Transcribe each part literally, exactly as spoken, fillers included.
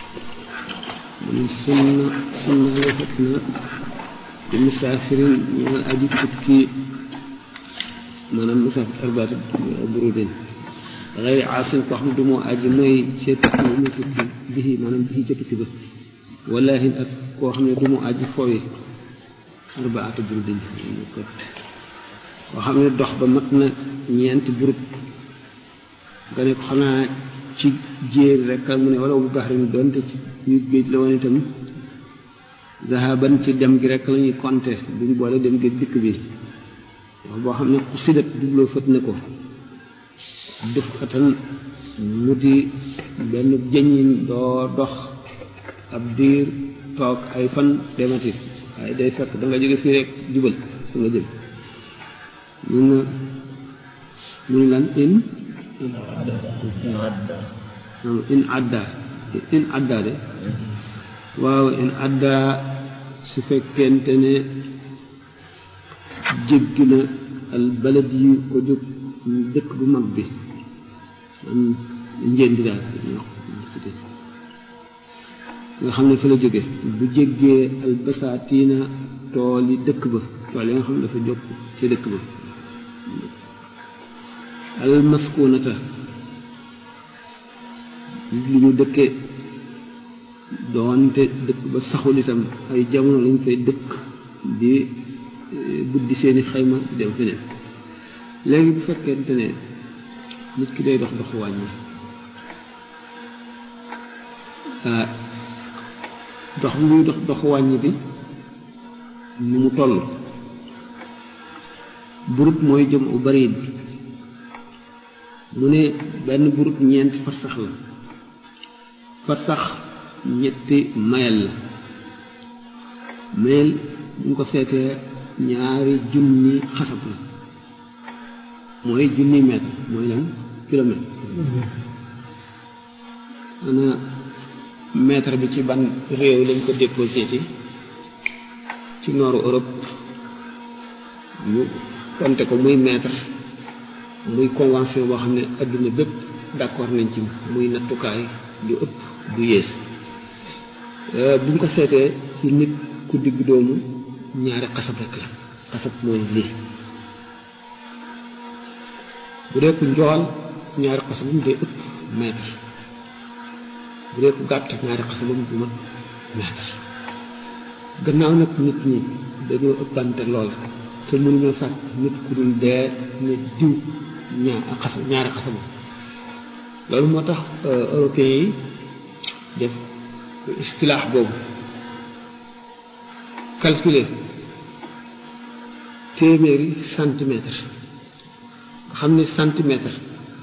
من سنة سنة وفتنا للمسافر ñeel aji tukki maanaam musaafir arbaat burudin xëy aasin ko xam ne du moo aji mooy ca tukki mu tukki bii maanaam bii ca tukki ba wallaahi ak koo xam ne du moo aji fooy arbaat burudin koo xam ne dox ba mat na ñeenti burut nga ne ko xanaa ci jéer rek mu ne wala bu baax rek doonte ci biir géej la woon itam zahaban ci dem gi rek la ñuy compter duñ boole dem gi dikk bi wax boo xam ne ku sidat dubloo fët ne ko def atan mu di benn jëñin doo dox ab diir toog ay fan demati waaye day fekk da nga jóge fii rek jubal fa nga jëm mun na mun lan in in adda in adda de waaw in adda su fekkente ne jéggi na al balad yi ko jóg dëkk bu mag bi am njëndi daal nga xam ne fa la jóge bu jéggee al basaatiina tool yi dëkk ba tool yi nga xam ne dafa jóg ci dëkk ba al maskunata li ñu dëkke doonte dëkk ba saxul itam ay jamono lañ fay dëkk di buddi seeni xayma dem feneen léegi bu fekkente ne nit ki day dox doxu wàññi dox bu muy dox doxu wàññi bi ni mu toll burut mooy jëm u bariid mu ne benn burut ñeenti farsax la farsax ñetti mayel la mayel bu ñu ko seetee ñaari junni xasab la mooy junni mètre mooy lan kilomètre ana mètre bi ci ban réew lañ ko déposé ci ci nooru Europe ñu konte ko muy mètre muy convention boo xam ne adduna bépp d'accord nañ ci muy nattukaay du ëpp du yées bu ñu ko seetee ci nit ku digg doomu ñaari xasab rek la xasab mooy lii bu dee ku njool ñaari xasabam day ëpp mètre bu dee ku gàtt ñaari xasabam du mat mètre gannaaw nag nit ñi dañoo ëppante lool te mënuñoo sàkk nit ku dul dee ne diw ñaar xasab ñaari xasabam loolu moo tax européens yi def istilaax boobu calculer téeméeri centimètre nga xam ne centimètre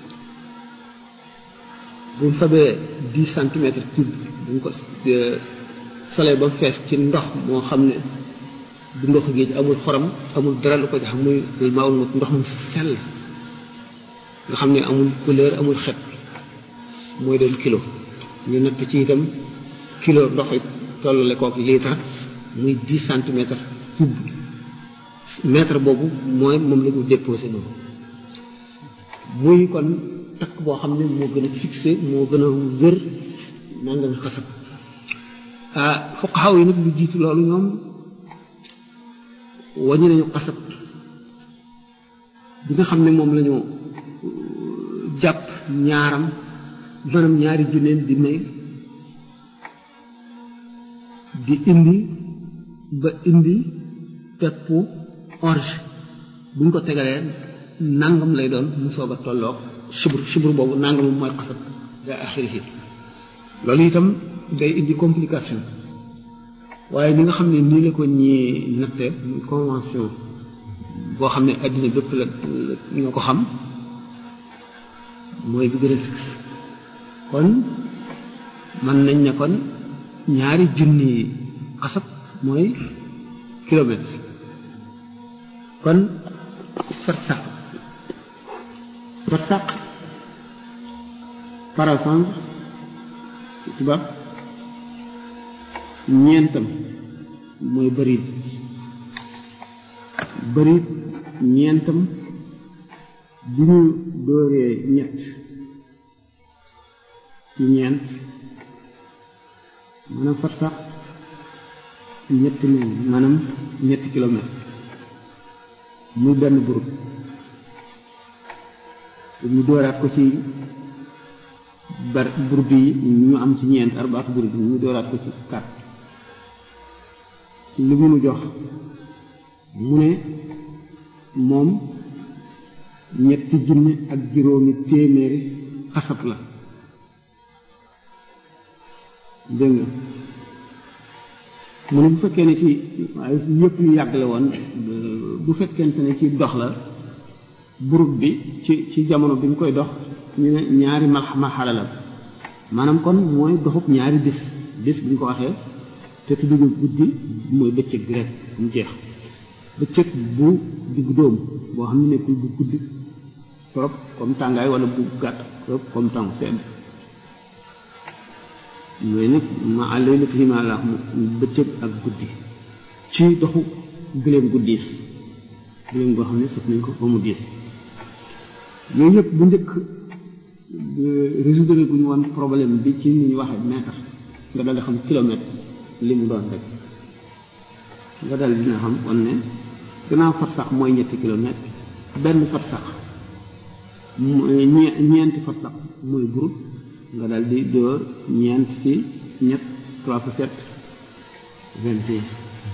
bu mu fabee dix centimètres cube bu ñu ko solee ba mu fees ci ndox moo xam ne du ndoxu géej amul xorom amul dara lu ko jax muy day maawul ma ndox mu sell nga xam ne amul couleur amul xet mooy doon kilo ñu natt ci itam kilo ndox it tollale kook litre muy dix centimètres cube mètre boobu mooy moom la ñu déposé noonu muy kon takk boo xam ne moo gën a fixé moo gën a wér nangam xasab ah fuqahaa yi nag lu jiitu loolu ñoom wàññi nañu xasab bi nga xam ne moom la ñu jàpp ñaaram maanaam ñaari junneem di may di indi ba indi peppu orge bu ñu ko tegalee nangam lay doon mu soog a tolloog subur subur boobu nangam mooy xasab ga axirihi loolu itam day indi complication waaye li nga xam ne nii la ko ñi natte muy convention boo xam ne addina bépp la ñoo ko xam mooy bi gën a fixe kon mën nañ ne kon ñaari junni xasab mooy kilomètre kon farsaq farsaq par exemple tubaab ñeentam mooy bëriit bëriit ñeentam bu ñu dóoree ñett ci ñeent maanaam farsax ñetti mil maanaam ñetti kilomètre muy benn burut ñu dooraat ko ci bar burut yi ñu am ci ñeent arbaatu burut yi ñu dooraat ko ci quatre li mu nu jox mu ne moom ñetti junni ak juróomi téeméeri xasab la dégg nga mu ne bu fekkee ne ci waaye yëpp yu yàgg la woon bu fekkente ne ci dox la burut bi ci ci jamono bi ñu koy dox ñu ne ñaari marxala la maanaam kon mooy doxub ñaari bis bis bu ñu ko waxee te tudduñu guddi mooy bëccëg bi rek mu jeex bëccëg bu diggu dóom boo xam ne nekkul bu guddi trop comme tàngaay wala bu gàtt trop comme temps sedd yooyu nag ma àllay la tiima la bëccëg ak guddi ci doxu gëléem gu diis gëléem goo xam ne sëf nañ ko ba mu diis yooyu yëpp bu njëkk résoudre gu ñu woon problème bi ci ni ñu waxee mètre nga dal di xam kilomètre li mu doon rek nga dal dina xam kon ne gannaaw farsax mooy ñetti kilomètre benn farsax ñeenti farsax mooy burut nga dal di dóor ñeent ci ñett trois fois sept vingt et un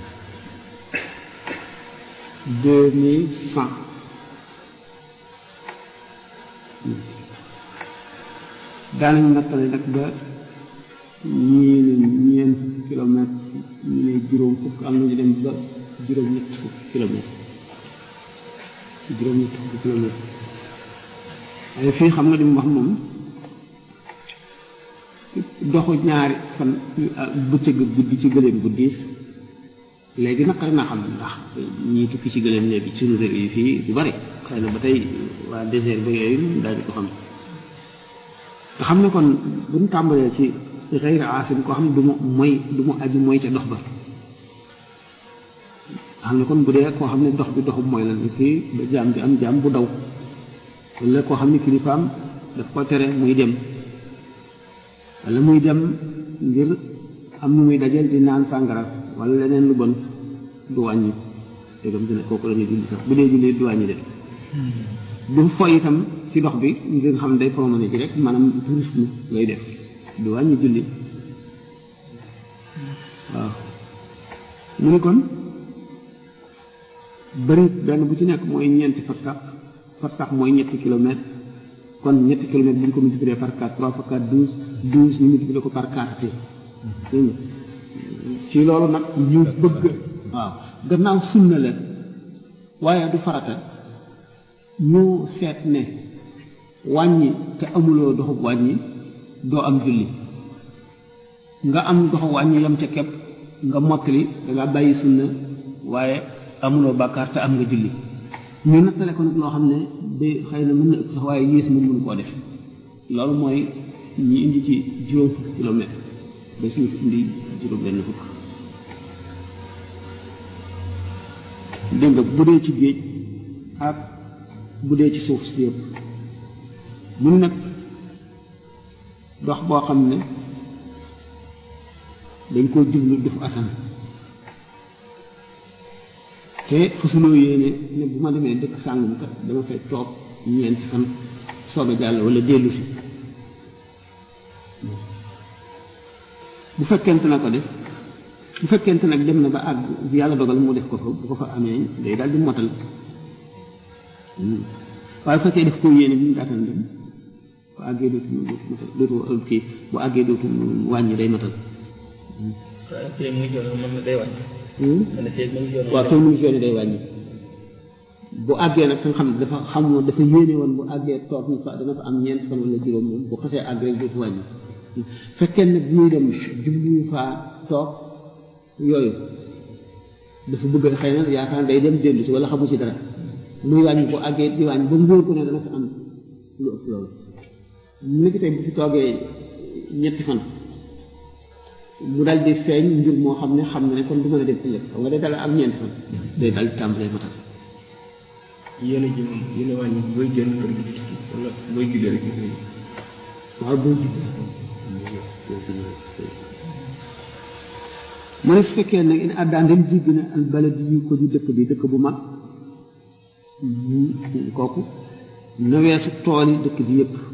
deux mille cent daanañu nattale nag ba ñii ne ñeent kilomètre ñu ne juróom fukk am nañu dem ba juróom ñett fukk kilomètre juróom ñett fukk kilomètre waaye fii xam nga li mu wax moom doxu ñaari fan bëccëg guddi ci gëléem gu diis léegi naqari naa xam ndax ñii tukki ci gëléem léegi suñu réew yi fii du bari xëy na ba tey waa désert ba yooyu daal di ko xam nga xam ne kon bu ñu tàmbalee ci xeyra asim koo xam ne du mu mooy du mu aji mooy ca dox ba xam ne kon bu dee koo xam ne dox bi doxu mooy la fii ba jaam bi am jaam bu daw wala koo xam ne kilifaam daf ko tere muy dem wala muy dem ngir am nu muy dajeel di naan sàngara wala leneen lu bon du wàññi tegam dina kooku la ñuy julli sax bu dee julli du wàññi dem du foy itam ci dox bi ngir xam ne day promené ci rek maanaam tourisme lay def du wàññi julli waaw mu ne kon bëri benn bu ci nekk mooy ñeenti farsax farsax mooy ñetti kilomètre kon ñetti kilomètre bu ñu ko multiplier par quatre trois fois quatre douze douze ñu multiplier ko par quatre ci ci loolu nag ñu bëgg waaw gannaaw sunna la waaye du farata ñu seet ne wàññi te amuloo doxub wàññi doo am julli nga am doxub wàññi yam ca kepp nga mottali danga bàyyi sunna waaye amuloo bàkkaar te am nga julli ñu nattale ko nag loo xam ne de xëy na mën na ëpp sax waaye yées moom mënu koo def loolu mooy ñi indi ci juróom fukk kilomètre ba suñu indi juróom benn fukk dégg nga bu dee ci géej ak bu dee ci suuf si yëpp mun nag dox boo xam ne dañ koo jublu def atan te fasuloo yéene ne bu ma demee dëkk sàngam kat dama fay toog ñeenti fan soog a jàll wala dellu si bu fekkente na ko def bu fekkente nag dem na ba àgg yàlla dogal mu def ko fa bu ko fa amee day daal di motal waaye bu fekkee def ko yéene bi mu daataan dem bu àggee dootu motal dootu kii bu àggee dootu wàññi day motal waaw fii mu ngi yoon day wàññi bu àggee nag fi nga xam ne dafa xam dafa yéene woon bu àggee toog ni fa dana fa am ñeent fan wala juróom moom bu xasee àgg rek dootu wàññi fekkee nag bi ñuy dem jublu faa toog yooyu dafa bëgg xëy na yaakaar day dem dellu si wala xamu ci dara muy wàññi bu àggee di wàññi ba mu wóor ko ne dana fa am lu ëpp loolu léegi tey bu fi toogee ñetti fan mu dal di feeñ mbir moo xam ne xam na ne kon du mën a dem ëllëg xam nga day dal am ñeenti fan day dal di tàmbalee matal yéen a ji moom yéen a wàññi booy génn kër gi wala booy jullee rek waaw booy jullee mu ne su fekkee nag in addaan dem jéggi na al baladi yi ko di dëkk bi dëkk bu mag kooku na weesu tool yi dëkk bi yépp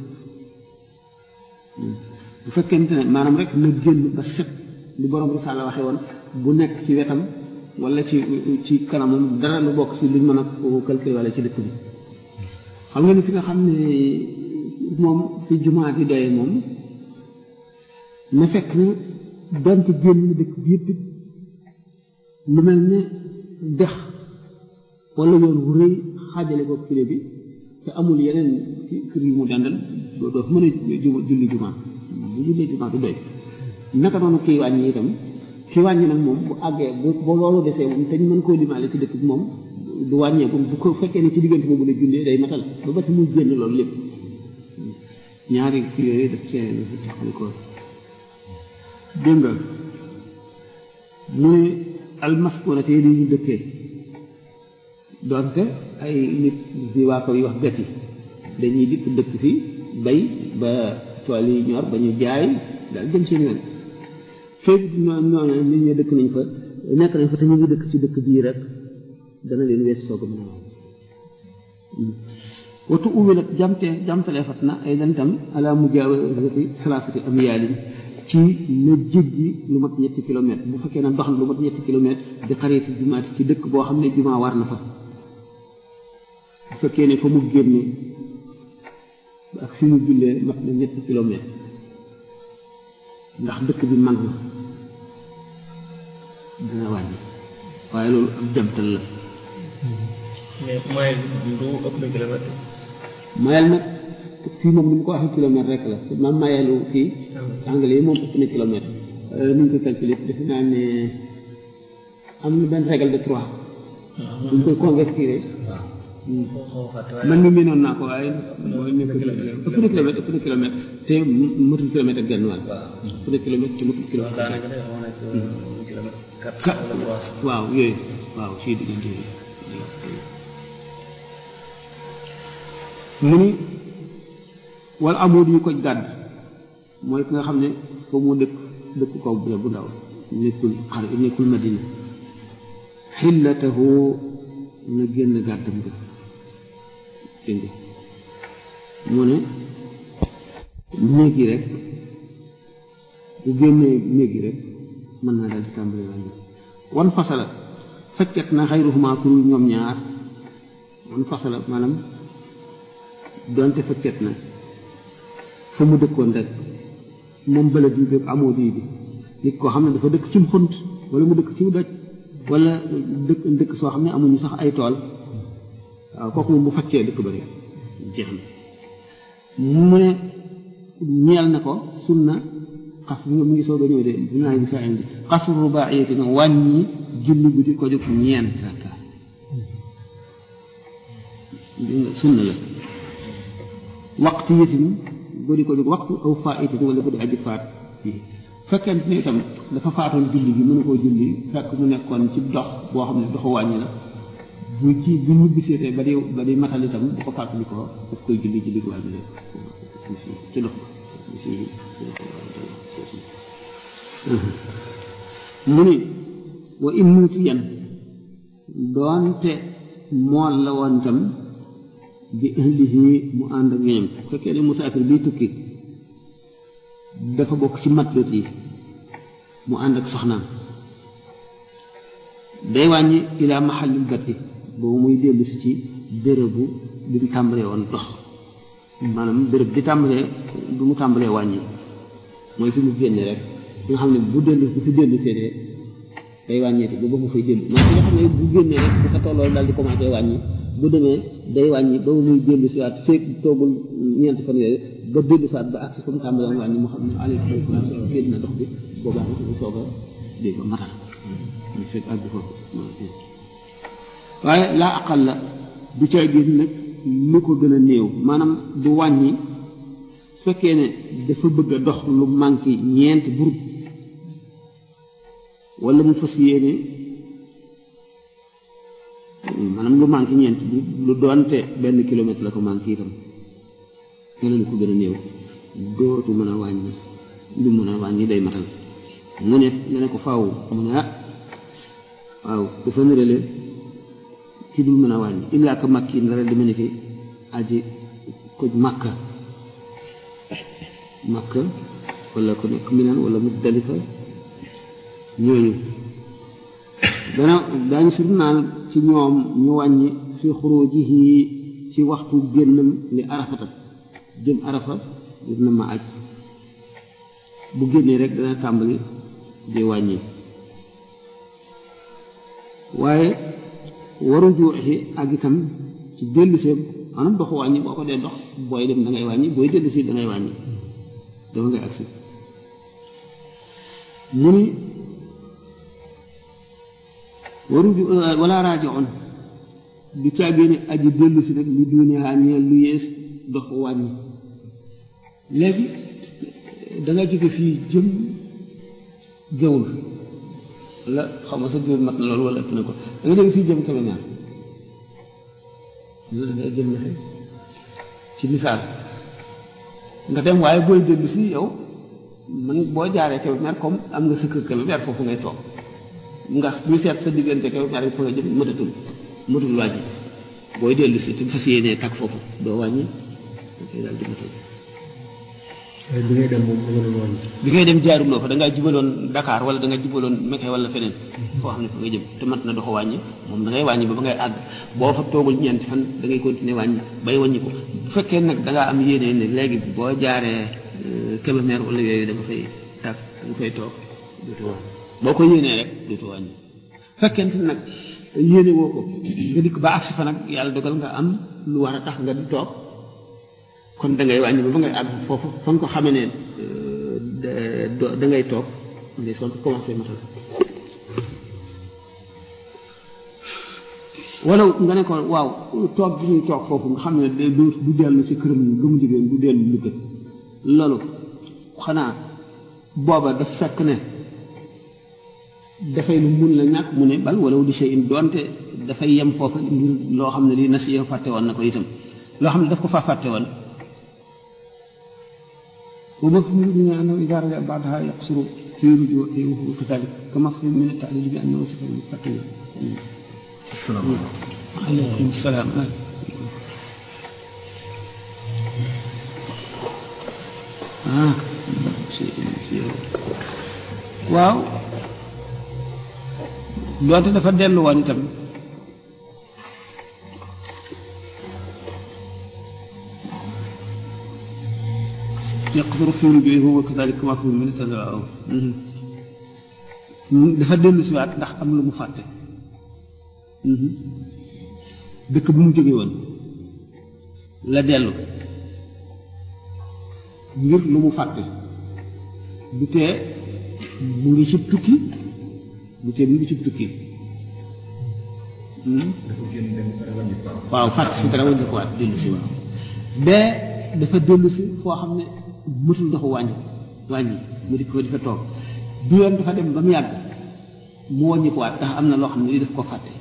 bu fekkente ne maanaam rek na génn ba set li borom risaala waxee woon bu nekk ci wetam wala ci ci kanamam dara lu bokk ci luñ mën a calculer wala ci dëkk bi xam nga ni fi nga xam ne moom fi jumaa di doye moom na fekk ne donte génn dëkk bi yëpp lu mel ne dex wala yoon wu rëy xaajale ko kilo bi te amul yeneen kër yu mu dendal doo doo mën a julli jumaa bu jullee jumaa du doy naka noonu kii wàññi itam kii wàññi nag moom bu àggee bu ba loolu desee moom te ñu mën koo limaale ci dëkk bi moom du wàññeeku bu ko fekkee ne ci diggante boobu la jullee day matal ba ba muy génn loolu lépp ñaari kii yooyu daf cee taxali ko dégg nga mu ne almaskunate yi ñu dëkkee doonte ay nit di waa ko yi wax gati dañuy dikk dëkk fi bay ba tool yi ñor ba ñu jaay daal jëm seen yoon feeg ñoo nit ñi dëkk nañ fa nekk nañ fa te ñu ngi dëkk ci dëkk bii rek dana leen wees soog a mën a watu uwi nag jamte jamtalee fat na ay dan tam ala mujaawazati salaasati amyaalin ci na jéggi lu mat ñetti kilomètre bu fekkee na dox na lu mat ñetti kilomètre di xariti jumaati ci dëkk boo xam ne jumaa war na fa bu fekkee ne fa mu génne ak fi mu jullee mat na ñetti kilomètre ndax dëkk bi mag na dina wàññi waaye loolu am jamtal la mais mayel bi du ëpp na kilomètre mayel nag fii moom ni mu ko waxee kilomètre rek la ma mayelu fii anglais yi moom ëpp na kilomètre ni ñu ko calculé defe naa ne am na benn règle de trois bu ñu koy convertir man mi miinoon naa ko waaye mooy nekk ëpp na kilomètre ëpp na kilomètre te matul kilomètre ak genn wàll ëpp na kilomètre te matul kilomètre waaw yooyu waaw fii diggante yi mu ni wala amood yu ko gàdd mooy ki nga xam ne foo mu dëkk dëkk kaw bu bu ndaw nekkul xar nekkul madina xillatahu na génn gàddam ga dégg mu ne néeg yi rek bu génnee néeg yi rek mën naa daal di tàmbali wàññi wan fasala fekket na xayruhuma ku ñoom ñaar wan fasala maanaam doonte fekket na fa mu dëkkoon rek moom bële bi bépp amoo bii bi nit koo xam ne dafa dëkk ci xunt wala mu dëkk ci doj wala dëkk dëkk soo xam ne amuñu sax ay tool waaw kooku moom bu faccee dëkk ba rek jeex na mu ne ñeel na ko sunna xas mu ngi soog a ñëw de dinaa bi fa indi xasru rubaayati na wàññi julli guddi ko jóg ñeent rakka sunna la waxtu yësin bu di ko jóg waxtu aw faaitin wala bu di aji faat fekkente ne itam dafa faatoon julli bi mënu koo julli fekk mu nekkoon ci dox boo xam ne doxu wàññi la bu ci bu ñu biseetee ba di ba di matal itam bu ko fàttali ko daf koy julli julli gi wàññi la ci dox mu ni wa in nuuti yan doonte mool la woon itam bi ahlihi mu ànd ak ñoom fekkee ne musaafir bii tukki dafa bokk ci matlut yi mu ànd ak soxnaam day wàññi ilaa mahallil bati boobu muy dellu si ci bérébu bi mu tàmbalee woon dox maanaam béréb bi tàmbalee bi mu tàmbalee wàññi mooy fi mu génne rek nga xam ne bu dellu bu fi dellu seetee day wàññeeti ba ba mu fay dellu mais nga xam ne bu génnee rek bu fa tolloo daal di commencé wàññi bu demee day wàññi ba muy dellu si waat fekk toogul ñeenti fan yooyu ba dellu si waat ba ak si fa mu tàmbalee wàññi mu xam ne alayhi salaam génn na dox bi boobaa mu soog a dégg ko matal mu fekk àgg foofu waaye laa aqal la du cay génn nag lu ko gën a néew maanaam du wàññi su fekkee ne dafa bëgg a dox lu manqué ñeenti burut wala mu fas yéene maanaam lu manqué ñeenti burut lu doonte benn kilomètre la ko manqué itam wala lu ko gën a néew dootu mën a wàññi lu mën a wàññi day matal mu ne nga ne ko faaw mu ne ah waaw dafa nirale ci dul mën a wàññi illaa ka makkiin la rek di mel ni ki aji ko makka makka wala ko nekk minan wala muzdalifa ñooñu dana daañu sur naan ci ñoom ñu wàññi fi xurujihi ci waxtu génnam li arafata jëm arafa dina ma aj bu génnee rek dana tàmbali di wàññi waaye waru juuxi ak itam ci delluseem maanaam doxu wàññi boo ko dee dox booy dem da ngay wàññi booy dellusi da ngay wàññi dama ngay agsi mu ni waru wala raajoon du caagee ne aji dellusi rek lu duuniyaa ñeel lu yées doxu wàññi léegi da nga jóge fii jëm géwul la xaw ma sa géwul mat na loolu wala ëpp na ko da nga jóge fii jëm kame ñaar loolu da ngay jëm na ci misaal nga dem waaye booy dellu si yow man boo jaaree Kébémer comme am nga sa kër Kébémer foofu ngay toog nga ñu seet sa diggante Kébémer yi fa nga jëm mëtatul mëtul wàññi booy dellu si te fas yéenee tag foofu doo wàññi da koy daal di mëtal bi ngay dem moom mënul wàññi bi ngay dem jaaruloo fa da ngaa jubaloon Dakar wala da nga jubaloon Mekke wala feneen foo xam ne fa nga jëm te mat na doxo wàññi moom da ngay wàññi ba ba ngay àgg boo fa toogul ñeenti fan da ngay continuer wàññi bay wàññi ko bu fekkee nag da ngaa am yéene ne léegi boo jaaree Kébémer wala yooyu da nga fay tàgg da nga fay toog dootu wàññi boo ko yéenee rek dootu wàññi fekkente nag yéene woo ko nga dikk ba agsi fa nag yàlla dogal nga am lu war a tax nga di toog kon da ngay wàññi ba ba ngay àgg foofu fa nga ko xamee ne da ngay toog ngay soog a commencé matal wala nga ne ko waaw toog bi ñuy toog foofu nga xam ne du du dellu ci këram lu mu jigéen du dellu lu gën loolu xanaa booba daf fekk ne dafay lu mun la ñàkk mu ne bal wala di shay in doonte dafay yem foofu ngir loo xam ne lii na si yow fàtte woon na ko itam loo xam ne daf ko faa fàtte woon ومفهوم من أنه إذا رجع بعدها يقصر في رجوعه وهو كذلك كمفهوم من التعليل بأنه صفة مستقيمة. السلام عليكم. عليكم السلام. آه شيء شيء واو doonte dafa dellu woon itam يقصر في رجوعه وكذلك ما في من تدعو dafa dellu si waat ndax am lu mu fàtte dëkk bu mu jóge woon la dellu ngir lu mu fàtte du tee mu ngi cib tukki du tee mu ngi cib tukki waaw fàtte si dara wàññi ko waat dellu si waaw bee dafa dellu si foo xam ne mëtul ndoxu wàññi wàññi mu di ko di fa toog du yoon dafa dem ba mu yàgg mu wàññi ko waat ndax am na loo xam ne li daf ko fàtte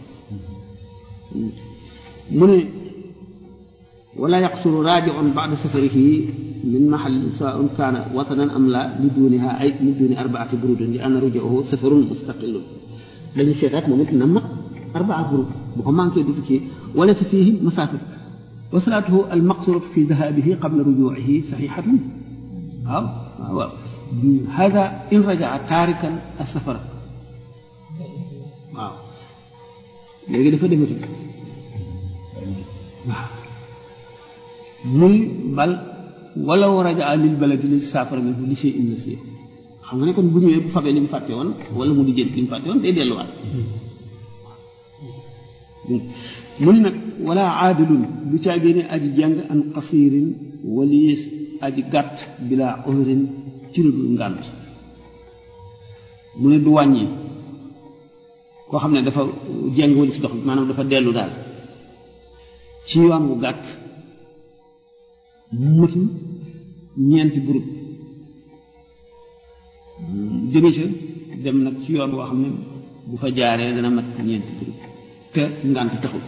mu ne wala yaqsuru raaji'un ba'da safarihi min mahallin sawa'un kaana watanan am la li duniha ay li duni arba'ati burudin li anna ruju'ahu safarun mustaqillun dañu seetaat moom it na mat arbaa burud bu ko manqué du ci wala si fiihi masaafat wa salaatuhu al-maqsuratu fi dhahabihi qabla ruju'ihi sahihatun waaw waaw hada in raja'a taarikan as-safara waaw léegi dafa demati waaw muy bal wala raja'a lil baladi li saafara minhu li shay'in nasiya xam nga ne kon bu ñëwee bu fabee li mu fàtte woon wala mu di jël li mu fàtte woon day delluwaat mu ni nag wala aadilun lu caagee ne aji jàng an qasirin waliis aji gàtt bila uzrin ci lu dul ngànt mu ne du wàññi koo xam ne dafa jàng wali si dox maanaam dafa dellu daal ci yoon wu gàtt mëtul ñeenti burut jóge ca dem nag ci yoon woo xam ne bu fa jaaree dana mat ñeenti burut te ngànt taxul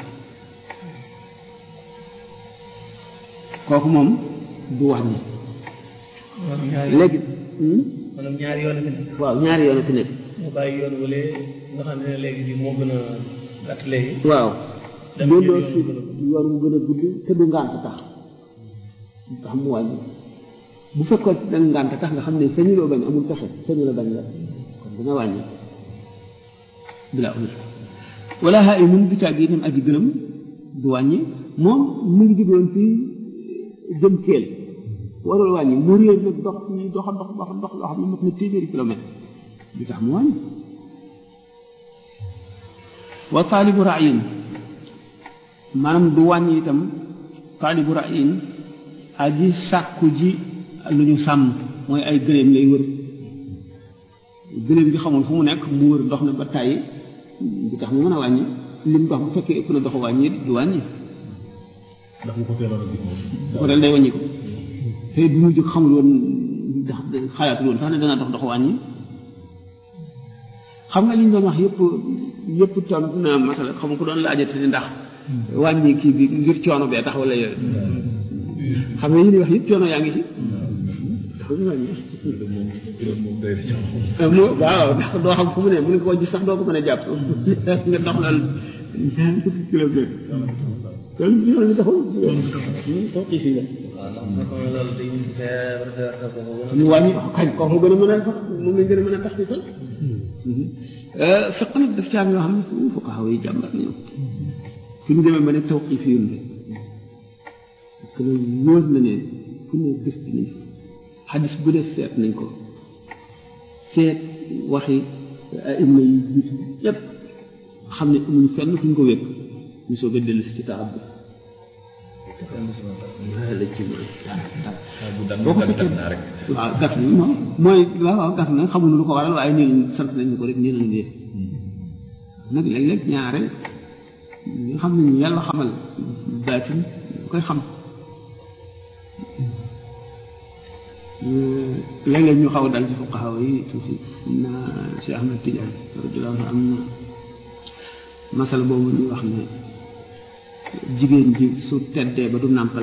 kooku moom du wàññi léegi maanaam ñaari yoon fi nekk. waaw ñaari yoon fi nekk. mu bàyyi yoon wala nga xam ne léegi fii moo gën a gàtt léegi. waaw. delloo si yoon mu gën a gudd te du ngànt tax tax mu wàññi bu fekkoon da ngànt tax nga xam ne sañu loo bañ amul pexe sañu la bañ la kon dina wàññi bila amul wala xaa i mun du caag yi tam aji gëlëm du wàññi moom mu ngi jugoon fii jëm keel warul wàññi mu réer nag dox ci doxa dox dox dox loo xam ne mat na téeméeri kilomètre du tax mu wàññi wa taalibu ra'yin maanaam du wàññi itam taalibu ra'yin aji sàkku ji lu ñu sàmm mooy ay gëléem lay wër gëléem gi xamul fu mu nekk mu wër dox na ba tàyyi du tax mu mën a wàññi lim dox bu fekkee ëpp na dox wàññi du wàññi ndax bu ko teeloon a gis moom bu ko del day wàññi ko te bi mu jóg xamul woon ndax xalaatul woon sax ne dana dox dox wàññi xam nga li ñu doon wax yëpp yëpp ton na masala xam nga ko doon laajat si ndax wàññi kii bi ngir coono bee tax wala yooyu xam nga yi ñuy wax yëpp coono yaa ngi ci mo waaw ndax doo xam fu mu ne mu ne ko gis sax doo ko mën a jàpp nga dox nal ñaari fukki kilomètre kon coono bi taxul toog fii la ñu wàññi kañ kooku gën a mën a sax moom lañ gën a mën a tax fi sax fekk nag daf caa nga xam ne fu fuqahaa yi jàmbat nañu fi ñu demee ba ne tawqiif yi ne parce que loolu wóor na ne fu ne gëstu nañ xadis bu dee seet nañ ko seet waxi aima yi jiitu yépp xam ne amuñu fenn fu ñu ko wékk ñu soog a dellu si ci taab bi la ci boo ko fekkee waaw gàtt na moom mooy waaw waaw gàtt na xamuñu lu ko waral waaye nii lañ sant nañ ko rek nii lañ dee nag léeg-léeg ñaare ñi nga xam ne ñu yàlla xamal baatin koy xam léeg-léeg ñu xaw a dal ci fuqahaa yi tuuti na Cheikh Ahmed Tidiane radiyallahu anhu am na masal boobu ñuy wax ne jigéen ji su teddee ba du nàmpal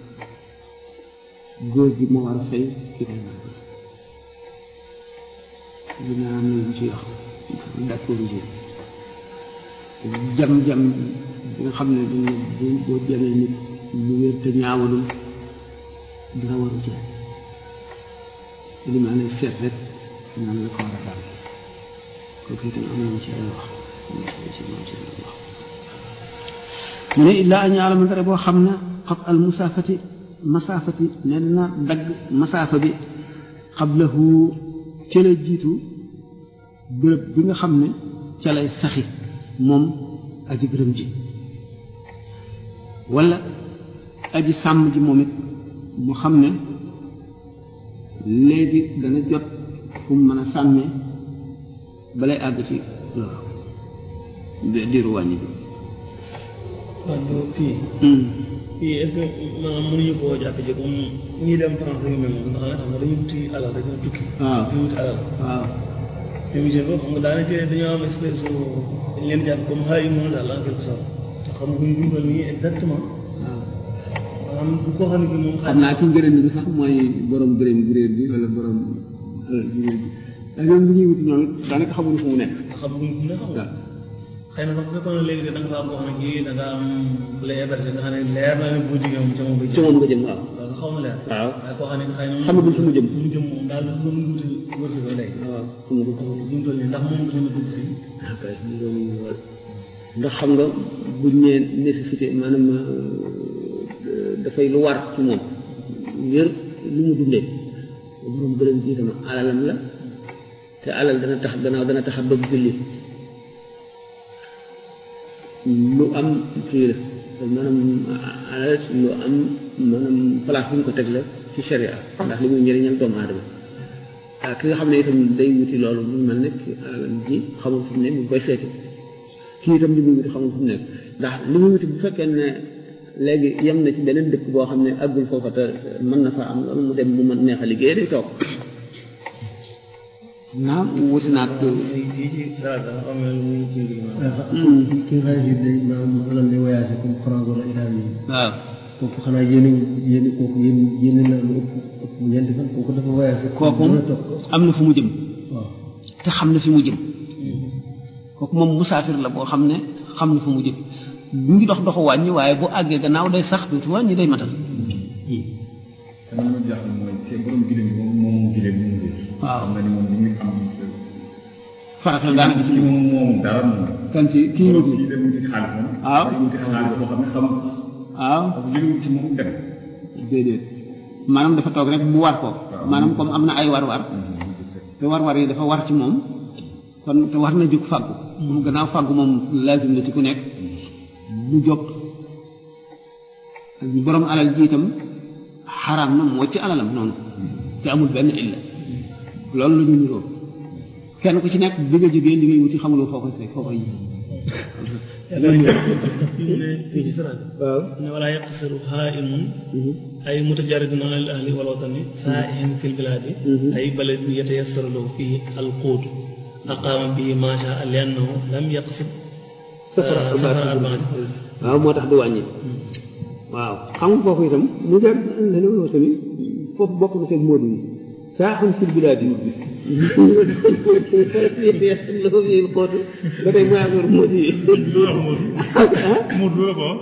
góor gi moo war a fay ki koy nàmpal dina am na ñu ci wax d'accord ji jam-jam bi nga xam ne dañ ne boo jamee nit mu wér te ñaawalul dina waru ci li ma ne seet rek naan la ko war a daal kooku itam am nañu ci ay wax mu ne illaa an ya'lama dara boo xam ne qat al musaafati masaafati ne na dagg masaafa bi qablahu ca la jiitu bërëb bi nga xam ne ca lay saxi moom aji gërëm ji wala aji sàmm ji moom it mu xam ne léegi dana jot fu mu mën a sàmmee balay àgg ci loolu diiru wàññi bi waaw fii fii est-ce que maanaam mënuñu koo jàppe ji comme ñuy dem France yu mel noonu ndax nga xam ne dañu wuti alal dañoo tukki waaw dañu wuti alal waaw émission boobu xam nga daanaka dañoo am espèce dañ leen jàpp comme xaay moom daal en quelque sorte te xam nga ñu toll nii exactement waaw maanaam bu ko xam ne bi moom xam naa ki ngërëm bi sax mooy borom gërëm bi réer bi wala borom alal bi réer bi ak ñoom bu ñuy wuti ñoom daanaka xamuñu fu mu nekk xamuñu fu mu ne xam nga xëy na sax bu fekkoon ne léegi da nga fa am boo xam ne kii da nga am lay hébergé nga xam ne leer na ne boo jigéen moom ca moom nga jëm ca moom nga jëm waaw loolu xaw na leer waaw waaye koo xam ne xëy na xamaguñ fu mu jëm fu mu jëm moom daal dafa mën wuti wërsëg léegi waaw xam nga ko fu mu toll nii ndax moom gën a dugg fii kay ndax xam nga buñ nee nécessité maanaam dafay lu war ci moom ngir lu mu dundee borom gërëm ji sama alalam la te alal dana tax gannaaw dana tax a dog julli lu am kii la maanaam alal lu am maanaam place bu ñu ko teg la ci sharia ndax li muy njëriñal doomu aadama waaw ki nga xam ne itam day wuti loolu mu mel ne ki alalam ji xamul fu mu ne mu ngi koy seeti kii itam li muy wuti xamul fu mu nekk ndax li muy wuti bu fekkee ne léegi yem na ci beneen dëkk boo xam ne àggul foofa te mën na fa am loolu mu dem mu mën neex a liggéey day toog naam wuti naag fii ci saa dafa am lu muy kii ki nga xam ne day maanaam day voyagé comme France wala Italie waaw kooku xanaa yéene yéene kooku yéen yéene na lu ëpp ëpp ñeenti fan kooku dafa voyagé. kooku am na fu mu jëm. waaw te xam na fi mu jëm. kooku moom musaafir la boo xam ne xam na fu mu jëm bu ngi dox doxu wàññi waaye bu àggee gannaaw day sax dootu wàññi day matal. te man ma jaaxal mooy te borom gileem bi moom moom gileem bi mu ngi. waaw xam na ni moom li muy am. farata daanaka ci moom moom dara moom. kan ci kii wuti kii dem wuti xaalis moom. waaw kii wuti xaalis boo xam ne xamul. waaw parce que li mu ci moom dem. déedéet maanaam dafa toog rek mu war ko. maanaam comme am na ay war-war. te war-war yi dafa war ci moom. kon te war na jóg fàggu. moom gannaaw fàggu moom lazim la ci ku nekk. mu jóg borom alal ji itam xaraam na moo ci alalam noonu. te amul benn illa. loolu la ñu niroo kenn ku ci nekk bi nga jógee li ngay wuti xamuloo foo koy fekk foo koy yi. fii ci saraat waaw ne wala yaqsiru haimun ay mutajaridun an al ahli wal watani saa'ihin fil biladi ay balad yatayassaru lahu fihi al quut aqama bihi ma shaa li annahu lam yaqsid safar arbaati waaw moo tax du wàññi. waaw xam nga foofu itam mu jar leneen loo xam ni foofu bokk na seen moodu yi saaxun fil bilaadi ba tey mooy affaire moodu yi. Moodu la ko.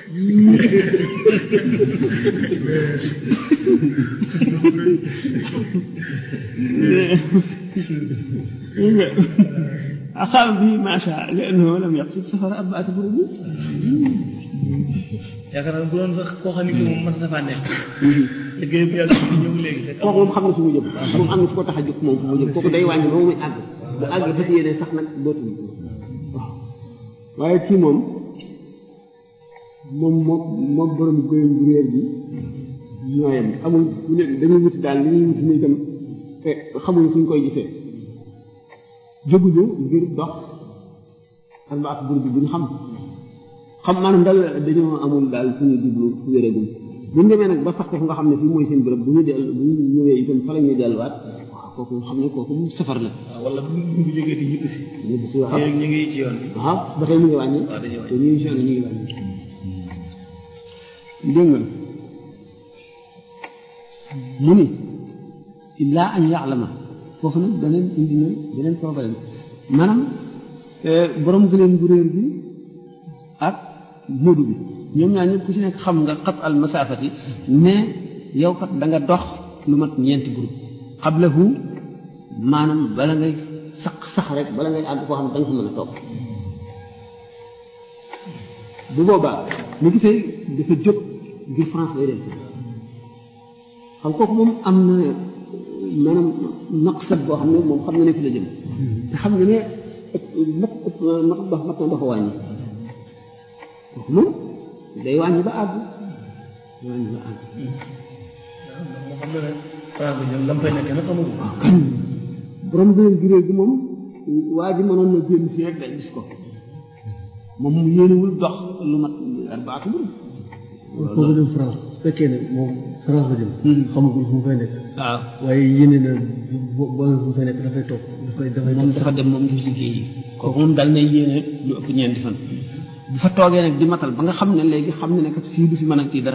أقام به ما شاء لأنه لم يقصد سفر أربعة برود. yaakaar naa bu doon sax koo xam ne moom mas na faa nekk. liggéey bi yàlla bi ñëw léegi. kooku moom xam na fi mu jëm. moom am na fu ko tax a jóg moom fu mu jëm kooku day wàññi ba muy àgg. bu àggee fas yéene sax nag dootul waaw waaye kii moom moom moom moom borom góyam bu réer bi ñooyam amul bu ne dañuy wuti daal li ñuy wuti nii itam te xamuñ fu ñu koy gisee jóguñu ngir dox arbaat bur bi bu ñu xam xam maanaam daal dañoo amul daal fu ñu jublu fu wéregum bu ñu demee nag ba sax foofu nga xam ne fii mooy seen bërëb bu ñu dell bu ñu ñëwee itam fa la ñuy delluwaat waaw kooku xam ne kooku safar la. waaw wala bu ñu jógee di ñibbi si. ñibbi si waaw ñu ngi ci yoon bi. waaw ba tey ñu ngi wàññi. waaw dañuy wàññi te ñu ngi si yoon ñu ngi wàññi. dégg nga mu ni illaa an ya'lama foofu nag beneen indi na beneen problème maanaam borom gëléem bu réer bi ak moodu bi ñoom ñaar ñëpp ku ci nekk xam nga xat al masaafati ne yow kat da nga dox lu mat ñeenti groupe xablahu maanaam bala ngay sax sax rek bala ngay àgg koo xam ne da nga fa mën a toog bu boobaa mu gisee dafa jóg ngir France lay dem xam kooku moom am na maanaam naqsat boo xam ne moom xam na ne fi la jëm te xam nga ne mat mat dox mat na dox wàññi kooku moom day wàññi ba àgg day wàññi ba àgg moo xam ne ne France bi ñoom lam fay nekk nag xamul waaw kan borom beneen gurée gi moom waa ji mënoon na génn fii rek day gis ko moom mu yéenewul dox lu mat arbaatu bu kooku dem France su fekkee ne moom France la jëm xamagul fu mu fay nekk waaw waaye yéene na bo boo fu mu fay nekk dafay toog dafay dafay moom dafa dem moom ngir liggéey yi kooku moom dal na yéene lu ëpp ñeenti fan bu fa toogee nag di matal ba nga xam ne léegi xam ne ne kat fii du fi mën a kii dara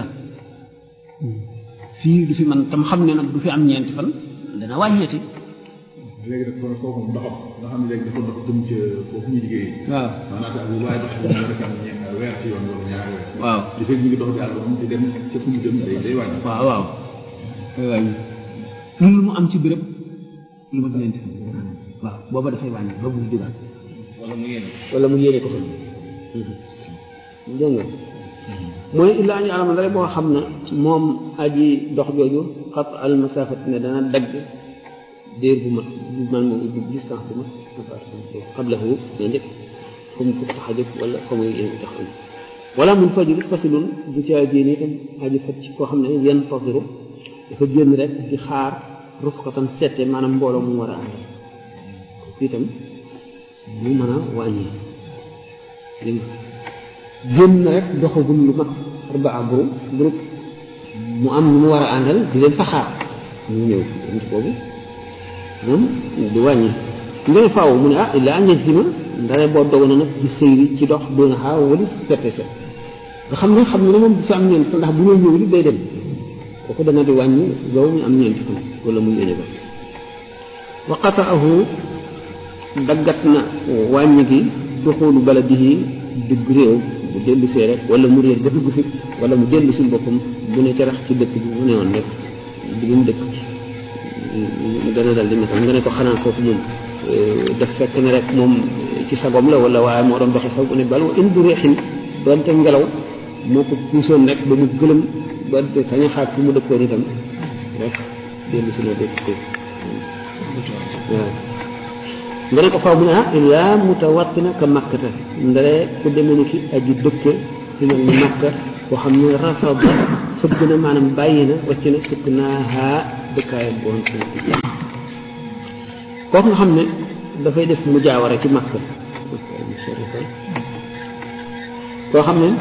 fii du fi mën tam xam ne nag du fi am ñeenti fan dana wàññeeti léegi nag kon kooku moom doxam nga xam ne léegi dafa dox jëm ca foofu ñuy liggéey. waaw maanaam te bu waaye dox ba mu rek am weer ci yoon wala ñaari weer. waaw li fekk ñu ngi dox di àll moom di dem ca fu ñu jëm day day wàññi. waaw waaw day wàññi lu mu am ci béréb lu ma ñeenti fan waaw booba dafay wàññi ba bu jugaat wala mu yéene wala mu yéene ko fa dégg nga mooy illaa ñu alama dara boo xam ne moom aji dox jooju xat al masafat ne dana dagg déer bu mat man moom ubbi distance bu mat xablahu ne njëkk fa mu ko tax a jóg wala fa muy yéen tax am wala mun fajul fasilun bu caa génn itam aji faj ci koo xam ne yenn fasiru dafa génn rek di xaar rufqatan sette maanaam mbooloo mu war a ànd itam mu mën a wàññi dégg nga génn rek doxagul lu mat arbaa groupe groupe mu am lu mu war a àndal di leen fa xaar ñu ñëw ant boobu moom du wàññi nga ne faaw mu ne ah illaa an yajzima ndare boo dogoon na nag di sëy wi ci dox doon xaar wala sette set nga xam ne xam ne moom du fi am ñeent fan ndax bu ñëw ñëw li day dem kooku dana di wàññi yow mu am ñeenti fan wala muy yéene ba wa qata'ahu daggat na wàññi gi duxulu baladihi dugg réew bu dellu see rek wala mu réer ba dugg fi wala mu dellu si boppam bu ne ca rax ci dëkk bi mu ne woon rek di mu dëkk dana dal di nekkal nga ne ko xanaa foofu moom daf fekk ne rek moom ci sagom la wala waaye moo doon doxi saw bu ne bal wa in du reexin doonte ngelaw moo ko puusoon rek ba mu gëlëm ba kañ a xaat fu mu dëkkoon itam rek dellu si na dëkk waaw nga ne ko faw mu ne ah illaa mutawattina ka makkata ndare ku demee ni ki aji dëkke ci mel ni makka koo xam ne rafada fëgg na maanaam bàyyi na wàcc na sukk naaha dëkkaayam boon ci kooku nga xam ne dafay def mu jaawara ci makka koo xam ne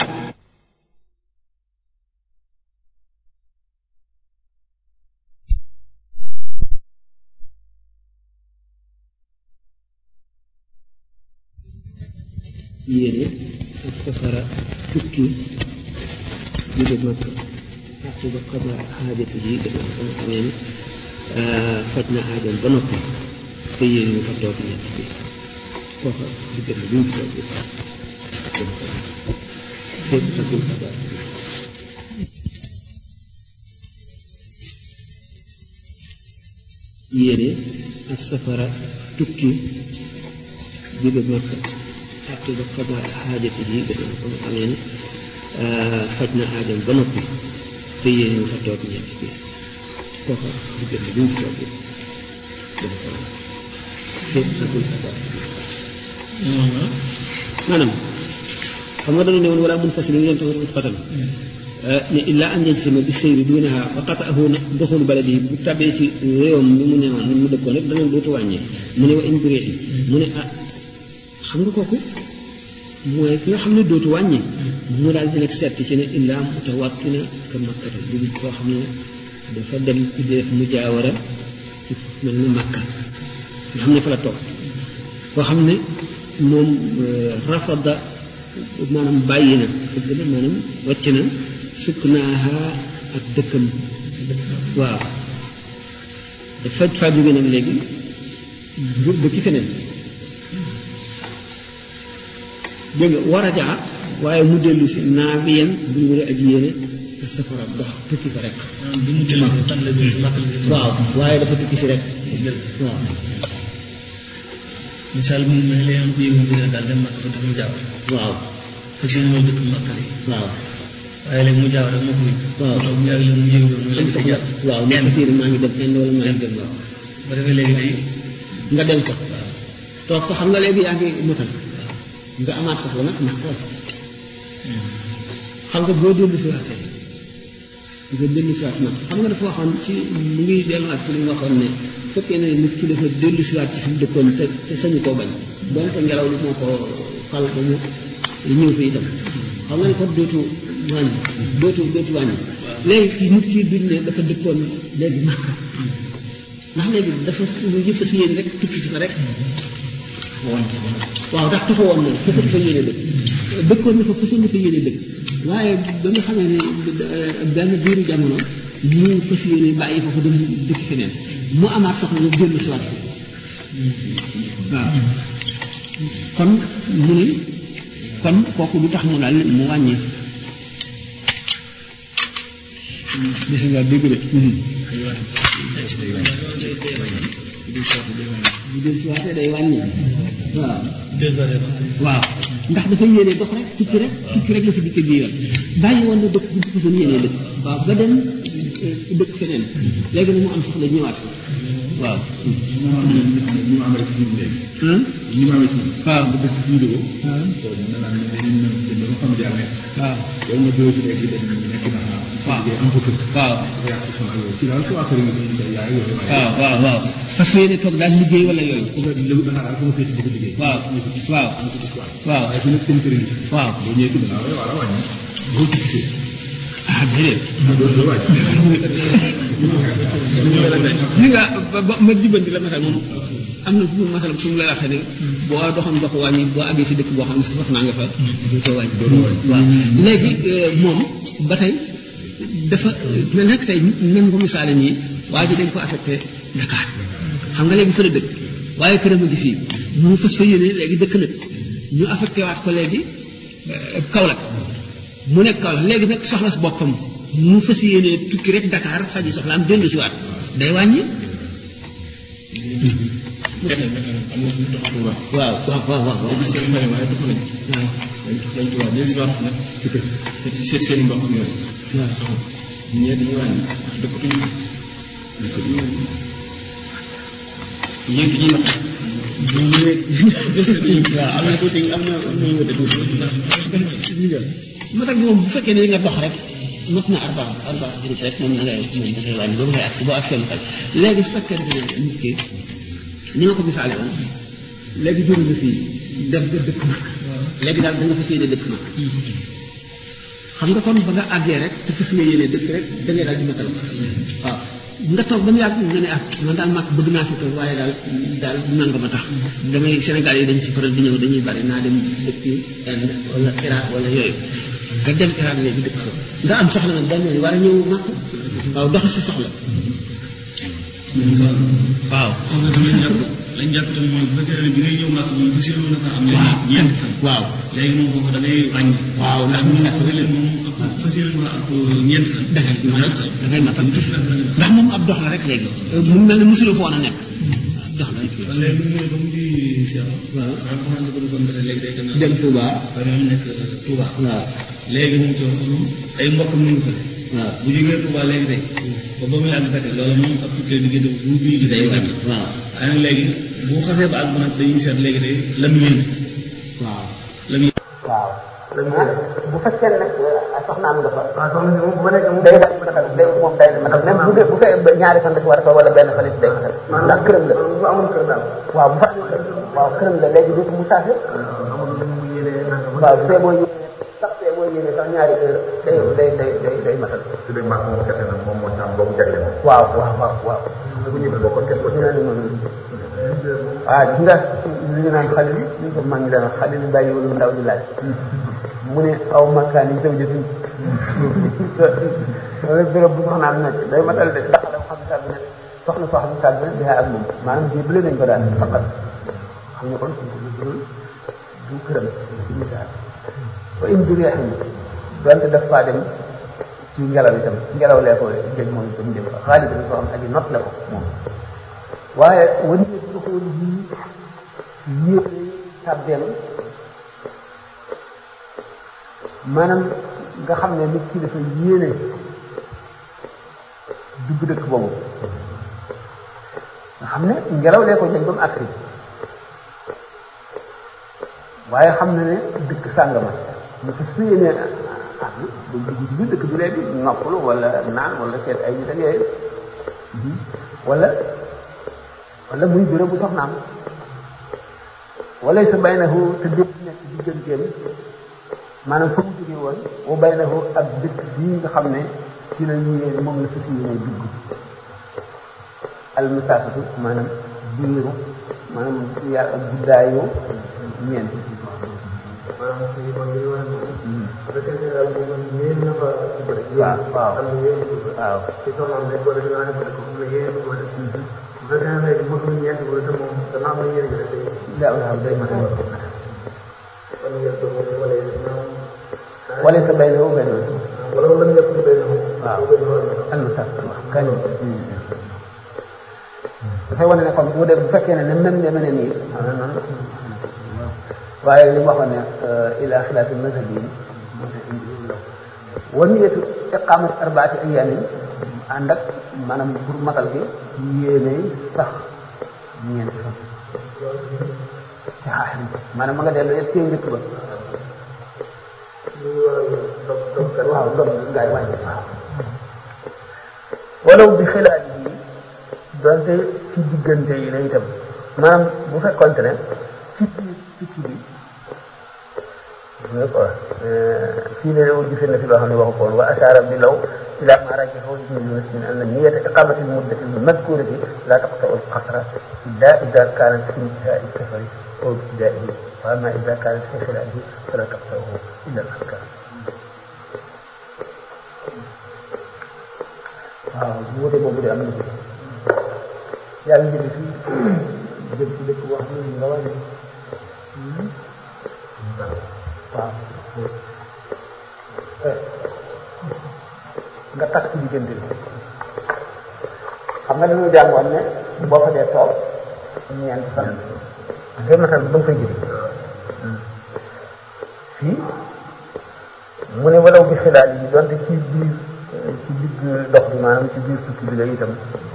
yéene ak safara tukki jóge Makka aqiba qada xaajati yi gannaaw ba nga xamee ni faj na aajoom ba noppi te yéene ñu fa toog ñett bi kooka diggante bi mu toog bi fépp agul qada yéene ak safara tukki jóge Makka aqiba qada xaajati yi gannaaw ba nga xamee ni faj na aajoom ba noppi te yéen ñu fa toog ñett bi kooka diggante bi mu toog bi fépp agul qada maanaam xam nga dañu ne woon wala mun fas li ngeen taxawut xatal ne illaa an yajsima bi seyri duunaha wa qata'ahu doxul baladi bu tabee ci réewam mi mu newoon mu dëkkoon rek dana dootu wàññee mu ne wa in bireexi mu ne ah xam nga kooku mooy ki nga xam ne dootu wàññi mu daal di nekk seet ci ne illaa mutawattina ka makkata du koo xam ne dafa dem ci def mu jaawara mel ni makka nga xam ne fa la toog koo xam ne moom rafada maanaam bàyyi na dëgg na maanaam wàcc na sukk naaha ak dëkkam waaw dafa faa jóge nag léegi bu dëkki feneen dégg nga war a jaa waaye mu dellu si naa bi yen bu ñu waree aji yéene safara dox tukki fa rek bi mu dellu si tan la dellu si makka la waaw waaye dafa tukki si rek waaw misaal bi mu mel ne ko yëgoon bi daal dem makka fa def mu jaaw waaw parce que ñoo dëkk makka yi waaw waaye léegi mu jaaw rek moo ko yëg waaw mu yàgg léegi mu yëg mu léegi si jàpp waaw ne ko siir maa ngi dem Inde wala maa ngi dem waaw ba defee léegi day nga dem fa toog fa xam nga léegi yaa ngi motal nga amaat soxla nag ndax ko xam nga boo dellu si waatee nga dellu si waat nag xam nga dafa waxoon ci mu ngi delluwaat ci li mu waxoon ne fekkee ne nit ki dafa dellu si waat ci fi mu dëkkoon te te sañu koo bañ doonte ngelaw li moo ko fal ba mu ñëw fi itam xam nga ne ko dootu wàññi dootu dootu wàññi léegi nit ki duñ ne dafa dëkkoon léegi Makka ndax léegi dafa yëfa si yéen rek tukki si fa rek waaw ndax taxawoon na foofu dafa yéene dëkk dëkkoon na fa façon dafa yéene dëkk waaye ba nga xamee ne benn diiru jamono mu fas yéene bàyyi foofu dem dëkk feneen mu amaat soxla ñu dellu si waat waaw kon mu ne kon kooku lu tax mu daal mu wàññi bis nga dégg de bu del si waatee day wàññi waaw waaw ndax dafa yéene dox rek tukki rek tukki rek la fi dikk bii yoon bàyyi woon na dëkk bu ñu façon yéene dëkk waaw ba dem dëkk feneen léegi nag mu am soxla ñëwaat fa waaw ñu am rek ci léegi ñu am ci waaw bu dëkk ci ñu waaw so na na dañu xam jaar nekk waaw yow ma do ci léegi dañ nekk na waaw am ko waaw ya ko sama yow ci daal so affaire yi ñu say yaay yow waaw waaw waaw parce que yéene toog daal liggéey wala yooyu ko lu da xara ko fi ci bëgg liggéey waaw waaw waaw ay su nekk seen kër yi waaw bu ñëw ci dina wala wàññi boo ci gisee ah déedéet do do wàññi li nga ba ma jubbanti la masal moom am na fu mu masal fu mu la waxee ne boo doxoon dox wàññi boo àggee si dëkk boo xam ne si soxnaa nga fa du ko wàññi waaw léegi moom ba tey dafa na nekk tey même ko misaale nii waa ji dañ ko affecté Dakar xam nga léegi fa la dëkk waaye këram a ngi fii mu fas fa yéene léegi dëkk nag ñu affecté waat ko léegi Kaolack mu nekk Kaolack léegi nag soxla si boppam mu fas yéene tukki rek Dakar faji soxla am dellu si waat day wàññi waaw waaw waaw waaw léegi seen mbay waaye dox nañ waaw dañ dox nañ tubaab léegi si waat nag ci kër ci seet seen mbokk ñooy waaw soxla ñee dañuy wàññi dëkkatuñu dëkkatuñu yéen dañuy natt bu ñëwee waaw am na tuuti am na am na wute tuuti matal moom bu fekkee ne nga dox rek mot na arba arba minutes rek moom na ngay moom da ngay wàññi boobu ngay agsi boo agsee matal léegi su fekkee ne nit ki ni nga ko misaale woon léegi jóge nga fii def nga dëkk nag léegi daal da nga fas yéene dëkk nag xam nga kon ba nga àggee rek te fas nga yéene dëkk rek da ngay daal di matal waaw nga toog ba mu yàgg nga ne ah man daal màkk bëgg naa fi toog waaye daal daal nanga ma tax damay Sénégal yi dañ ci faral di ñëw dañuy bari naa dem dëkk Inde wala Irak wala yooyu nga dem Irak léegi dëkk fa nga am soxla nag benn yoon war a ñëw màkk waaw dox si soxla waaw lañ jàpp tamit mooy bu fekkee ne bi ngay ñëw màkk moom fas yéene na fa am ñeenti fan waaw léegi moom foofu da ngay wàññi waaw ndax moom leen moom fas yéene na am ñeenti fan da ngay matal da ngay matal ndax moom ab dox la rek léegi mu mel ne mosuloo foon a nekk dox la rek léegi bu ñu ba mu di Cheikh waaw xam nga ko du kon ba léegi day gën a dem Touba ba moom nekk Touba waaw léegi moom ci ay mbokkam ñu ngi fa waaw bu jógee Touba léegi tey ba ba muy àgg fekk loolu moom ab tukkee diggante bu bu ñu day gàtt waaw waaye nag léegi bu xasee ba àgg ba nag dañuy seet léegi tey lam yéene waaw lam yéene waaw bu fekkee nag soxnaam nga fa waaw soxna si moom bu nekk moom day matal day moom day matal même bu dee bu fekkee ñaari fan la ci war a fa wala benn fan it day matal ndax këram la bu amul kër daal waaw bu fa waaw këram la léegi dootu mu saase waaw see boo yéene sax see boo yéene sax ñaari heure day day day day day matal su dee màkk moom kese nag moom moo ci am boobu jagle moom waaw waaw waaw waaw bu ñu bokkoon kenn ko ci waaw gis nga li ñu naan xale ñu ko mag ñi daan xale li bàyyiwul ndaw di laaj mu ne aw makkaan yi tam jëtuñ béréb bu soxna am nekk day matal de ndax dafa xam sàgg ne soxna soo xam sàgg ne daa ak moom maanaam ji bële nañ ko daal faqat xam nga kon du këram ci misaal ba im juree xam donte daf faa dem ci ngelaw itam ngelaw lee ko jëj moom itam dem fa xaalis bi soo xam aji not la ko moom waaye wan ne du ko yii yéene tàbbeel maanaam nga xam ne nit ki dafa yéene dugg dëkk boobu nga xam ne ngelaw lee ko jël ba mu agsi waaye xam na ne dëkk sàngama dafa su yéene ah bu dugg ci biir dëkk bi léegi noppalu wala naan wala seet ay nit ak yooyu wala wala muy bureau bu soxnaam wala sa baynahu te dëkk nekk digganteem maanaam fa mu jógee woon wa baynahu ak dëkk bii nga xam ne ci la ñuy moom la fas yéene dugg al masaafatu maanaam biiru maanaam yaa ak guddaayu ñeent maanaam fii man li war a bu fekkee ne daal moom yéen na fa bëri. waaw waaw am na yéen waaw ci soxnaam rek wala dinaa ne ko def comme ne yéen ko def. bu fekkee ne léegi motul ñeent wala te moom dana am na yéen gi rek day. daa waaw day matal kon ngeen toog moom wala yéen maanaam. wala sa bay na wu benn wala wala ngeen ko bay na moom. waaw bu benn wala al masaafatu wax kañ dafay wane ne kon bu dee bu fekkee ne ne même deme ne nii maanaam noonu waaye li mu waxoon ne ila xilaafi mazhabin wa niyatu iqaamat arbaati ayaamin ànd ak maanaam pour matal gi yéene sax ñeenti fan ci xaaxin maanaam ma nga dellu yëpp ci njëkk ba waaw dog gaay wàññi waaw walaw bi xilaat yi donte ci diggante yi la itam maanaam bu fekkonte ne ci biir tukki bi nga ko fii ne wul gife na fi loo xam ne waxu koon wa ashaara bi law إلى ما رجحه ابن يونس من أن نية إقامة المدة المذكورة لا تقطع القصر إلا إذا كانت في انتهاء السفر أو ابتدائه وأما إذا كانت في خلاله فلا تقطعه إلا الأحكام. waaw wuute boobu de am na yàlla njëkk fii jëm ci dëkk boo xam ne ñu la wàññi waaw nga takk ci diggante bi xam nga dañuy jàngoon ne boo fa dee toog ñeenti fan ngay matal ba nga fay jël fii mu ne walaw bi xilaal yi donte ci biir ci digg dox bi maanaam ci biir tukki bi la itam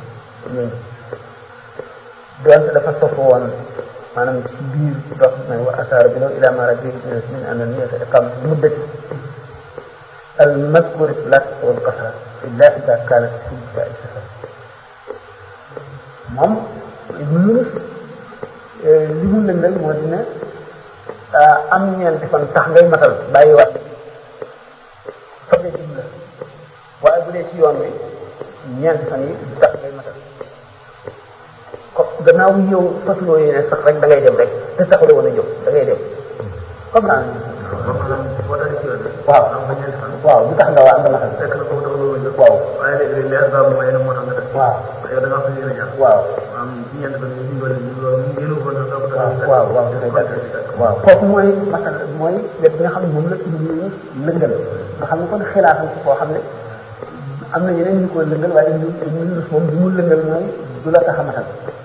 donte dafa sos woon maanaam ci biir dox bi wa asaara bi law ila ma raji min anna niyata iqamati muddati al mazkur la taqul qasra illa idha kanat fi intiha'i safar moom Ibn Yunus li mu lëngal moo dina am ñeenti fan tax ngay matal bàyyi wax fa nga jëm la waaye bu dee ci yoon wi ñeenti fan yi tax ngay matal ko gannaaw yow fasuloo yéene sax rek da ngay dem rek te taxula woon a jóg da ngay dem comme naa waaw waaw bu tax nga waa nga matal waaw waaye léegi leer ba mooy ne moo tax nga def waaw yow da nga fa yéene ñaar waaw am ci ñeent fan yi ñu ñu ko waaw waaw waaw kooku mooy masal mooy wet bi nga xam ne moom la ñu lëngal nga xam ne kon xilaatam ci koo xam ne am na ñeneen ñu ko lëngal waaye ñu ñu moom bi mu lëngal mooy du la tax a matal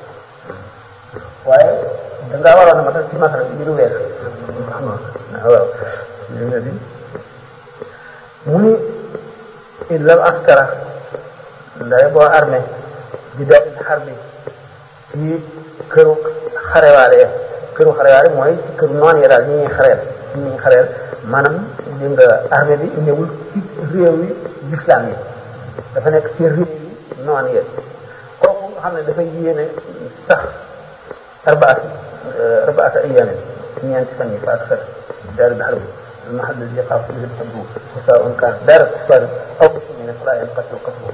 waaye da ngaa waroon a matal ci matal bi du wees waaw mu ni illal askara ndare boo armé di def xar bi ci këru xarewaale ya këru xarewaale mooy ci këru noon ya daal ñi ñuy xareel ñi ñuy xareel maanaam li nga armée bi ñëwul ci réew yi l'islam yi dafa nekk ci réew yi noon ya kooku nga xam ne dafay yéene sax arbaat arbaata ayaamin ñeenti fan yi fa ak sax daal di xar bi المحل الذي يقع فيه الحب سواء كان دار الكفار أو من فلا ينقطع قتله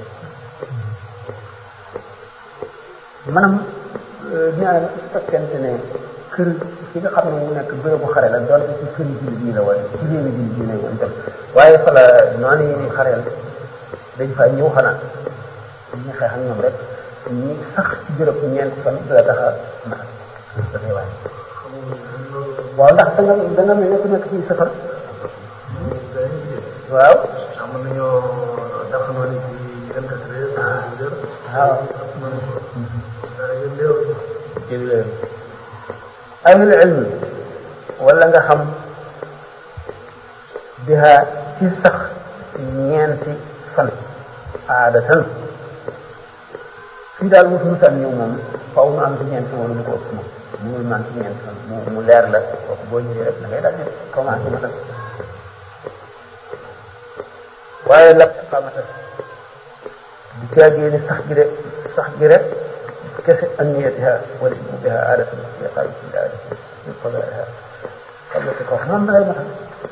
maanaam ñaar su fekkente ne kër fi nga xam ne mu nekk bërëbu xare la doon ci kër jullit yi la woon ci réewi jullit yi la woon tam waaye fa la noonu yi ñuy xareel dañ fa ñëw xanaa ñu xeex ak ñoom rek ñi sax ci bërëb ñeent fan du la tax a matal dafay wàññi waaw ndax da nga da nga mel ne ku nekk ci safar waaw am nañoo def noonu ci vingt-quatre heures waaw jërëjëf ahlul ilm wala nga xam biha ci sax ñeenti fan aadatan fii daal wut mu san ñëw moom faaw mu am ci ñeenti fan wala mu ko ëpp moom mënul man ci ñeenti fan mu mu leer la kooku boo ñëwee rek da ngay daal di commencé matal waaye la xamatal di caagee ni sax gi de sax gi rek kese an niyatiha wala biha aadatan fi qaybati aadati min qadaiha xam nga ko moom da ngay matal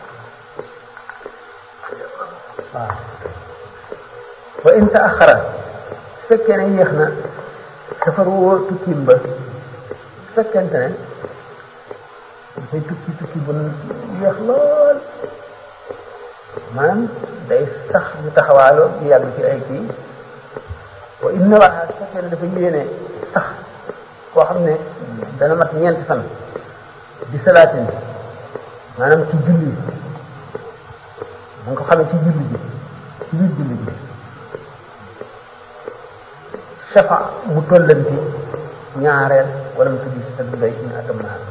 waaw wa in taaxara su fekkee ne yéex na safar woo tukkiim ba su fekkente ne dafay tukki tukki bu yéex lool maanaam day sax ñu taxawaaloo di yàgg ci ay kii wa inna waa su fekkee ne dafa yéene sax koo xam ne dana mat ñeenti fan di salaatin maanaam ci julli mu nga ko xamee ci julli bi ci biir julli bi shafa mu tollanti ñaareel wala mu tuddi si tëdd doy in atam naa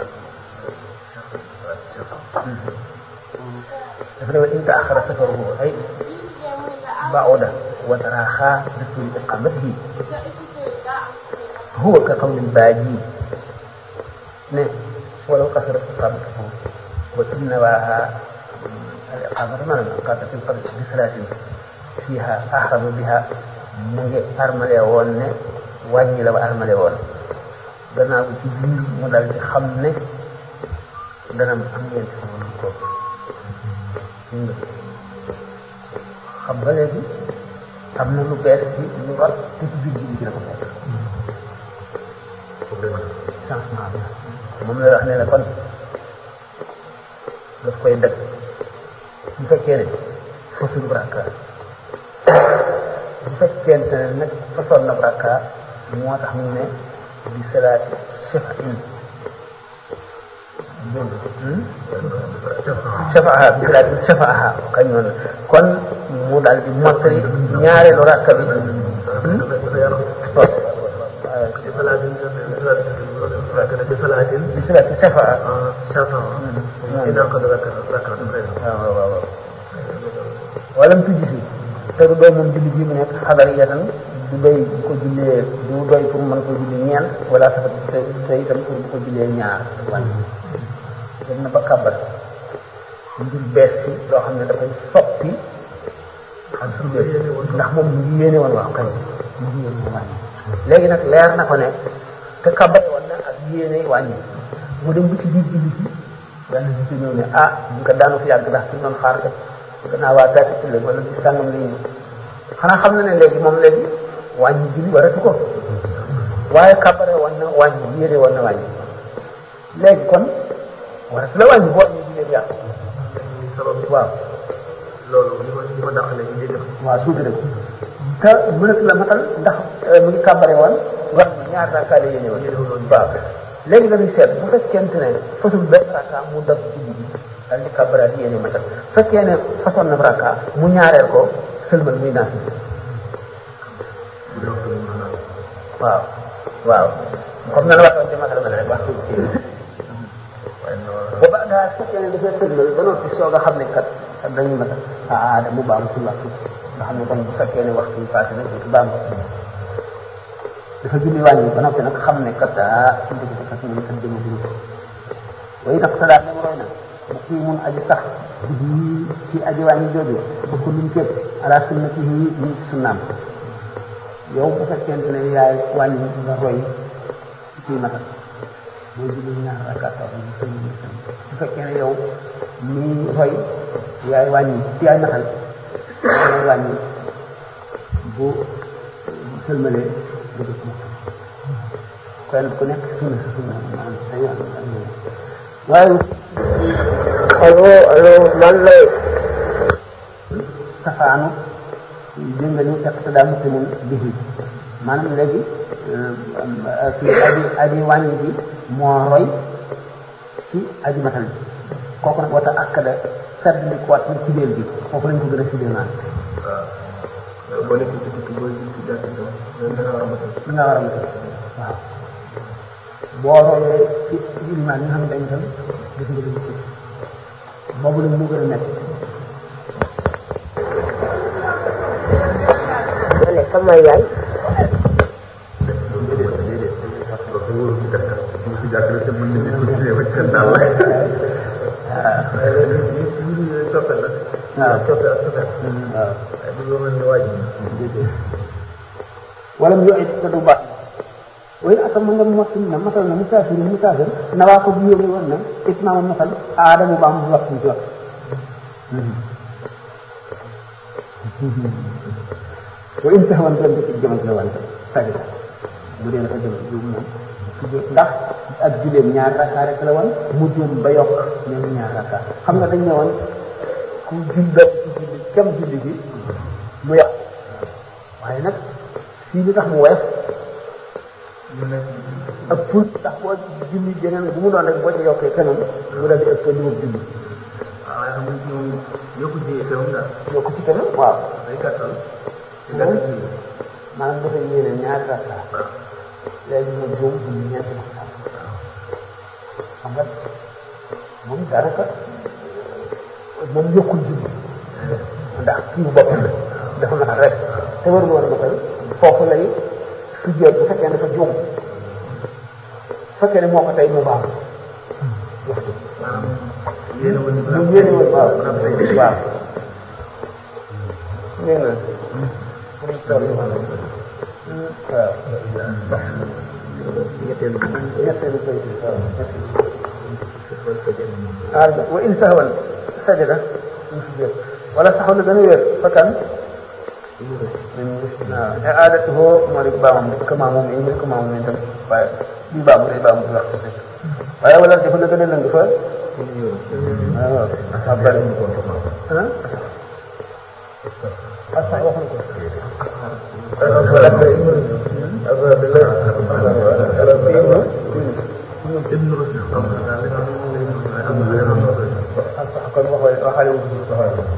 dafa ne wa in taaxara safaruhu ay ba'uda wa taraxa dafuri iqamatihi huwa ka qawli baaji ne walaw qasara iqamatuhu wa innawaha al-iqamatu maanaam iqamatu al-qabr bi salaatin fiha ahrama biha mu ngi armale woon ne wàññi la ba armale woon gannaaw bi ci biir mu dal di xam ne dana am ngeen ci ko xam ba léegi am na lu bees ci lu war te ci biir ji ci la ko fekk changement bi moom la wax ne la kon daf koy dëgg bu fekkee ne fasul braka bu fekkente ne nag façon na braka moo tax mu ne di salaati shafain shafaaha bi salaati shafaaha kañ noonu kon mu daal di mottali ñaareelu rakka bi bi salaati shafaa waaw waaw waaw wala mu tujj si te du doy moom julli bi mu nekk xadariyatan du doy bu ko jullee du doy pour mën ko julli ñeent wala safat te te itam pour bu ko jullee ñaar wàññi dem na ba kàbbar ngir bees si loo xam ne dafay soppi ak ndax moom mu ngi yéene woon waaw kay mu ngi yéene wàññi léegi nag leer na ko ne te kàbbar woon na ak yéene wàññi mu dem ba ci biir julli bi yàlla si ñëw ne ah ñu ko daanu fi yàgg ndax ci doon xaar kat gannaaw waa taati ci léegi wala ci sàngam la ñu xanaa xam na ne léegi moom léegi wàññi julli waratu ko waaye kàbbare woon na wàññi yéene woon na wàññi léegi kon waratu la wàññi boo ñu jullee yàq waaw loolu li ko li ko dàq léegi ñuy def waaw suuti rek te mënatu la matal ndax mu ngi kàbbare woon wax ñaar rakka la yéene woon waaw léegi dañuy seet bu fekkente ne fasul benn rakka mu dab julli bi daal di kàbbaraat yéene matal fekkee ne façon na rakka mu ñaareel ko sëlmal muy naaf waaw waaw comme na la waxoon ci masala rek waxtu bi bu baax daal fekkee ne dafay sëlmal ba noppi soog a xam ne kat dañuy matal ah mu baam ci waxtu nga xam ne kon bu fekkee ne waxtu bi passé na du baam dafa julli wàññi ba noppi nag xam ne kat ah suñu dëkk kat ñun kat dama julli waaye nag sa daal ne roy na mu kii mun aji sax di ci aji wàññi jooju ba ko luñ képp ala sunnati yi ñu sunnaam yow bu fekkente ne yaay wàññi nga roy ci kii matal booy julli ñaar rakka taw ñu sëñ bi bu fekkee ne yow mii roy yaay wàññi ci yaay matal yaay wàññi bu sëlmalee nga def matal kon ku nekk sunna sa sunna maanaam sa yoon waaye allo allo man lay safaanu dégg nga ni fekk sa daa muslimun bihi maanaam léegi kii aji aji wàññi bi moo roy ci aji matal bi kooku nag wata akkada sedd li ko wat ci cibeel bi foofu lañ ko gën a cibeel naan waaw boo nekkee ci dëkk boo ci jàkk da nga war a matal nga war a matal waaw boo royee ci ilimaan yi nga xam ne dañu tam gis nga dañu ci boobu nag mu gën a nekk ma ne sama yaay wala mu yoxit te du baax waaye aka ma nga motti na matal na musaafir musaafir na waa ko bu yóbbu woon na itmaama matal aadamu ba am waxtu ci wax wa in sax wan doon ci jëmal la wante sagi bu dee dafa jëmal juum moom ndax ak juleem ñaar rakka rek la woon mu juum ba yokk ñoom ñaar rakka xam nga dañ ne woon ku julli ci julli kem julli gi mu yàq waaye nag fii li tax mu woyof ëpp tax boo julli jeneen bu mu doon rek boo ci yokkee kanam mu dal di ëpp li mu julli waaw waaye xam nga moom yokku ci kanam daal yokku ci kanam waaw day gàttal maanaam dafay yéene ñaari rakka léegi mu juum bu ñeenti rakka xam nga moom daanaka moom yokkul julli ndax kii bu boppam la dafa matal rek te warul woon matal foofu lay sujjóot bu fekkee dafa juum bu fekkee ne moo ko tey mu baax yéene woon mu yéene woon waaw waaw nee na pour ñu toll waaw ñetteelu ñetteelu koy waaw wa in sahwan sajada mu sujjóot wala saxoon na gën a wér fakkan waaw te aadatu boo moo di baamam rek comment moom yi ñu comment moom itam waaye bii baamu day baamu di wax rek waaye wala dafa la gën a lëng fa waaw dafa bari ah sax waxuñu ko kon waxoo waxaale wu ci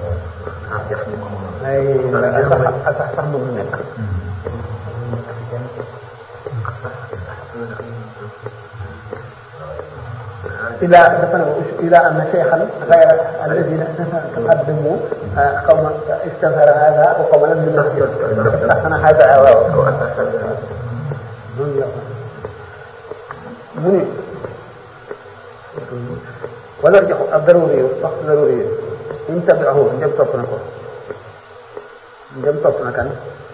ay sax sax sax mënu nekk إلى إلى أن شيخا غير الذين تقدموا قوم استغفر هذا وقوم لم يستغفر أحسن هذا مني ونرجع الضروري وقت ضروري انتبعه جم طفنكم جم طفنا كان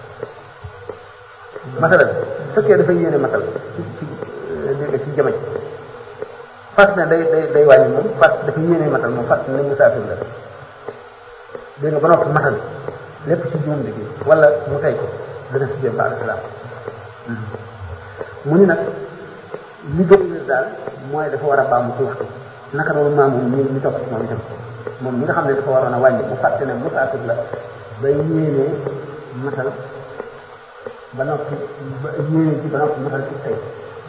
مثلا فكر في مثلا في جمع fàtt ne day day day wàññi moom fàtt dafa yéene matal moom fàtt ne musaafir la dégg nga ba noppi matal lépp ci juum digi wala mu tey ko dana si jëm ba alsalaam mu ni nag li gën a daal mooy dafa war a baamu ci waxtu naka noonu maamoom ñi ñu topp ci moom itam moom mi nga xam ne dafa waroon a wàññi mu fàtt ne musaafir la bay yéene matal ba noppi ba yéene ci ba noppi matal ci tey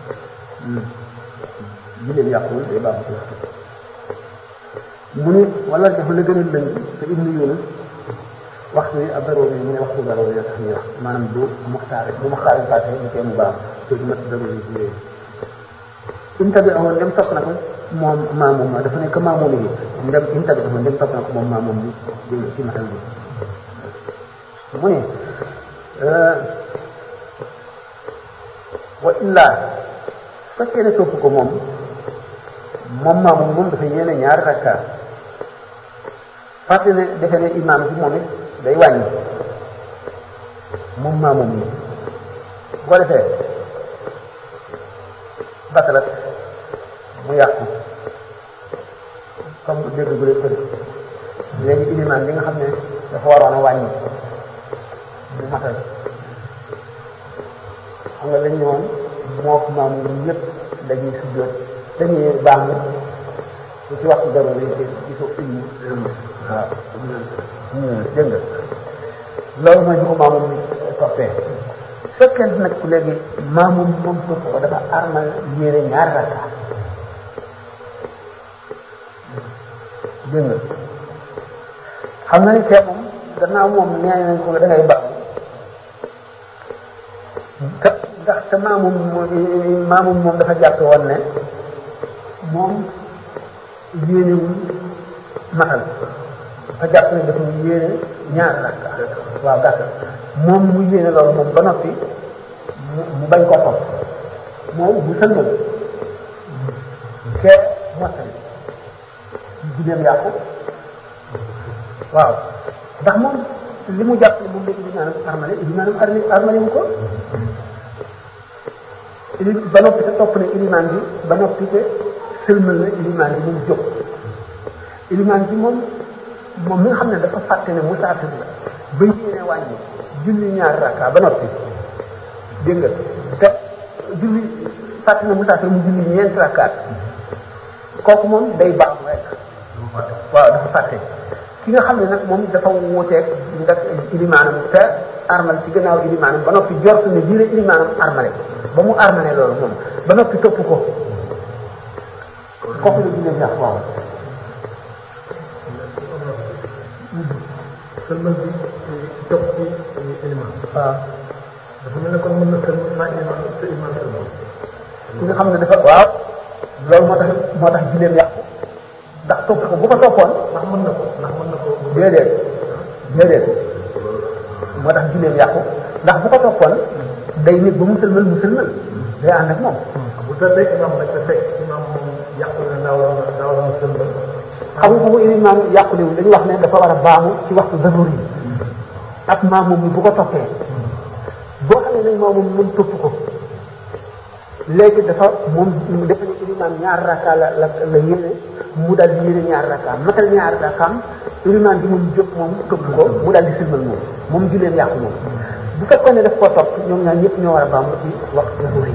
jileen yàqul day baax ci waxtu mu ne wala dafa la gën a lëng te ibnu Yunus waxtu yi ab daroo yi mu ne waxtu daroo yi tax ñuy wax maanaam du muxtaar bu muxtaar yi passé ñu koy mu baax te du mat daroo yi yooyu intabi amoon dem topp na ko moom maamoom ma dafa nekk maamoom yi ndem intabi amoon dem topp na ko moom maamoom bi dégg ci matal bi mu ne wa illaa fekkee ne topp ko moom moom maamoom moom dafa yéene ñaari rakka fàtte ne defe ne imaam bi moom it day wàññi moom maamoom yi bu ko defee batalat mu yàqu comme dégg bu leen ko def léegi ilimaan bi nga xam ne dafa waroon a wàññi bu matal xam nga lañ ñëwoon moo ko maamoom yëpp dañuy sujjóot dañuy baax na ci waxtu dara lay gisoo ilmu waaw dégg nga loolu mooy bi ko maamoom ni toppee su fekkee nag léegi maamoom moom topp ko dafa armal yéene ñaari rakka dégg nga xam na ni kee moom gannaaw moom nee nañ ko da ngay baax ndax te maamum maamum moom dafa jàpp woon ne moom yéenewul matal dafa jàpp ne dafa yéene ñaar rakka waaw gàttal moom mu yéene loolu moom ba noppi mu bañ ko topp moom bu sëlmal kee mottali juleem yàqu waaw ndax moom li mu jàpp ne moom la ilimaanam armale ilimaanam armale armale wu ko ba noppi te topp ne ilimaan bi ba noppi te sëlmal na ilimaan bi moom jóg ilimaan bi moom moom mi nga xam ne dafa fàtte ne musaafir la ba yéene wàññi julli ñaar rakka ba noppi dégg nga te julli fàtte ne musaafir mu julli ñeenti rakkaat kooku moom day baax rek waaw dafa fàtte ki nga xam ne nag moom dafa wuuteeg ndax ilimaanam te armal ci gannaaw ilimaanam ba noppi jortu ne lii la ilimaanam armale ba mu armale loolu moom ba noppi topp ko kooku la jullee sax waaw sëlmal bi topp ci ilimaan waaw dafa mel ne kon mën na sëlmal naa ilimaan te ilimaan sëlmal ki nga xam ne dafa waaw loolu moo tax moo tax julleem yàqu ndax topp ko bu ko toppoon ndax mën na ko ndax mën na ko déedéet déedéet moo tax julleem yàqu ndax bu ko toppoon day nit ba mu sëlmal mu sëlmal day ànd ak moom bu tëddee imam nag te fekk imam moom yàqu na daaw la daaw la sëlmal xam nga bu imam yàquliwul dañu wax ne dafa war a baamu ci waxtu daruri yi ak maamum bi bu ko toppee boo xamee ne maamum mën topp ko léegi dafa moom dafa ne ilimaan ñaar rakka la la la yéene mu daal di yéene ñaar rakka matal ñaar rakkaam ilimaan bi moom jóg moom topp ko mu daal di sëlmal moom moom julleen yàqu moom bu fekkoon ne daf koo topp ñoom ñaar ñëpp ñoo war a baamu ci waxtu zuhri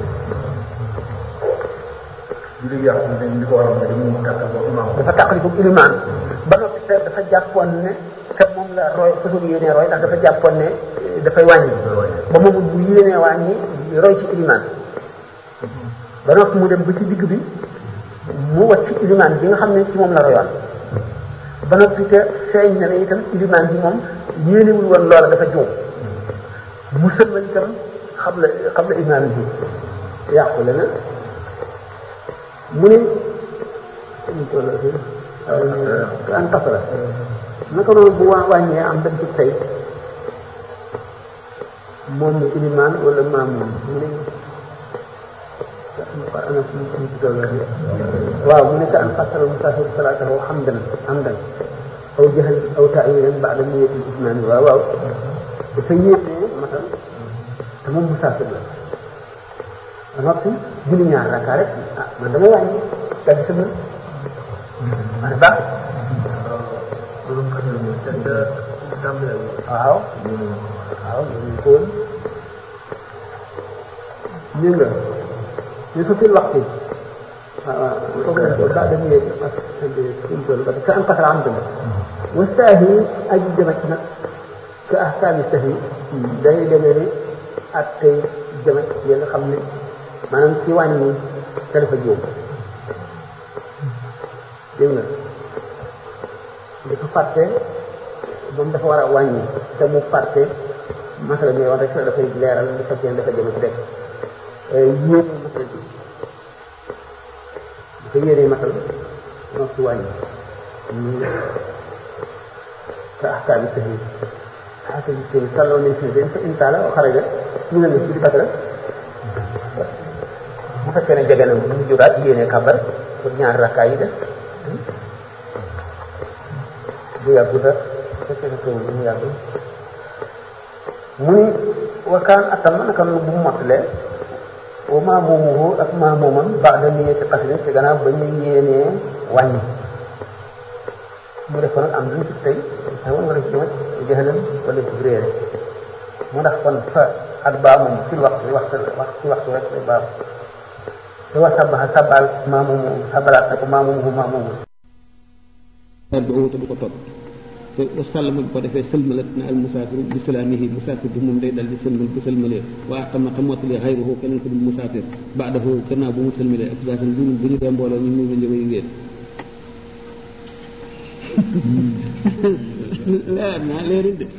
julli yàqu dañ li ko waral mooy dañuy tàkkal ko imaam dafa tàqali ko ilimaan ba noppi te dafa jàppoon ne te moom la roy façon yéenee roy ndax dafa jàppoon ne dafay wàññi ba moom bu yéenee wàññi roy ci ilimaan ba noppi mu dem ba ci digg bi mu wàcc ci ilimaan bi nga xam ne ci moom la royoon ba noppi te feeñ na ne itam ilimaan bi moom yéenewul woon loola dafa juum mu sëlmal itam xam la xam la imaam bi yàqu la na mu ne an tasala naka noonu bu waa wàññee am dem ci tey moom ni ilimaan wala maam moom mu ne waaw mu ne ka an fasala musafir salaatahu hamdan hamdan aw jahal aw ta'wilan ba'da niyyati al-ithnan waaw waaw dafa yéene matal te moom musafir la ba noppi julli ñaar rakkaa rek ah man damay wàññi daal di sëbna ma ne baax waaw waaw loolu ko woon ñu nga ñu fa fil waxtu waaw waaw ba dem yéeg ak suñ toll ba ka an fasal am dëgg wa saahi aji jamat nag ka ahkaami sahi day demee ni ak tey jamat yi nga xam ne maanaam ci wàññi te dafa jóom dégg nga dafa fàtte moom dafa war a wàññi te mu fàtte masala bi wax rek dafay leeral bu fekkee dafa jëm ci rek yéene masala bi dafa yéene masala moo ci wàññi te ahkaami sahi ahkaami sahi salloo nañ si den fa intaala o xaraja ñu ne ci di batala bu fekkee ne jege na mu juraat yéene kabar pour ñaari rakkaa yi def bu yàggu def bu fekkee ne kaw bu mu yàggu mu ni wakaan atam naka nu bu mu mottalee wa maa moomuhu ak maa moomam baax da niyyati qasri te gannaaw ba ñu yéenee wàññi mu def ko nag am duñ ci tey xew nga def ci dama jëxalan wala ci réere mu ndax kon fa ak baa moom ci waxtu waxtu wax ci waxtu rek lay baax te wa sabaxa sabal maamumu sabalaat na ko maamumu maamumu boobu te du ko topp te wasallama bu ko defee sëlmalat na al musaafir bi salaamihi musaafir bi moom day dal di sëlmal bu sëlmalee waa xam na xamootali xayruhu keneen ko dul musaafir baadahu gannaaw bu mu sëlmalee ak saasan bu bu ñu dee mbooloo ñu ñu njëma yi ngeen leer naa leerin de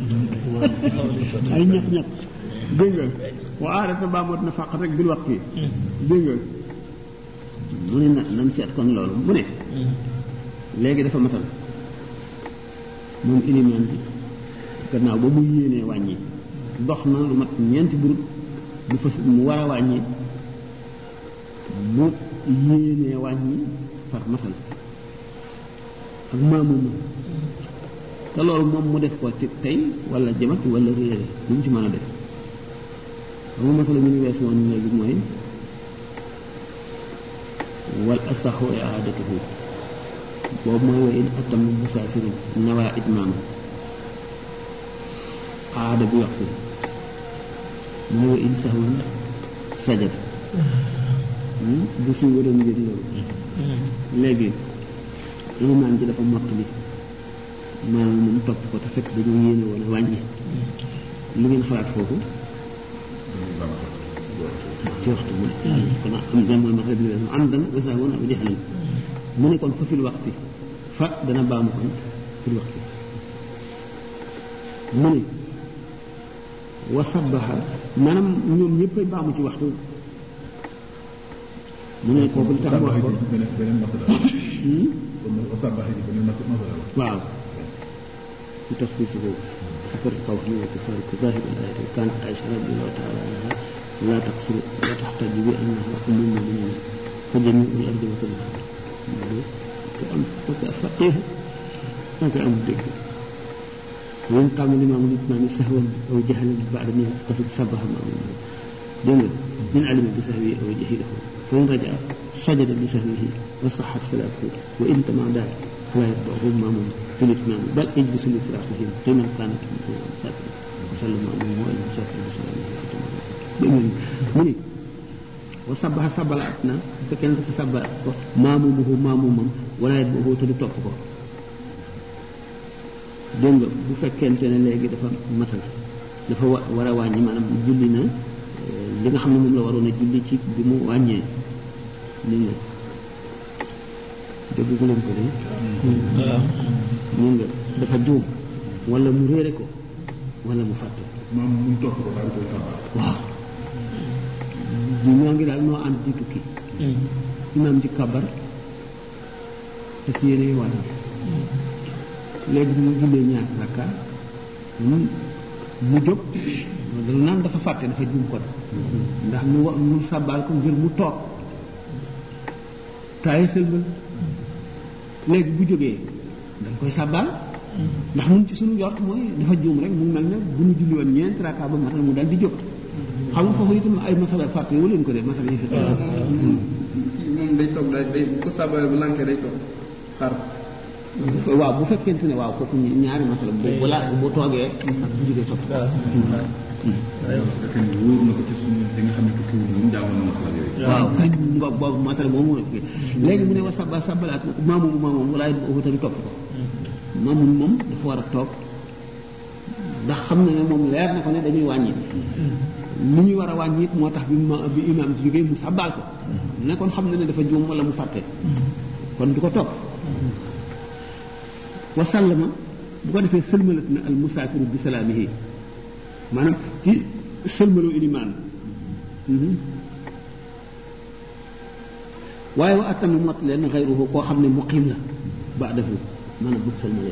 ay ñax ñax dégg nga wa aarata baamoot na fàq rek bil waxtu yi dégg nga mu ne na nan seet kon loolu mu ne léegi dafa matal moom ilimaan bi gannaaw ba mu yéenee wàññi dox na lu mat ñeenti burut bu fas mu war a wàññi mu yéenee wàññi far matal ak maamuma te loolu moom mu def ko ci tey wala jamat wala réere lu mu ci mën a def xam nga masala mi ñu wees woon léegi mooy wal asaxu i'adatuhu boobu mooy wa in atam musaafirin nawaa itmaama aada bi wax si mu ne wa in sahwan sajad bu si waroon ngir loolu léegi ilimaan ji dafa mottali maanaam moom topp ko te fekk dañoo yéene woon a wàññi lu ngeen xalaat foofu ci waxtu mu kon am na mooy masala bi wees am dan wa sahwan aw jahlan mu ne kon fa fil waxti fa dana baamu kon fil waxti mu ne wa sabaxa maanaam ñoom ñëppay baamu ci waxtu mu ne kooku li tax mu wax ko beneen masala wa sabaxa ji beneen masala waaw ci tax si si boobu سفر قوله وكفارك ظاهر الآية كانت عائشة رضي الله تعالى عنها لا تقصر ولا تحتج بأنها أم المؤمنين فجميع الأرض وكلها فقيه ما كان ذلك وإن قام الإمام الإتمام سهوا أو جهلا بعد أن قصد سبها مأموما دون من علم بسهوه أو جهله fa in raja sajada li sahwihi wa sahhat salaatuhu wa in tamaada fala yatba'uhu maamum fil itmaam bal yajlisu li firaaqihim liman kaanat musaafira wa sallama alayhi wa musaafir bi salaamihi mu ni wa sabaxa sabalaat na bu fekkee ne dafa sabalaat ko maamumuhu maamumam wala yatba'uhu te du topp ko dégg nga bu fekkente ne léegi dafa matal dafa wa war a wàññi maanaam julli na li nga xam ne moom la waroon a julli ci bi mu wàññee dégg nga dégg leen ko de waaw dégg nga dafa juum wala mu réere ko wala mu fàtte maam mu topp ko daal koy sabal waaw ñoo ngi daal noo ànd di tukki imaam ji kabar te si yéene wàññi léegi bi mu jullee ñaari rakka mun mu jóg dana naan dafa fàtte dafa juum ko ndax mu wa mu sàbbaal ko ngir mu toog taaye sëlmal léegi bu jógee dañ koy sàbbaal ndax mun ci suñu yort mooy dafa juum rek mu mel ne bu ñu julli woon ñeenti rakka ba matal mu dal di jóg xam nga foofu itam ay masala fàtte wu leen ko de masala yi fi moom day toog daal day bu ko sàbbaale bu lànkee day toog xaar waaw bu fekkente ne waaw kooku ñaari masala bu balaa bu toogee ak bu jógee topp fekkee ne wóor na ko ci suñu li nga xam ne tukki wu moom jaamoon na masala yooyu waaw kañ nga boobu masala moom moo léegi mu ne wa sabba sabbalaat maamu maamoom walaay bu tamit topp ko maamu moom dafa war a toog ndax xam na ne moom leer na ko ne dañuy wàññi li ñuy war a wàññi it moo tax bi ma bi imaam ci jógee mu sabbaal ko ne kon xam na ne dafa juum wala mu fàtte kon du ko topp wa sallama bu ko defee sëlmalat na al musaafiru bi salaamihi maanaam ci sëlmaloo ilimaan waaye wa atam mot leen xayruhu koo xam ne muqim la baadahu maanaam bu sëlmalee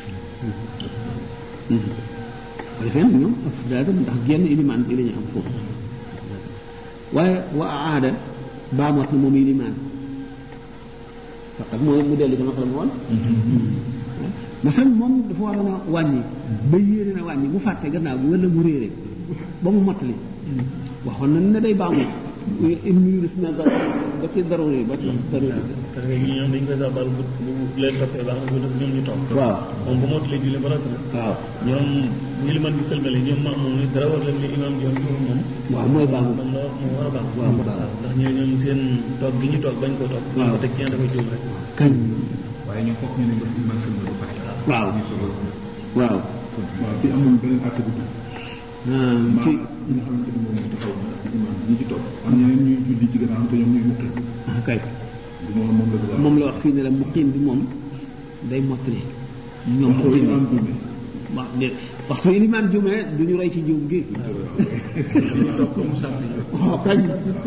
ko defee nag ñoom afdaadam ndax genn ilimaan bi la ñu am foofu waaye wa aada baamoot na moom ilimaan faqat mooy mu dellu ci masala mu woon masal moom dafa waroon a wàññi ba yéene na wàññi mu fàtte gannaaw bi wala mu réere ba mu mottali waxoon na ne day baamu une minute na ba ci daruri ba daruri parce que ñoom dañ koy sabal bu bu leen toppee baax na bu def ñoom ñu toog waaw moom bu mottalee julli ba rafet waaw ñoom ñu li man di sëlmale ñoom maam moom ni dara war leen li imam jox moom waaw mooy baamu moom la moo war a baax waaw ndax ñoo ñoom seen toog gi ñu toog bañ ko toog ñu ko teg kenn dafa juum rek kañ waaye ñoo foog ñu ne nga si man sëlmal ba pare waaw ñu soog a waaw waaw fi amul beneen àtte bu dugg ci ñi nga xamante ni moom taxaw na ak imaam ñi ci toog am ñeneen ñuy julli ci gannaaw te ñoom ñuy muqim kay du moom moom la du moom la wax fii ne la muqim bi moom day mottali ñoom waxtu muqim imaam juume waaw de waxtu ilimaan juumee du ñu roy ci juum gi ñu toog ko musaafir waaw kañ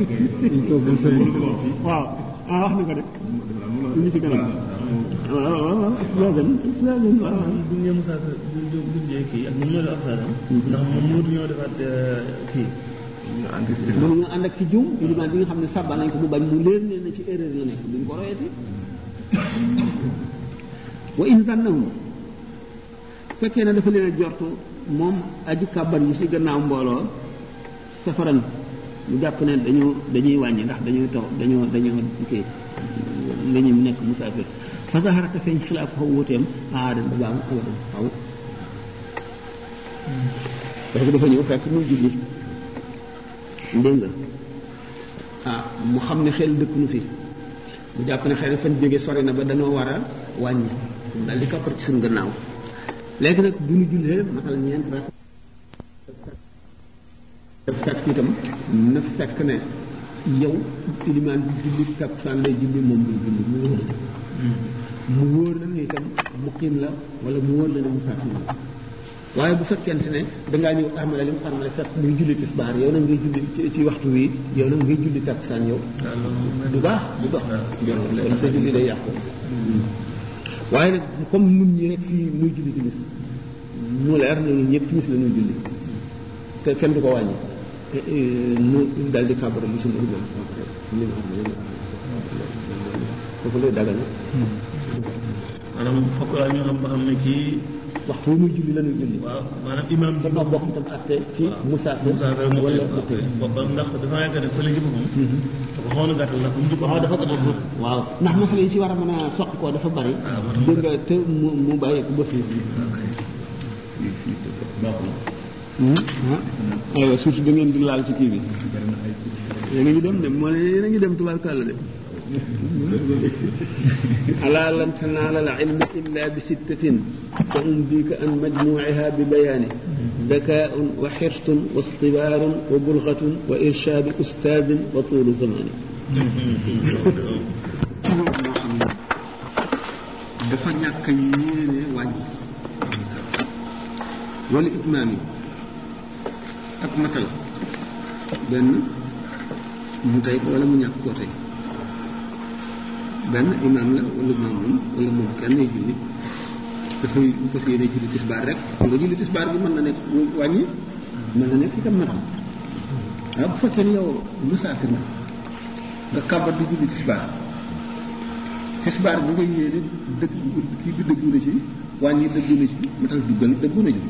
waaw ah wax na ko de ñu ngi ci kanam waaw waaw waaw slogan slogan waaw bu ñu musaafir bu bu bu kii ak moom mooy la affaire ndax moom mënatu ñoo defaat kii mën nga ànd ak ci juum ilimaan bi nga xam ne sàbba nañ ko mu bañ mu leer ne na ci erreur la nekk duñ ko royati wa in zannahum fekkee ne dafa leen a jortu moom aji kàbban yi ci gannaaw mbooloo safaran mu jàpp ne dañu dañuy wàññi ndax dañuy tox dañoo dañoo kii la ñu nekk musaafir fa zaharata feeñ xilaaf xaw wuuteem aadan ba baa mu abadan xaw parce que dafa ñëw fekk muy julli dégg nga ah mu xam ne xel dëkk nu fi mu jàpp ne xëy na fan jógee sori na ba dañoo war a wàññi daal di kappar ci suñu gannaaw léegi nag bu ñu jullee matal ñeent rak fekk itam na fekk ne yow ilimaan bi julli takkusaan lay julli moom bi julli mu wóor mu wóor la ne itam muqim la wala mu wóor la ne musaafir la waaye bu fekkente ne dangaa ñëw armale li mu armale fekk muy julli tisbaar yow nag ngay julli ci ci waxtu wi yow nag ngay julli takkusaan yow du baax du dox kon sa julli day yàqu waaye nag comme nun ñi rek fii muy julli timis mu leer na ñun ñëpp timis la ñuy julli te kenn du ko wàññi nu dal di kàbbara li suñu imam li mu am foofu lay dagal maanaam fokk laa ñu xam ba xam ne kii waxtu muy julli la ñuy julli waaw maanaam imam bi dafa bokk itam atte ci musaafir musaafir wala boppam ndax dafa yaakaar ne fële ci boppam dafa xawoon a gàttal la bu waaw dafa gën a waaw ndax masala yi ci war a mën a soq koo dafa bari dégg nga te mu mu bàyyi ko ba fii ah aywa surtout da ngeen di laal ci kii bi yéen a ngi dem de moo ne yéen a ngi dem tubaarkàlla de alaa lan tanaala al ilma illa bi sittatin sa umbika an majmuiha bi bayaani dakaun wa xirsun wa istibaarun wa bulgatun wa irshaadu ustaadin wa tuulu zamaani dafa ñàkk yéene wàññi wala itmaam yi ak matal benn mu tey ko wala mu ñàkk koo tey benn imaam la wala maamum wala moom kenn ay julli dafay fas yéene julli tisbaar rek nga julli tisbaar gi mën na nekk wàññi mën na nekk itam matal waaw bu fekkee ne yow musaafir nga nga kàbbat di julli tisbaar tisbaar bi nga yéene dëgg kii bi dëggu na ci wàññi dëggu na ci matal duggal dëggu na ci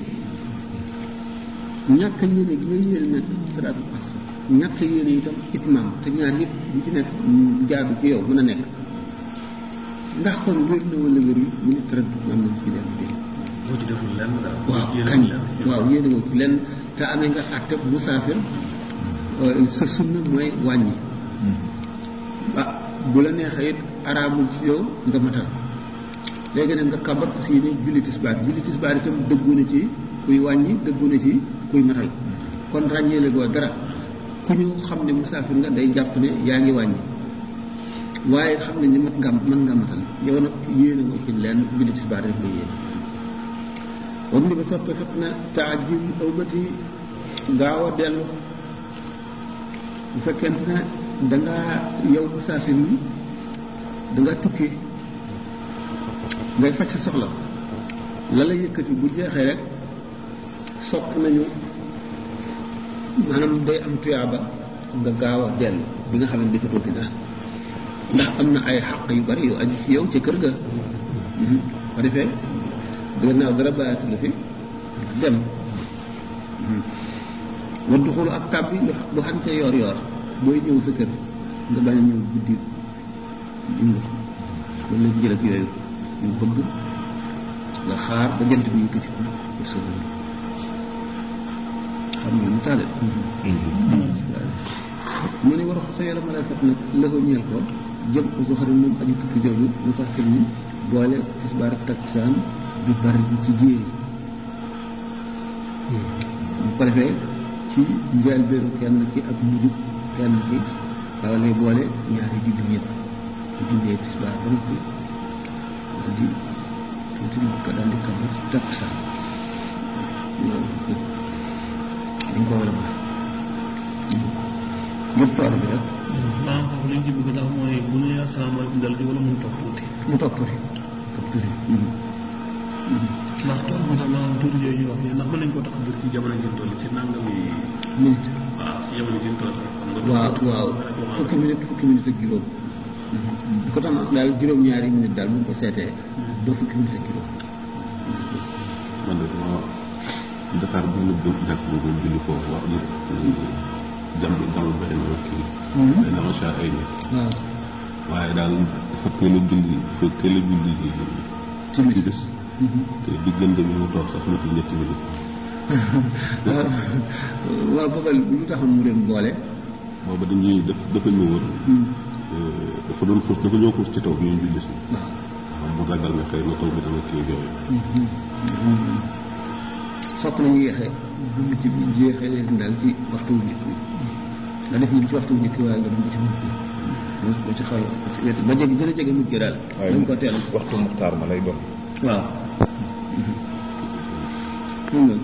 ñàkk yéene gi nga yéene nag salaatul asr ñàkk yéene itam itmaam te ñaar yëpp bu ci nekk jaadu ci yow mën a nekk ndax kon wér na wala wér yi mu ne tërëdd am nañ ci dem dé boo ci deful lenn daal waaw kañ waaw yéene woo ci lenn te amee nga àtte musaafir sa sunna mooy wàññi ah bu la neexee it araamul ci yow nga matal léegi nag nga kabar si ne julli tisbaar julli tisbaar itam dëggu na ci kuy wàññi dëggu na ci kuy matal kon ràññee la goo dara ku ñu xam ne musaafir nga day jàpp ne yaa ngi wàññi waaye xam ne ni mat nga mën nga matal yow nag yéene nga ci leen julli tisbaar rek nga yéene wam ni ba soppe fekk na taajil awbati gaaw a dellu bu fekkente ne dangaa yow musaafir ni dangaa tukki ngay faj sa soxla la la yëkkati bu jeexee rek sopp nañu maanaam day am tuyaaba nga gaaw a dellu bi nga xam ne dafa tukki dara ndax am na ay xaq yu bari yu aju ci yow ca kër ga ko defee gannaaw dara bàyyatu la fi dem waddu xulu ak tàbbi bu xam ca yoor yoor booy ñëw sa kër nga bañ a ñëw guddi nga mën na jël ak yooyu ñu bëgg nga xaar ba jant bi yëkkati ko pour sa kër xam nga mu taale mu ne war a sa yàlla malakat nag la ko ñeel ko jëm ko soxari moom aju tukki jooju mu sax fir ni boole tisbaar ak takkusaan bi bari bi ci jéeri bu ko defee ci njaal béeru kenn ki ak mujub kenn ki waaw lay boole ñaari julli ñëpp bu jullee tisbaar ba noppi daal di tuuti mu ko daal di kabar takkusaan loolu dañ ko war a baax ñëpp toor bi rek maanaam foofu lañ ci bëgg daal mooy bu ñu asalaamaaleykum dal di wala mun toog tuuti mu toog tuuti toog tuuti ndax toog moo tax maanaam tuuti yooyu ñuy wax nii ndax mën nañ koo tax bir ci jamono ji toll ci nangami minute waaw ci jamono ji toll waaw waaw fukki minute fukki minute ak juróom di ko tax daal juróom-ñaari minute daal bu ñu ko seetee doo fukki minute ak juróom man de dama Dakar bu ñu doon jàpp bu ko julli foofu wax ni jam jam benn kii benn macha ay ni waaw waaye daal fekkee la julli fekkee la julli ci ci des te diggante bi mu toog sax na ci ñetti minute waaw waaw boobal lu taxoon mu leen boole booba dañuy def dafa ñëwoon dafa doon xuus dafa ñëw xuus ci taw bi ñuy julli si waaw mu ragal ne xëy na taw bi dama kii yooyu sopp nañu yéexee dugg ci yéexee leen daal ci waxtu wu njëkk bi nga def ñu ci waxtu wu njëkk waaye nga dugg ci mujj bi ba ci xaw ci wet ba jege gën a jege mujj daal dañ ko teel waxtu muxtaar ma lay doon waaw xam nga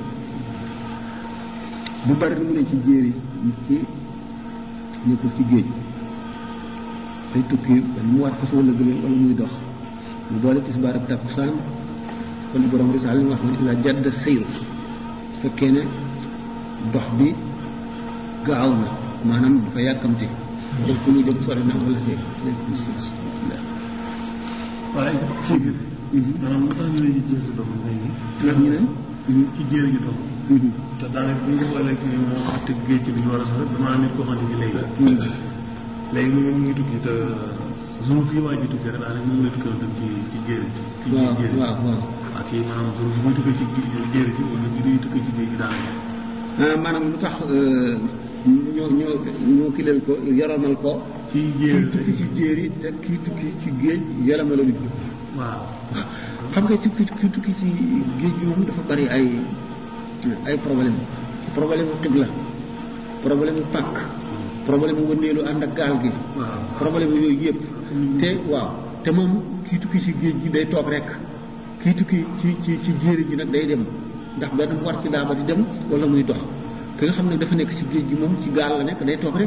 bu bari mu ne ci jéeri nit ki nekkul ci géej day tukki mu war fas wala gëléem wala muy dox mu boole tisbaar ak takkusaan kon borom risaal li nga wax ne ila jadd sayru fekkee ne dox bi gaaw na maanaam dafa yàkkamti def fu muy jóg sori na wala xëy aleykum salaam waaye kii bi maanaam lu tax ñu ne ci jéer gi dox léegi ndax ñu ne ci jéer gi dox te daanaka bu ñu ko boolee kii moo xam te géej gi bi ñu war a sax damaa nit koo xamante ni léegi léegi mu ngi tukki te jour fii waa ji tukki rek daanaka moom lay tukki woon tam ci ci géej gi. waaw waaw waaw. ak kii maanaam jour bi muy tukki ci géej gi wala bi muy tukki ci géej gi daanaka. maanaam lu tax ñoo ñoo ñoo kileel ko yoromal ko. ci jéer kii tukki ci jéer yi te kii tukki ci géej yoromal ko. waaw. xam nga tukki kii tukki ci géej gi moom dafa bari ay ay problème problème mu xibla problème mu pàkk. problème mu wëndeelu ànd ak gaal gi. waaw problème yooyu yëpp. te waaw te moom kii tukki ci géej gi day toog rek kii tukki ci ci ci jéeri ji nag day dem ndax benn mu war ci daaba di dem wala muy dox ki nga xam ne dafa nekk ci géej gi moom ci gaal la nekk day toog rek.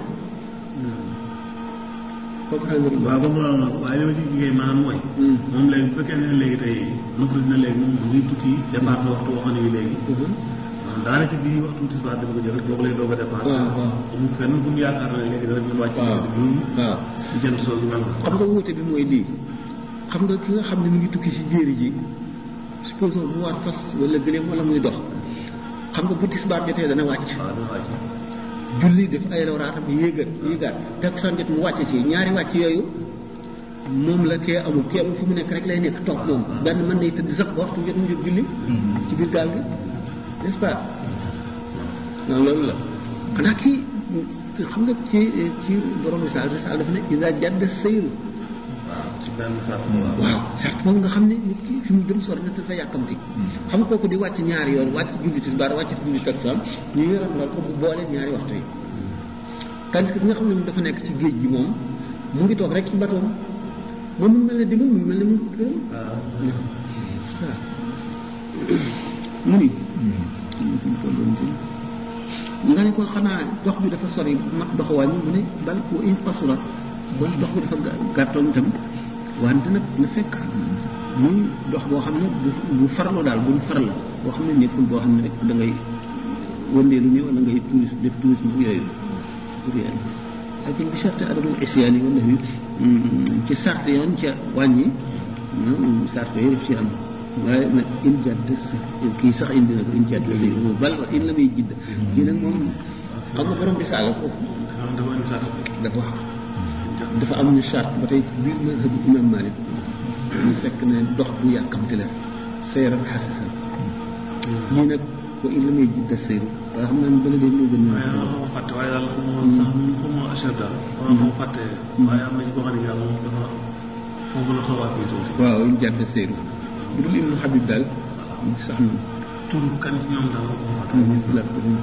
comprendre nga. waaw comme loolu nag waaye li ma ci jigéen maanaam mooy. moom léegi bu fekkee ne léegi tey noppalu na léegi moom mu ngi tukki départ na waxtu waxoon nañu léegi. maanaam daanaka bii waxtu tisbaar dafa ko jël rek boobu lay doog a départ. waaw waaw amul fenn fu mu yaakaar ne léegi dana mën wàcc. waaw waaw ci jënd soo gi mel xam nga wuute bi mooy lii xam nga ki nga xam ne mu ngi tukki ci jéeri ji supposons mu war fas wala gëléem wala muy dox xam nga bu tisbaar jotee dana wàcc. waaw dana wàcc. julli def ay lawraatam yéegal yéegaat teg san jot mu wàcc ci ñaari wàcc yooyu moom la kee amul kee amul fu mu nekk rek lay nekk toog moom benn mën nay tëdd sax waxtu jot mu jóg julli ci biir gaal gi n'est-ce pas non loolu la xanaa kii xam nga ci ci borom misaal misaal dafa ne ida jadd sëyru waaw ci benn sart waaw sart moom nga xam ne nit ki fi mu jëm sori na te dafa yàkkamti xam nga kooku di wàcc ñaari yoon wàcc julli tisbaar wàcc julli takkusaan ñu yoram la ko bu boole ñaari waxtu yi tandis que bi nga xam ne dafa nekk ci géej gi moom mu ngi toog rek ci batoom moom mu mel ne dimam mu mel ne mu gërëm waaw mu ni nga ne ko xanaa dox bi dafa sori mat doxawaay mu ne bal wa in qasura bon dox bi dafa gàttoon itam wante nag na fekk muy dox boo xam ne bu farlu daal buñ farla boo xam ne nekkul boo xam ne rek da ngay wëndeelu ni wala ngay tourisme def tourisme yooyu pour yàlla ak bi charte adamul isyaan yi wala ci sart yoon ca wàññi sart yooyu def ci am waaye nag in jadd sa kii sax indi na ko in jadd sa bal in la may jidd kii nag moom xam nga borom bi saala foofu dafa dafa am ñu charte ba tey biir mazhab imam Malik ñu fekk ne dox bu yàkkamti la sayran xasisan ñii nag ko in la may jidd sayru waaye xam naa ne bële de moo gën waaye yàlla xaw ma fàtte waaye yàlla xaw ma sax moom xaw ma achar daal waaw xaw ma fàtte waaye am na ci koo xam ne yàlla moom dafa foofu la xaw a kii tuuti waaw in jadd sayru bu dul ibnu Habib daal sax na turu kan ci ñoom daal xaw ma fàtte la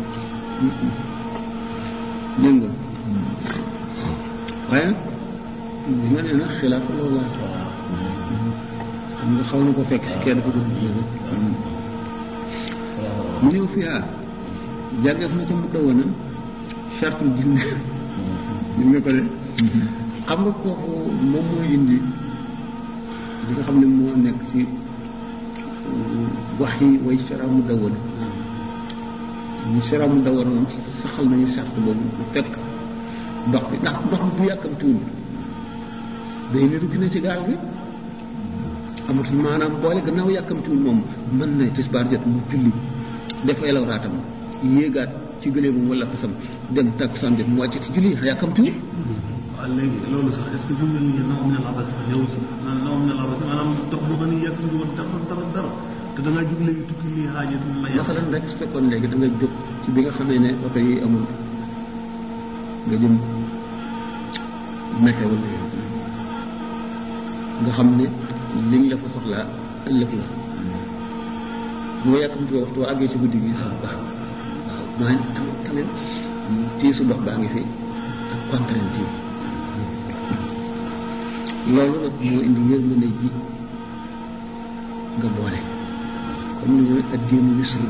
dégg nga waaye bi nga nee nag xilaaf loolu laa xam nga xaw na ko fekk si kenn ko dul mu ñëw fii ah jàngeef na ca mu dawoon a chartul jinne ñu nga ko de xam nga kooku moom mooy indi li nga xam ne moo nekk ci wax yi way sara mu dawoon ñu sara mu dawoon moom saxal nañu charte boobu bu fekk ndox bi ndax ndox bi bu yàkkamtiwul day niru gi ne ci gaal bi amatul maanaam boole gannaaw yàkkamtiwul moom mën na tisbaar jot mu julli def ay lawraatam yéegaat ci gëleemam wala fasam dem takkusaan jot mu wàcc ci julli yàkkamtiwul waaw léegi loolu sax est-ce que fi mu ne nii naw ne la abal sax ñëw ci naan naw ne la abal maanaam dox boo xam ne yàkkamti woon dara dara dara te da ngaa jóg léegi tukki lii xaajatu la yàq masalan rek su fekkoon léegi da nga jóg ci bi nga xamee ne oto yi amul nga jëm nekkee wala nga xam ne li ñu la fa soxlaa ëllëg la moo yàkkamti waxtu waa àggee ci guddi gi sax baax waaw maa tamit tamit tiisu ndox baa ngi fi ak contrainte yi loolu nag moo indi yërmande ji nga boole comme ni ñu ak démb wisru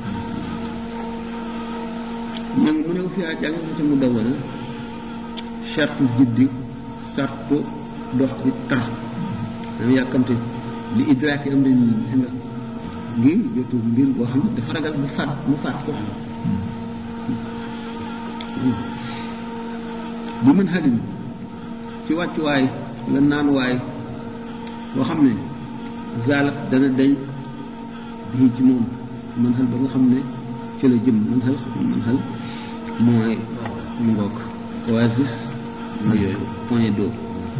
ñoom mu ne ko fi jàng ko ci mu dawana charte jiddi charte dox bi tar dama yàkkamte li idraaki am dañ si nga ngir jotu mbir boo xam ne dafa ragal mu faat mu faat ko bu mën xalin ci wàccuwaay la naanuwaay boo xam ne zaalat dana dañ bii ci moom man xal ba nga xam ne ci la jëm man xal man xal mooy mu ngoog oasis mooy yooyu point d'eau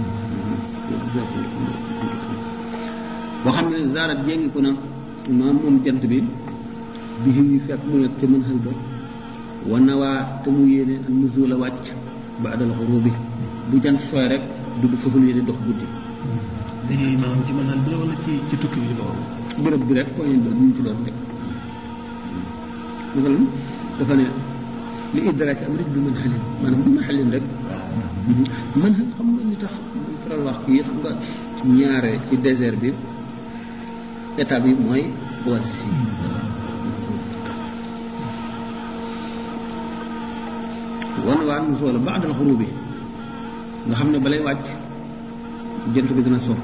boo xam ne zaarat jéngi ko na maam moom jant bi bi yi fekk mu nekk te mën xel ba wana waa te mu yéene ak nuzula wàcc ba adal xuru bi bu jant sooy rek du du fasul yéene dox guddi léegi maam ci mën xel bi wala ci ci tukki bi ci boppam bërëb bi rek point d'eau ñu ci doon rek masalan dafa ne li idraak am rek bi mën xelin maanaam bi ma xelin rek mën xel xam nga li tax faral wax kii xam nga ñaare ci désert bi état bi mooy oasis yi wan waa nu soola ba adal xuru bi nga xam ne balay wàcc jant bi dina so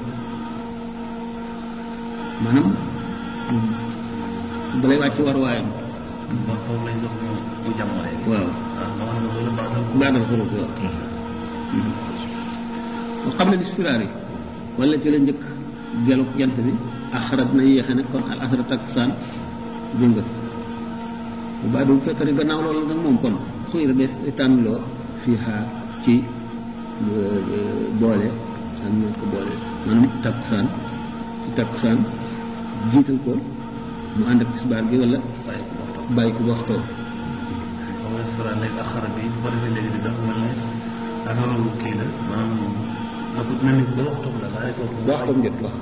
maanaam balay wàcc war waayam foofu lañ sox mu jamono waaw baadal xuru bi waaw xam ne disfiraar yi wala ci la njëkk gelu jant bi axarat na yéexe nag kon al asra taksaan dégg nga bu baax bu fekk ne gannaaw loolu nag moom kon xuy ra def tànnloo fii xaar ci boole am ñoo ko boole maanaam taksaan ci taksaan jiital ko mu ànd ak tisbaar gi wala bàyyi ko waxtoo xam nga disfiraar léegi axara bi bu ko defee léegi di dafa mel ne affaire kii la maanaam dafa mel ni ba waxtoom la laay toog ba waxtoom jot wax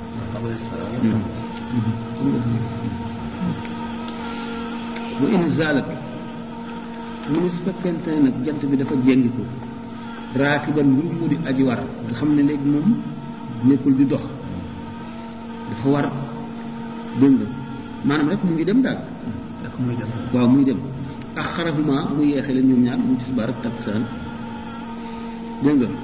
bu in zalat mu ne su fekkente ne nag jant bi dafa jéngiku raakiban lu mu di aji war nga xam ne léegi moom nekkul di dox dafa war dégg nga maanaam rek mu ngi dem daal waaw muy dem ak xarafuma mu yeexe leen ñoom ñaar mu tisbaar ak takkusaan dégg nga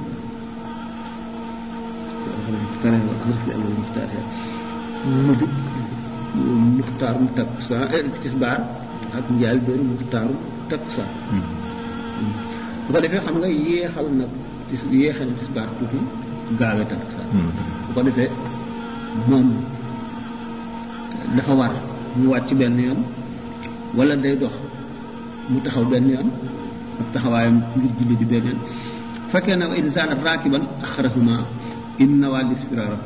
tare asraf li amal muxtaar mu jub muxtaar mu takkusaan tisbaar ak njaal benn muxtaar mu takkusaan bu ko defee xam nga yéexal nag tis yéexal tisbaar tuuti gaawee takkusaan bu ko defee moom dafa war mu wàcc benn yoon wala day dox mu taxaw benn yoon ak taxawaayam ngir julli di benn yoon fekkee na insaanat raakiban axrahuma inna waa lisfiraara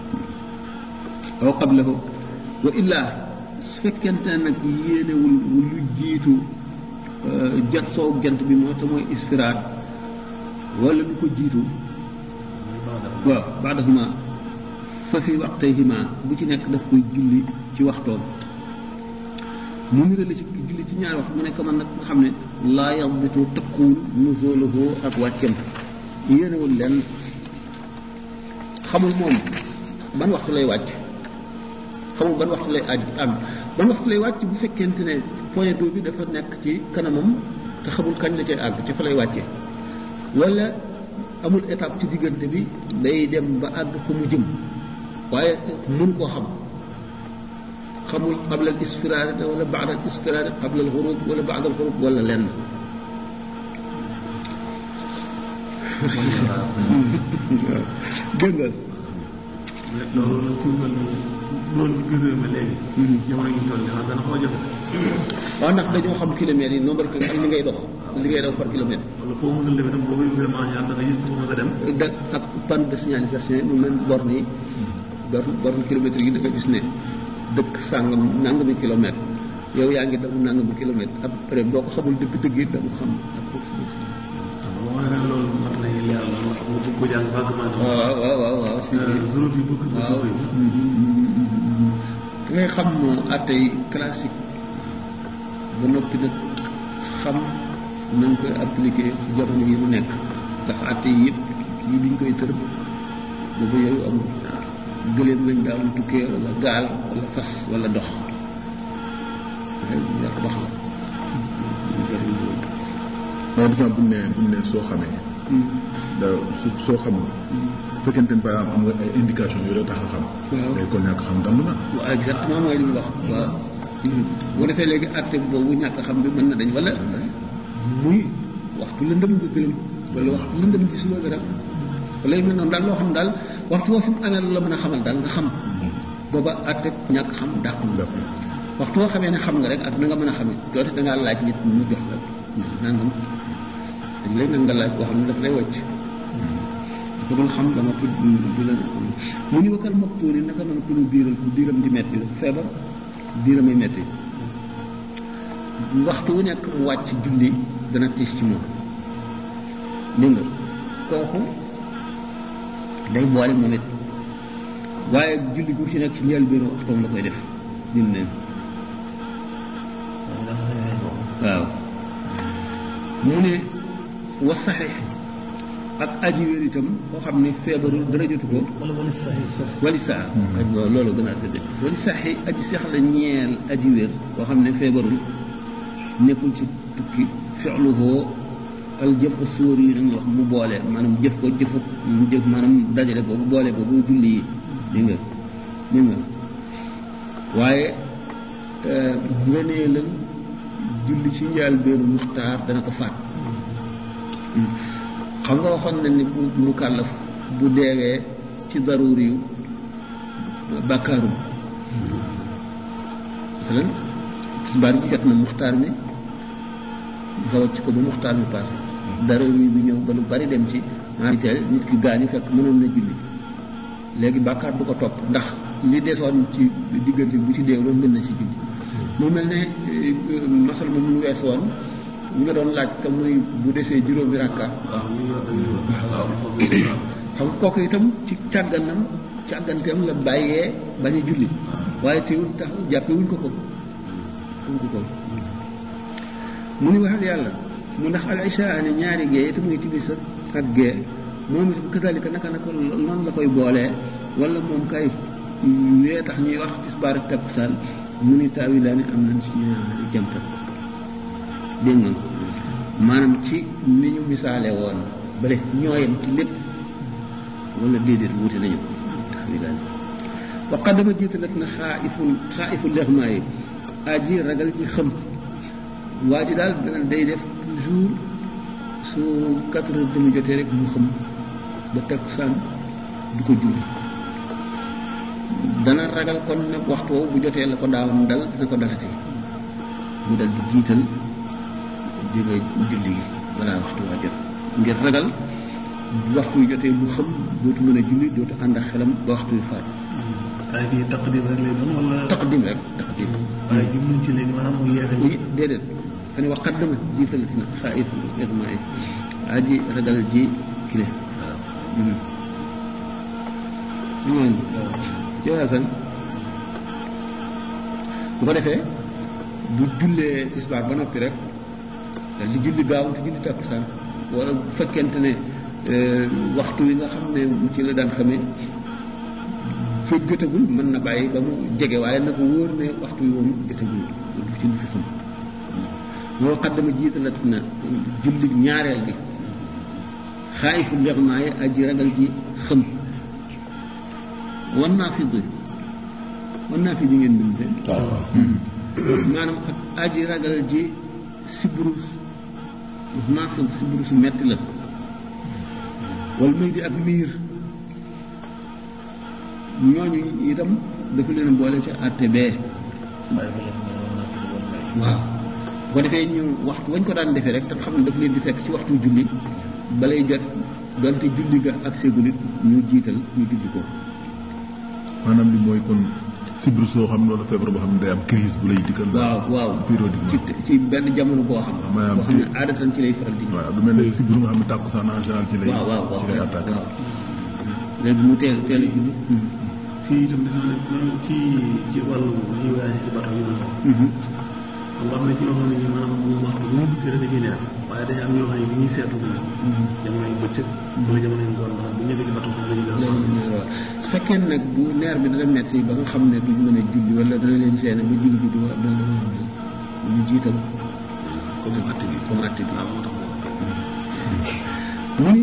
aw qablahu wa illaa su fekkente ne nag yéenewul lu jiitu jot soow jant bi moo te mooy isfiraar wala lu ko jiitu waaw baadahuma fa fi waqtayhima bu ci nekk daf koy julli ci waxtoom mu nirale ci julli ci ñaari waxtu mu nekk man nag nga xam ne laa yadbitu tëkkuwul nuzulahu ak wàccem yéenewul leen xamul moom ban waxtu lay wàcc xamul ban waxtu lay aj am ban waxtu lay wàcc bu fekkente ne point d'eau bi dafa nekk ci kanamam te xamul kañ la cay àgg ci fa lay wàcce wala amul étape ci diggante bi day dem ba àgg fa mu jëm waaye mën koo xam xamul qabla al isfiraar wala ba'da al isfiraar qabla al ghurub wala ba'da al ghurub wala lenn dégg nga loolu ku mel noonu gënee ma léegi jamono ñu toll xam dana xaw a jafe waaw ndax dañoo xam kilomètres yi nombre ak li ngay dox li ngay daw par kilomètre wala foo mën a demee tam boobu vraiment ñaar da nga gis ko mën a dem da ak panne de signalisation mu mel borne yi borne borne kilomètres yi da nga gis ne dëkk sàngam nangami kilomètre yow yaa ngi daw nangami kilomètre après boo ko xamul dëgg-dëgg it da nga xam loolu mat na leer la mu ko jàng vaguement waaw waaw waaw waaw si zone bi bëgg waaw da ngay xam attey classique ba noppi nag xam nañ koy appliqué ci jamono yi mu nekk ndax atte yi yëpp kii biñ koy tër boobu yooyu amul gëléem lañ daan tukkee wala gaal wala fas wala dox yàq dox la waaw dafa buñ ne buñ ne soo xamee da su soo xamul fekkente ne par exemple am nga ay indication yooyu la tax a xam day kon ñàkk xam dand na waaw exactement mooy li mu wax waaw bu defee léegi acte boobu ñàkk xam bi mën na dañ wala muy waxtu lëndëm nga gëlëm wala waxtu lëndëm gis loolu rek wala yu mel noonu daal loo xam daal waxtu woo fi mu amee la mën a xamal daal nga xam booba acte ñàkk xam dàqul waxtu woo xamee ne xam nga rek ak na nga mën a xamee doote dangaa laaj nit ñu jox la nangam léegi nag nga laaj koo xam ne daf lay wàcc ko doon xam dama tudd du la mu ni wakkal moktuuni naka noonu ku ñu biiral ku biiram di metti la feebar biiramay metti waxtu wu nekk mu wàcc julli dana tiis ci moom dégg nga kooku day boole moom it waaye julli gu ci nekk ci njëlbéenu waxtoom la koy def ñun neen waaw mu ne wa saxiix ak aji wér itam koo xam ne feebarul dara jotu ko wala wala sax wali saa loolu gën a tëdde wali saxi aji seex la ñeel aji wér koo xam ne feebarul nekkul ci tukki fexluhoo al jëm a sóor yi nañu wax mu boole maanaam jëf ko jëfu jëf maanaam dajale ko bu boole ko bu julli yi dégg nga dégg nga waaye nga nee lan julli ci njaal benn muxtaar dana ko faat xam nga waxoon nañ ni mu kàllaf bu deewee ci daruuri yu bàkkaarum masalan tisbaar bi jot na muxtaar mi nga wàcc ko ba muxtaar mi passé daruuri bi ñëw ba lu bari dem ci maanaam teel nit ki gaañu fekk mënoon na julli léegi bàkkaar du ko topp ndax li desoon ci diggante bu ci deew loolu mën na ci julli mu mel ne masal moom lu wees woon ñu nga doon laaj te muy bu desee juróomi rakka xam nga kooku itam ci càgganam càgganteem la bàyyee bañ a julli waaye teewul tax jàppe wuñ ko ko wuñ ko ko mu ni waxal yàlla mu ndax al isha ne ñaari gée te muy timis ak gée moom itam kazalika naka naka noonu la koy boolee wala moom kay wee tax ñuy wax tisbaar ak takkusaan mu ni taawi laa ne am nañ ci ñaari jamtal dégg nga maanaam ci ni ñu misaale woon bale ñooyam ci lépp wala déedéet wuute nañu tax wi daal wa qaddama jiitalat na xaaiful xaaiful lexmaa yi aji ragal ji xam waa ji daal dana day def toujours su quatre heures demi jotee rek mu xam ba takkusaan du ko julli dana ragal kon nag waxtu woowu bu jotee la ko daawoon dal dina ko dalati mu dal di jiital di nga julli gi walla waxtu waa jot ngir ragal waxtu yu jotee lu xam dootu mën a julli dootu ànd ak xelam ba waxtu yu faat waaye fii taqdim rek lay doon wala taqdim rek taqdim waaye jubluñ ci léegi maanaam mu yeexe déedéet xane wax qaddama jiitalati na xaayif irmaa yi aji ragal ji kile waaw ci waasan bu ko defee bu jullee tisbaar ba noppi rek dal di julli gaaw te julli takkusaan wala bu fekkente ne waxtu wi nga xam ne ci la daan xamee fekk jotagul mën na bàyyi ba mu jege waaye na ko wóor ne waxtu wi moom jotagul du ci lu fi xam moo xaddama jiitalat na julli ñaareel bi xaayifu lexmaa yi aji ragal ji xam wan naa fi di wan naa fi di ngeen binde maanaam ak aji ragal ji sibrus naa fi sibrus metti la wala may di ak miir ñooñu itam dafa leen boole ci àtte bee waaw bu ko defee ñu waxtu wañ ko daan defee rek te xam ne daf leen di fekk ci waxtu julli balay jot donte julli ga ak ségulit ñu jiital ñu julli ko maanaam li mooy kon sibru soo xam ne wala feebar boo xam ne day am crise bu lay dikkal waaw waaw ci ci benn jamono boo xam boo xam ne aadatan ci lay faral di waaw du mel ne sibru nga xam ne tàkkusaan en général ci lay waaw waaw waaw ci lay attaqué waaw léegi mu teel teel a julli fii itam dafa ne même ci ci wàllu ñuy voyagé ci bato yi noonu xam nga am na ci yoo xam ne ñu maanaam moom waxtu bu ñu duggee rek dañuy leer waaye dañu am ñoo xam ne bi ñuy seetlu bi jamono yu bëccëg wala jamono yu ngoon maanaam bu ñëwee ci bato foofu la ñu gën a su fekkee nag bu neer bi dana metti ba nga xam ne duñ mën a julli wala dana leen seene ba julli bi du dana ñu jiital comme atte bi comme atte bi waaw moo tax mu ni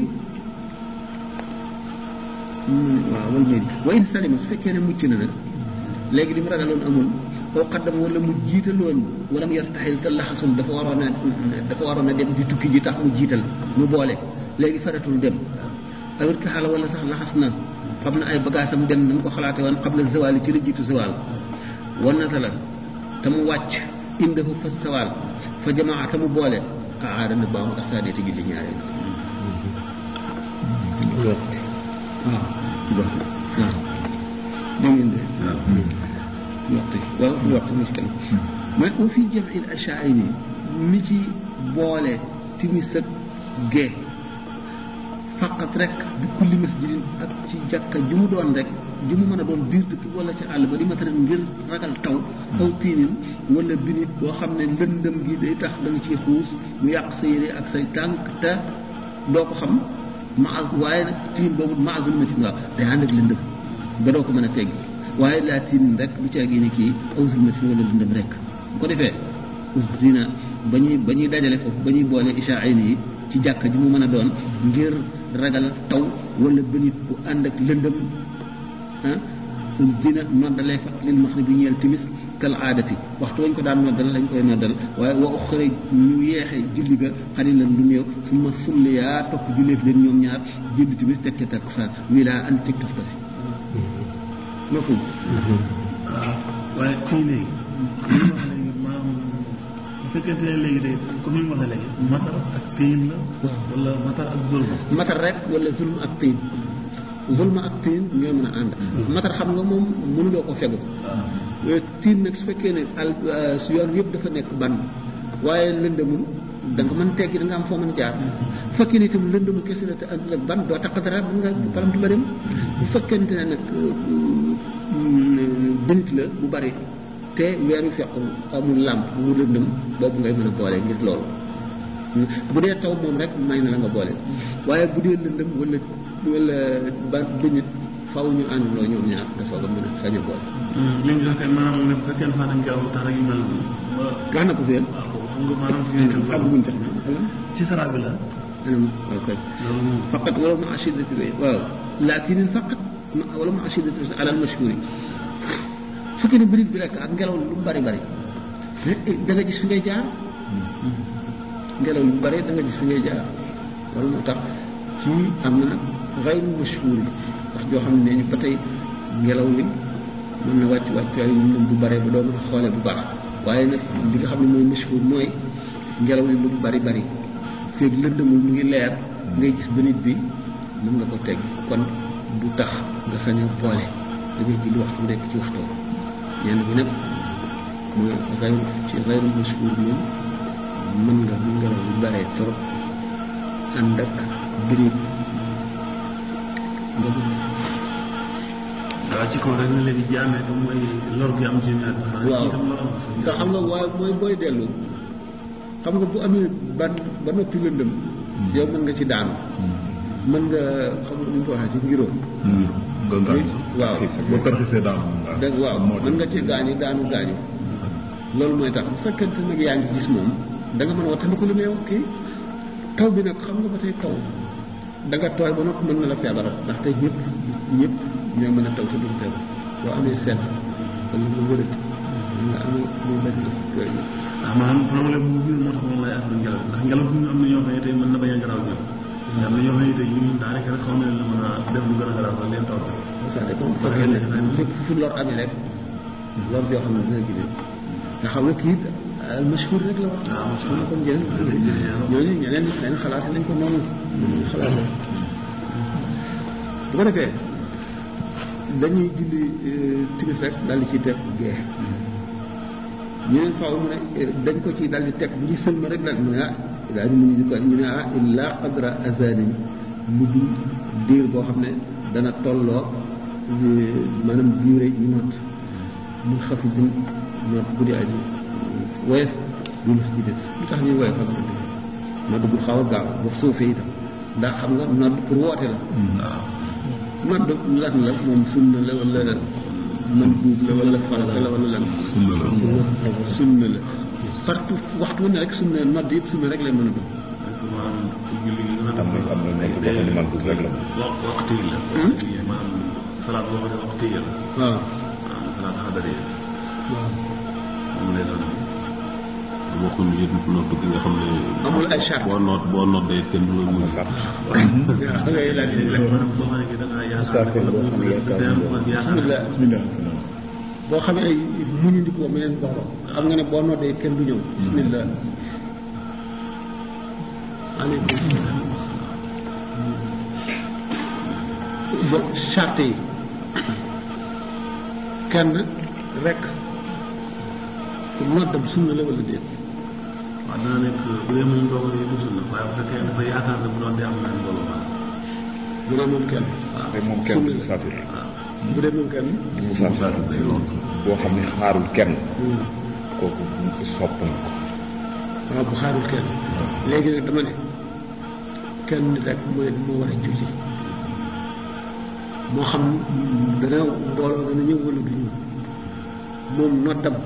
waaw wala may wa in salima su fekkee ne mucc na nag léegi li mu ragaloon amul koo xaddam wala mu jiitaloon wala mu yar taxil te laxasul dafa waroon a dafa waroon a dem di tukki ji tax mu jiital mu boole léegi faratul dem awit ka xala wala sax laxas na xam na ay bagaasam dem na mu ko xalaate woon xam la zawal ci la jiitu zawal wa nasala te mu wàcc indahu fa sawal fa jamaa te mu boole aada na baamu asaaniyati julli ñaareel waxtu waaw waxtu waaw dégg ngeen de waxtu waaw fi waxtu mu ci kanam mais au fi jam'i al-asha'ini mi ci boole timis ak gee faqat rek bi kulli masjidin ak ci jàkka ju mu doon rek ju mu mën a doon biir dëkk wala ci àll ba di ma tere ngir ragal taw aw tiinin wala binit boo xam ne lëndëm gi day tax da nga ciy xuus mu yàq sa yére ak say tànk te doo ko xam ma waaye nag tiin boobu maazul matin waaw day ànd ak lëndëm ba doo ko mën a teggi waaye laa tiin rek lu caa génne kii aw zulmatin wala lëndëm rek bu ko defee zina ba ñuy ba ñuy dajale foofu ba ñuy boole isha ayni yi ci jàkka ji mu mën a doon ngir ragal taw wala bënit bu ànd ak lëndëm ah zina noddalee fa lil maghrib bi ñeel timis kal aadati waxtu wañ ko daan noddal lañ koy noddal waaye wa uxra ñu yeexe julli ga xalilan lu néew su ma sulliyaa topp julleef leen ñoom ñaar julli timis teg ca takkusaan wii laa ànd ceg toftale ma fu waaw waaye fii léegi li ñu wax léegi maanaam bu fekkente ne léegi day comme ni mu waxee léegi matar ak tiin la wala matar ak zulma matar rek wala zulm ak tiin zulma ak tiin ñooy mën a ànd matar xam nga moom mënuloo ko fegu tiin nag su fekkee ne al yoon yëpp dafa nekk ban waaye lëndëmul da nga mën teggi da nga am foo mën a jaar bu fekkee ne itam lëndëmul kese la te àndul ak ban doo taq dara mën nga palamtu ba dem bu fekkente ne nag bënit la bu bari te weeru fekk amul làmp bu mu lëndëm boobu ngay mën a boole ngir loolu bu dee taw moom rek may na la nga boole waaye bu dee lëndëm wala wala ba bënit faaw ñu ànduloo ñoom ñaar nga soog a mën a sañ a boole. léegi nag maanaam ne bu fekkee ne Fane Ngelaw tax rek yu mel noonu. wax na ko fii waaw xam nga maanaam fi ngeen jëm. àgguñ sax ci sara bi la. anam ok faqat wala ma ashidati waaw laatinin faqat wala ma ashidati ala al mashhuri fekkee ne bërit bi rek ak ngelaw lu mu bari bari da nga gis fi ngay jaar ngelaw lu mu bari da nga gis fi ngay jaar loolu moo tax kii am na nag xayru mashhuri wax joo xam ne ñu ba tey ngelaw li mën na wàcc wàcc waaye ñun bu bare ba doo mën a xoole bu baax waaye nag li nga xam ne mooy mashhur mooy ngelaw li lu mu bari bari feeg lëndëmul mu ngi leer ngay gis ba nit bi mën nga ko teg kon du tax nga sañ a boole da ngay julli waxtu nekk ci waxtoo ñenn bi nag mooy xayru ci xayru mashhur moom mën nga mu ngelaw lu baree trop ànd ak bërit nga waaw ci kaw rek ne léegi jaamee ko mooy lor gi am ci ñaar waaw nga xam nga waaye mooy booy dellu xam nga bu amee ban ba noppi lëndëm yow mën nga ci daanu mën nga xam nga nu ñu ko waxee ci ngiroo waaw boo tarxisee daanu dëgg waaw mën nga ci gaañu daanu gaañu loolu mooy tax bu fekkente nag yaa ngi gis moom da nga mën a wattandiku lu neew kii taw bi nag xam nga ba tey taw da nga tooy ba noppi mën na la feebar ndax tey ñëpp ñëpp ñoo mën a taw sa dugub feebar boo amee sedd wala nga wërati nga amee muy bañ a ah maanaam problème bu biir moo tax moom lay affaire ngelaw ndax ngelaw bi ñu am na ñoo xam ne tey mën na bañ a garaaw ñoom am na ñoo xam ne tey ñun daanaka rek xaw na leen la mën a def lu gën a garaaw leen taw ça dépend fekkee ne fépp fu lor amee rek lor joo xam ne dina jëlee nga xam nga kii al mashhur rek la wax am na ko njëriñ ñooñu ñeneen dañ xalaat nañ ko noonu xalaat bu ko defee dañuy julli timis rek daal di ciy teg gee ñu ne faaw mu ne dañ ko ci daal di teg bu ñu sëlma rek daal mu ne ah daal di ñu ko ñu ne ah illa qadra azanin lu dul diir boo xam ne dana tolloo maanaam durée ñu noot mun xafi din noot bu di aji woyof du masjid lu tax ñuy woyof ak noot bu xaw a gaaw bu suufee itam ndax xam nga noot pour woote la waaw noot lan la moom sunna la wala man buub la wala farata la wala lan sunna la sunna la partout waxtu wu ne rek sunna noot yëpp sunna rek lay mën a doon am na am na nekk boo xam ne man rek la waxtu yi la maanaam salaat boo xam ne waxtu yi la waaw salaat xadar yi waaw moom lay doon bokkul yëpp noot gi nga xam ne amul ay charte boo noot boo noot day kenn du muy sax bismillah boo xam ne ay muñandikoo meneen borom xam nga ne boo noddee kenn du ñëw bismillah aleykum bo charte yi kenn rek noddam sunna la wala déet waaw dana nekk bu dee moom doo ko du sunna waaye bu fekkee dafa yaakaar ne bu doon dee am naa mbooloo baax bu dee moom kenn waaw moom kenn du musaafir bu dee moom kenn musaafir boo xam ne xaarul kenn kooku sopp na ko waaw bu xaarul kenn léegi nag dama ne kenn rek mooy moo war a julli moo xam dana mbooloo dana ñëw wala du ñëw moom noddam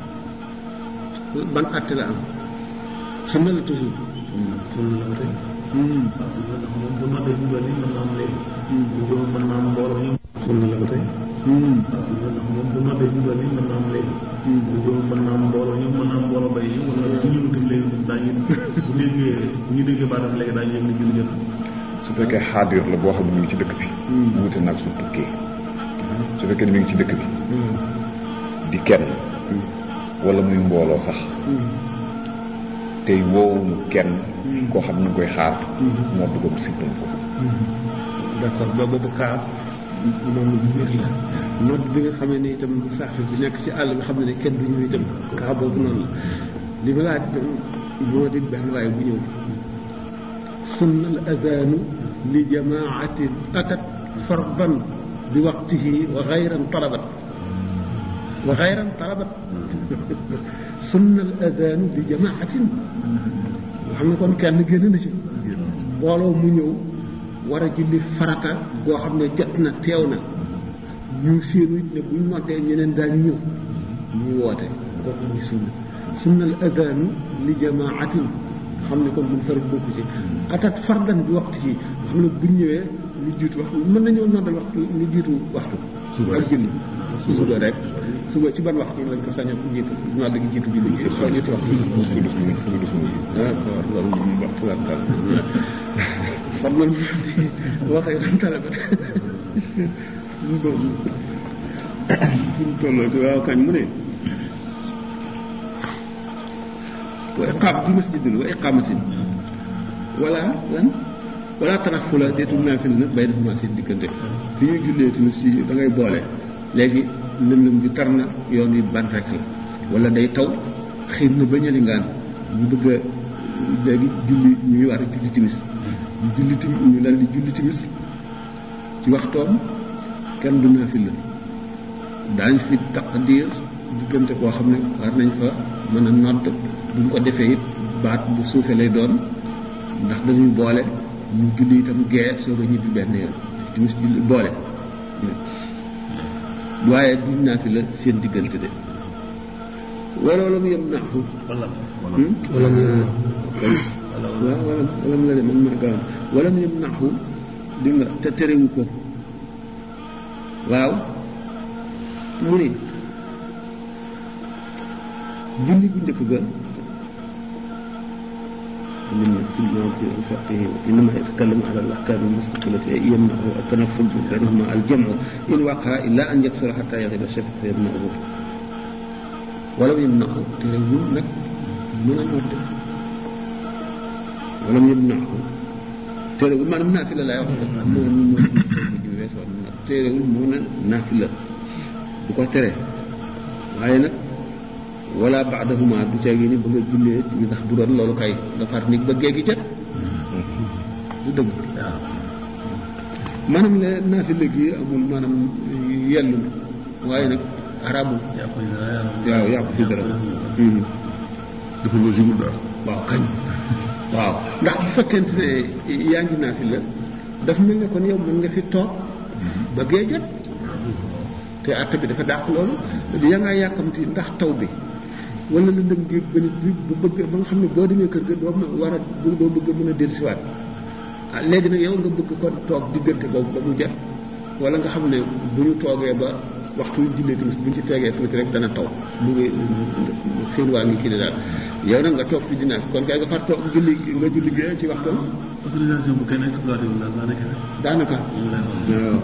ban àtte la am sunna la toujours sunna la ba tey parce que ndax moom bu noddee bu bëri mën naa am léegi bu doon mën naa am mbooloo ñëw sunna la ba tey parce que ndax moom bu noddee bu bëri mën naa am léegi bu doon mën naa am mbooloo ñëw mën naa am mbooloo bay ñëw wala bu ñu dem léegi daañu bu déggee bu ñu déggee baatam léegi daañu yëg ne julli jot su fekkee xaadir la boo xam ne mi ngi ci dëkk bi wuute nag su tukkee su fekkee ne mi ngi ci dëkk bi di kenn wala muy mbooloo sax tey woowuñu kenn koo xam ne ñu koy xaar moo duggoon si nañ ko d'accord ba boobu kaa moom bu wér la nodd bi nga xamee ne itam saafir bi nekk ci àll bi xam ne ne kenn du ñëw itam kaa boobu noonu la li ma laaj moo di benn waaye bu ñëw sunna al adanu li jamaatin atat fardan bi waqtihi wa gayran talabat wa gayran talabat sunna al adanu bi jamaatin nga xam ne kon kenn génn na ci booloo mu ñëw war a julli farata boo xam ne jot na teew na ñu séenu it ne buñ noddee ñeneen daañu ñëw ñu woote kooku muy sunna sunna al adanu li jamaatin xam ne kon buñ far bokku ci atat fardan bi waxtu yi nga xam ne buñ ñëwee lu jiitu waxtu mën nañoo noddal waxtu lu jiitu waxtu ak julli suba rek suba ci ban waxtu lañ ko sañoon jiitu nodd gi jiitu julli gi soo jiitu waxtu sudus mu sudus mu d'accord loolu moom waxtu la dal xam nga waxee ran talabat ñu boobu fu mu tolloo ci waaw kañ mu ne wa iqaam fi masjidin wa iqaamatin wala lan wala tanafula deetul naafil nag bay dafa ma seen diggante fi ñuy jullee timis ci da ngay boole léegi lëndëm bi tar na yoon yi ban rek la wala day taw xiir na ba ñalingaan ñu bëgg a léegi julli ñuy war a julli timis ñu julli timis ñu dal di julli timis ci waxtoom kenn du naafil la daañ fi taqdir diggante koo xam ne war nañ fa mën a nodd buñ ko defee it baat bu suufee lay doon ndax dañuy boole ñu julli itam gee soog a ñibbi benn yoon timis julli boole waaye duñ naafila seen diggante de wala wala mu yem naaxu wala wala mu yem wala wala mu la de man maa gaaw wala mu yem naaxu di nga te terewu ko waaw mu ne julli bu njëkk ga من كل ما في الفقه انما يتكلم على الاحكام المستقله يمنعه التنفل بينهما الجمع ان وقع الا ان يكسر حتى يغيب الشفق فيمنعه ولم يمنعه تلوم لك من المده ولم يمنعه تلوم ما نافله لا يوقف مو مو تلوم مو نافله بكو تري waaye nag wala baadahuma du caagi ni ba nga jullee ñu tax bu doon loolu kay nga far nit ba géegi jot du dëgg waaw maanaam le naafile gi amul maanaam yellu waaye nag arabul waaw yàqu fi dara dafa logique daal waaw kañ waaw ndax bu fekkente ne yaa ngi naafile daf mel ne kon yow mën nga fi toog ba gee jot te àtte bi dafa dàq loolu yaa ngaa yàkkamti ndax taw bi wala la ndëm gi ba nit bi bu bëgg ba nga xam ne boo demee kër ga doo war a doo bëgg mën a dellusiwaat ah léegi nag yow nga bëgg kon toog diggante boobu ba mu jot wala nga xam ne bu ñu toogee ba waxtu jullee tamit bu ñu ci tegee tuuti rek dana taw mu ngi xiin waa ngi kii ne daal yow nag nga toog fi dinaa kon kay nga far toog julli nga julli gee ci waxtu autorisation bu kenn exploité wu daanaka daanaka waaw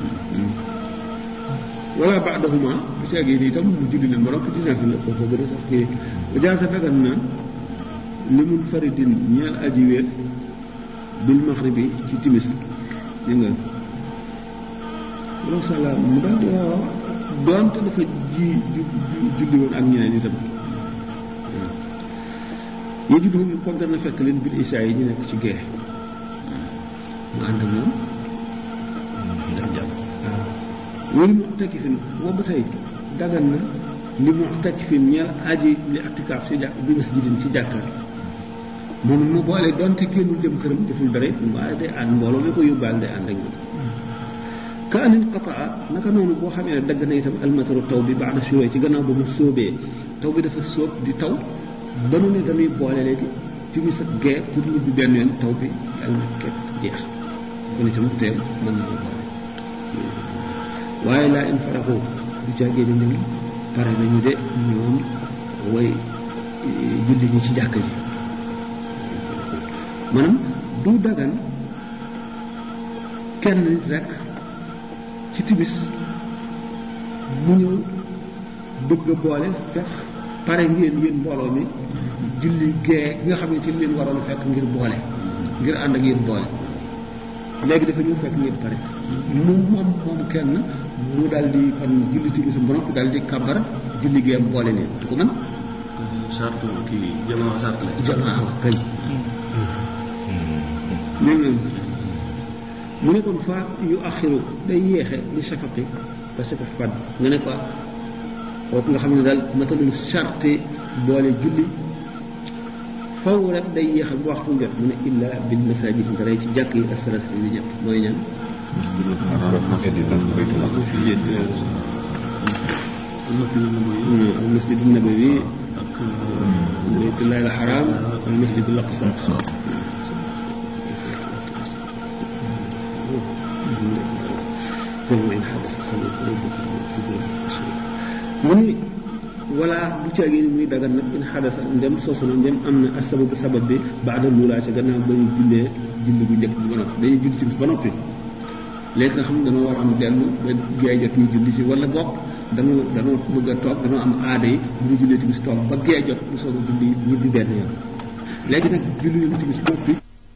wala baadahuma bu ci àggee nii itam mu julli leen ba noppi dina fi la ko gën a sax kii jaasa dagan na li mun faridin ñeel aji wéet bil maghribi ci timis dégg nga loolu salaam mu daal waaw doonte dafa ji ju julli woon ak ñeneen itam waaw yéen juddu comme dana fekk leen bil isaa yi ñu nekk ci gee mu ànd ak ñoom dem jàpp waaw wala mu tekki fi boobu ba tey dagan na li mu tekki fi ñeel aji li atikaaf si jàkk bi masjidin ci jàkkaar moom mu boole doonte génnul dem këram deful dara waaye day ànd mbooloo mi ko yóbbaal day ànd ak ñoom ka anin qataa naka noonu boo xamee ne dagg na itam almataru taw bi baax na suwee ci gannaaw ba mu sóobee taw bi dafa sóob di taw ba nu ne dañuy boole léegi timis ak gee pour ñibbi benn yoon taw bi yàlla na képp jeex kon itam teew mën na ko boole waaye laa in faraxu du jàggee ni ñoom pare nañu de ñoom way julli ñi ci jàkk ji maanaam du dagan kenn nit rek ci timis mu ñëw bëgg a boole fekk pare ngeen yéen mbooloo mi julli gee gi nga xam ne ci leen waroon a fekk ngir boole ngir ànd ak yéen boole léegi dafa ñëw fekk ngeen pare moom moom moom kenn mu daal di kon julli timis ba noppi daal di kàbbar julli gee boole leen du ko mën sartu kii jamaa sartu la jamaa kay mu ne kon fa yu axiru day yéexe li safaqi parce que fad nga ne quoi kooku nga xam ne daal matalul charte boole julli faw rek day yéexal bu waxtu jot mu ne illa bil masajid nga ci jàkk yi asaras yi ñëpp mooy ñan المسجد النبوي بيت الله الحرام المسجد الأقصى mu ni wala du ci agee muy dagan nag in xadasa ndem sosu na ndem am na asbabu sabab bi baada luulaa ca gannaaw ba ñu jullee julli bu njëkk bi ba noppi dañuy julli ci ba noppi léegi nga xam ne dañoo war am dellu ba gee jot ñu julli si wala bokk dañoo dañoo bëgg a toog dañoo am aada yi bu ñu jullee timis toog ba gee jot lu soog a julli ñibbi benn yoon léegi nag julli nañu timis noppi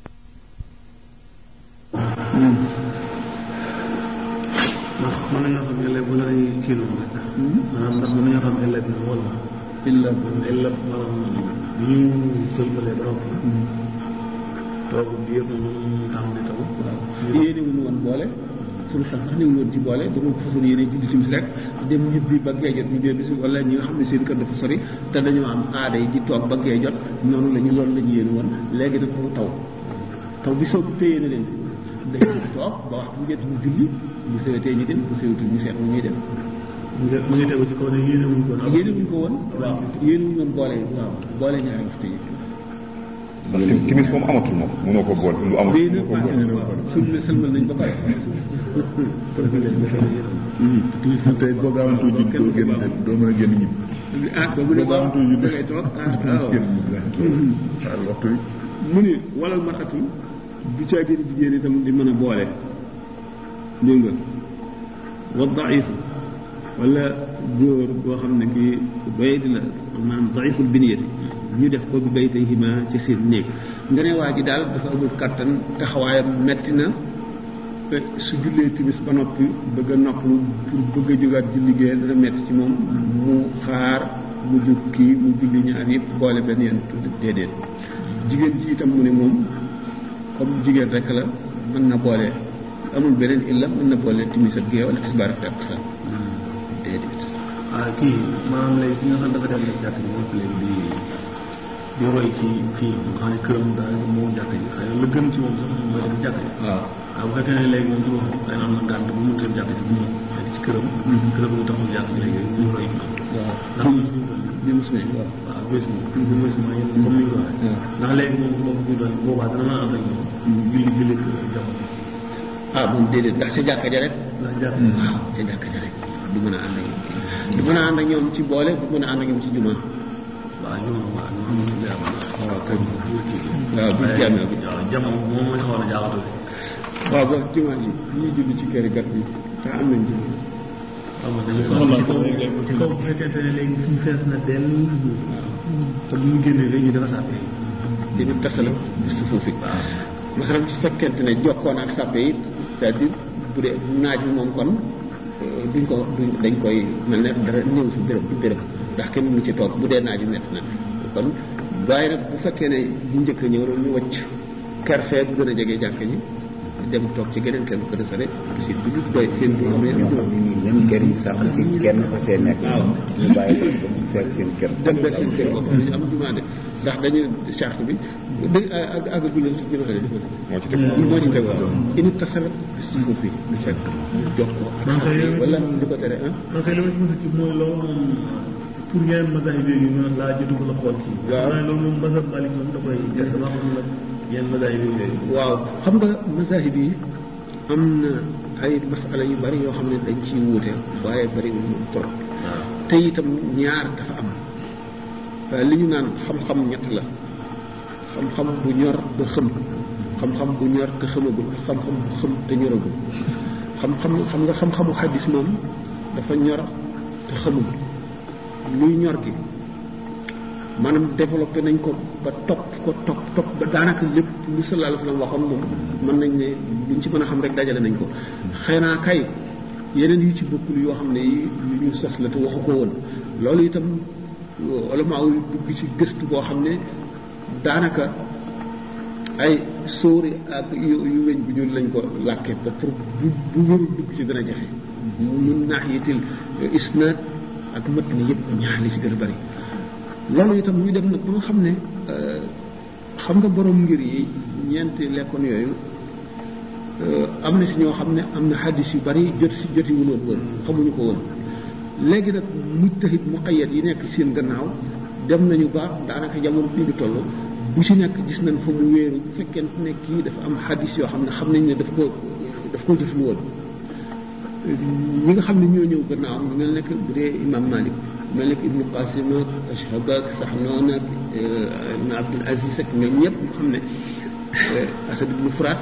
mën nañoo xam élève bu la ñuy kii lu rek maanaam ndax mën nañoo xam élève bi wala élève élève maanaam bu ñu sëlmalee ba noppi toog biir moom tam di taw yéene wuñu woon boole suñu xel sax niwuñu woon ci boole dama ko façon yéene julli timis rek dem ñibbi ba gee jot ñu dee bis wala ñi nga xam ne seen kër dafa sori te dañoo am aada yi di toog ba gee jot noonu la ñu loolu la ñu yéene woon léegi nag mu taw taw bi soog téye na leen dañuy toog ba waxtu bu jot ñu julli bu sewetee ñu dem bu sewetul ñu seet ñuy dem mu ngi tegu ci kaw ne yéene wuñ ko woon yéene wuñ ko woon waaw yéene wuñ woon boole waaw boole ñaari waxtu yi ndax timis moom amatul moom mënoo ko boole lu amatul bii nag passé na waaw suñ ne sëlmal nañ ba pare sëlmal nañ ba pare timis bi tey boo gaawantu ji doo génn doo mën a génn ñibbi ah ba mu ne boo gaawantu ji da ngay toog ah waaw waaw waxtu yi mu ni walal maratu du caa gën jigéen itam di mën a boole dégg nga wa daif wala góor boo xam ne kii doy di la maanaam daiful biniyati ñu def ko bi baytayhima ci seen néeg nga ne waa ji daal dafa amul kattan taxawaayam metti na su jullee timis ba noppi bëgg a noppalu pour bëgg a jógaat julli gee dana metti ci moom mu xaar mu jóg kii mu julli ñaar yëpp boole benn yenn tuuti déedéet jigéen ji itam mu ne moom comme jigéen rek la mën na boole amul beneen illa mën na boole timis ak gee wala tisbaar ak takkusaan déedéet ah kii maanaam léegi ki nga xam dafa dem rek jàkk ji moom léegi di di roy ci kii nga xam ne këram daal moo jàkk ji xëy na la gën ci moom sax mooy dem jàkk ji waaw waaw bu fekkee ne léegi moom ci boppam day am na gànt bu mënut dem jàkk ji bu ñëw léegi ci këram këram ñu taxul jàkk ji léegi ñu roy waaw ndax bi muslim waaw waaw bés bi bi bés ma yéen comme ni nga ko waxee ndax léegi moom moom ñu doon boobaa dana mën a ànd ak ñoom julli julli jamono ah moom déedéet ndax ca jàkka ja rek ndax jàkk waaw ca jàkka ja rek du mën a ànd ak du mën a ànd ak ñoom ci boole du mën a ànd ak ñoom ci juma waaw ñoom waaw ñoom waaw kay waaw bu jàmmee bi waaw jamono moom mooy xaw a jaaxatu waaw ba juma ji ñuy julli ci kër gat bi te am nañ juma xam nga dañu ko ci kaw bu fekkente ne léegi suñu fees na dell te bu ñu génnee léegi ñu dafa sàppee dina tasala su foofu masalan su fekkente ne jokkoon ak sàppe yi c'est-à-dire bu dee naaj bi moom kon duñ ko duñ dañ koy mel ne dara néew fi béréb du béréb ndax kenn mënu ci toog bu dee naaj bi métti na kon waaye nag bu fekkee ne bu njëkk a ñëw ñu wàcc ker fee bu gën a jege jàkk ñi dem toog ci geneen kenn ko desare si du du doy seen du am même kër yi sax ci kenn fa seen nekk waaw ñu bàyyi ko ba mu fees seen kër dem ba seen seen bopp dañu am demandé ndax dañu charte bi dëgg ak ak bu leen si gën a xale moo ci teg moo ci teg waaw ini tasala suuf bi du fekk jox ko ak wala di ko tere ah man kay li ma ci mos a ci mooy loolu moom pour yeneen mazahib yi ñu laa jotu ko la xool kii waaw loolu moom mazhab Malik moom da koy def dama xam nag yeneen mazahib yi waaw xam nga mazahib yi am na ay masala yu bari yoo xam ne dañ ciy wuute waaye bari wu trop te itam ñaar dafa am li ñu naan xam-xam ñett la xam-xam bu ñor ba xëm xam-xam bu ñor te xëmagul xam-xam bu xëm te ñoragul xam-xam xam nga xam-xamu xaddis moom dafa ñor te xëmagul luy ñor gi maanaam développé nañ ko ba topp ko topp topp ba daanaka lépp lu sallallahu alayhi wasallam waxoon moom mën nañ ne luñ ci mën a xam rek dajale nañ ko xëy naa kay yeneen yu ci bokkul yoo xam ne yi yu ñu sos la te waxu ko woon loolu itam ulama yi dugg ci gëstu boo xam ne daanaka ay sóori ak yu yu weñ bu ñuul lañ ko làkkee ba pour bu bu wërul dugg ci dana jafe mun naaxiyatil isnaad ak mat ni yëpp ñaar li ci gën a bari loolu itam ñu dem nag ba nga xam ne xam nga borom ngir yi ñeenti lekkoon yooyu am na si ñoo xam ne am na xaddis yu bari jot si jotiwul woon woon xamuñu ko woon léegi nag mujtahid muqayyad yi nekk seen gannaaw dem nañu ba daanaka jamono bii di toll bu ci nekk gis nañ fa mu wéeru bu fekkee ne kii dafa am xaddis yoo xam ne xam nañ ne daf ko daf ko jotul woon ñi nga xam ne ñoo ñëw gannaaw ñu mel nekk bu dee imam Malik mel nekk Ibnu Qasim ak Ashhab ak Saxnoon ak Ibn Abdul Aziz ak ñoom ñëpp nga xam ne Asad ibnu Furaat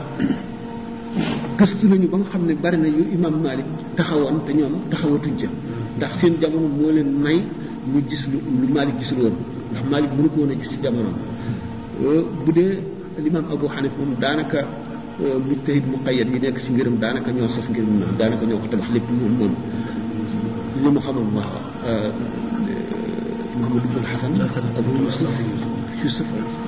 gëstu nañu ba nga xam ne bari na yu imam Malik taxawoon te ñoom taxawatuñ ca ndax seen jamono moo leen may ñu gis lu lu Malik gisul woon ndax Malik mënu ko woon a gis ci jamono bu dee l'imam Abu Hanif moom daanaka mujtahid muqayyad yi nekk ci ngërëm daanaka ñoo sos ngërëm moom daanaka ñoo ko tabax lépp moom moom li mu xamoon wax Muhammad ibn Hasan Abu Yusuf Yusuf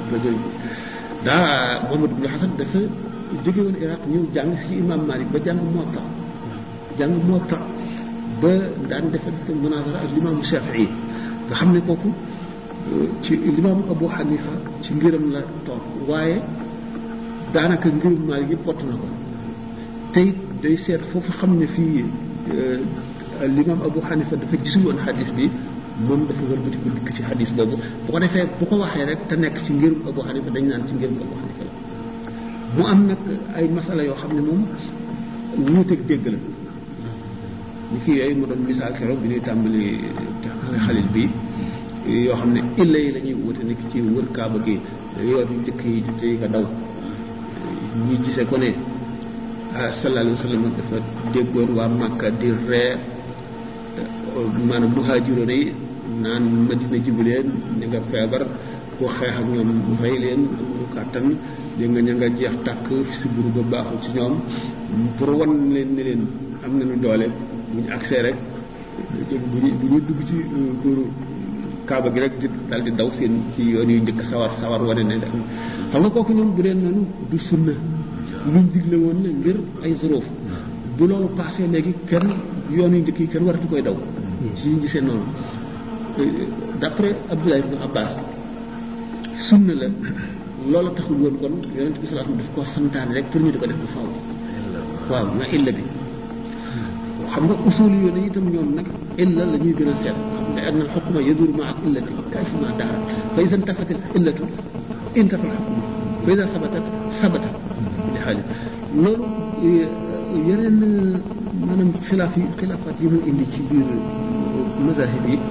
daa Muhammad ibn Hasan dafa jóge woon Iraq ñëw jàng ci imam Malik ba jàng Muwatta jàng Muwatta ba daan defante munazara ak l'imam Shafi'i nga xam ne kooku ci l'imam Abu Hanifa ci ngërëm la toog waaye daanaka ngërëm Maalik yëpp wattu na ko tey day seet foofu xam ne fii l'imam Abu Hanifa dafa gisul woon xadis bi moom dafa wëlbati ko dikk ci xadis boobu bu ko defee bu ko waxee rek te nekk ci ngërëm Abu Hanifa dañ naan ci ngërëm Abu Hanifa la mu am nag ay masala yoo xam ne moom wuuteeg dégg la ni kii yooyu mu doon misaal keroog bi ñuy tàmbali xalil bi yoo xam ne illa yi la ñuy wute nekk ci wër kaaba gi yoon yu njëkk yi te ko daw ñi gisee ko ne sallallahu alayhi wa sallam dafa déggoon waa Makka di ree maanaam muhaajiroon yi naan Madina jibu leen ña nga feebar ku xeex ak ñoom mu fay leen amuñu kàttan dégg nga ña nga jeex tàkk si buru ba baaxul ci ñoom pour wan leen ne leen am nañu doole bu ñu accès rek bu ñu bu ñu dugg ci kaaba gi rek di daal di daw seen ci yoon yu njëkk sawar sawar wane ne def xam nga kooku ñoom bu dee noonu du sunna luñ digle woon la ngir ay zuróof bu loolu passé léegi kenn yoon yu njëkk yi kenn waratu koy daw ci ñu gisee noonu d'après Abdullah ibn Abbas sunna la loolu taxul woon kon yonent bi sallallahu alayhi wasallam daf ko santaane rek pour ñu di ko def bu faaw waaw nga illa bi xam nga usul yoon yi itam ñoom nag illa la ñuy gën a seet xam ne anna al hukma yaduru ma'a al illati kayfa ma daara fa iza intafat al illatu intafa al hukm fa iza sabatat sabata li xaali loolu yeneen maanaam xilaaf yi xilaafaat yi mu indi ci biir mazahib yi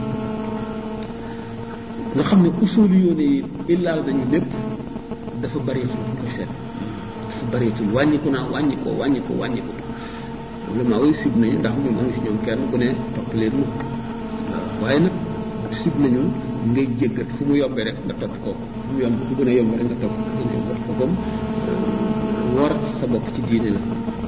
nga xam ne usul yoon yi illaal dañu lépp dafa bëreetul koy seet dafa bëreetul wàññiku naa wàññi ko wàññi ko wàññi ko loolu maa woy sib nañu ndax ñun am si ñoom kenn ku ne topp leen mu waaye nag sib nañu ngay jéggat fu mu yombee rek nga topp ko fu mu yomb fu gën a yombee rek nga topp gën a yomb ko comme sa bopp ci diine la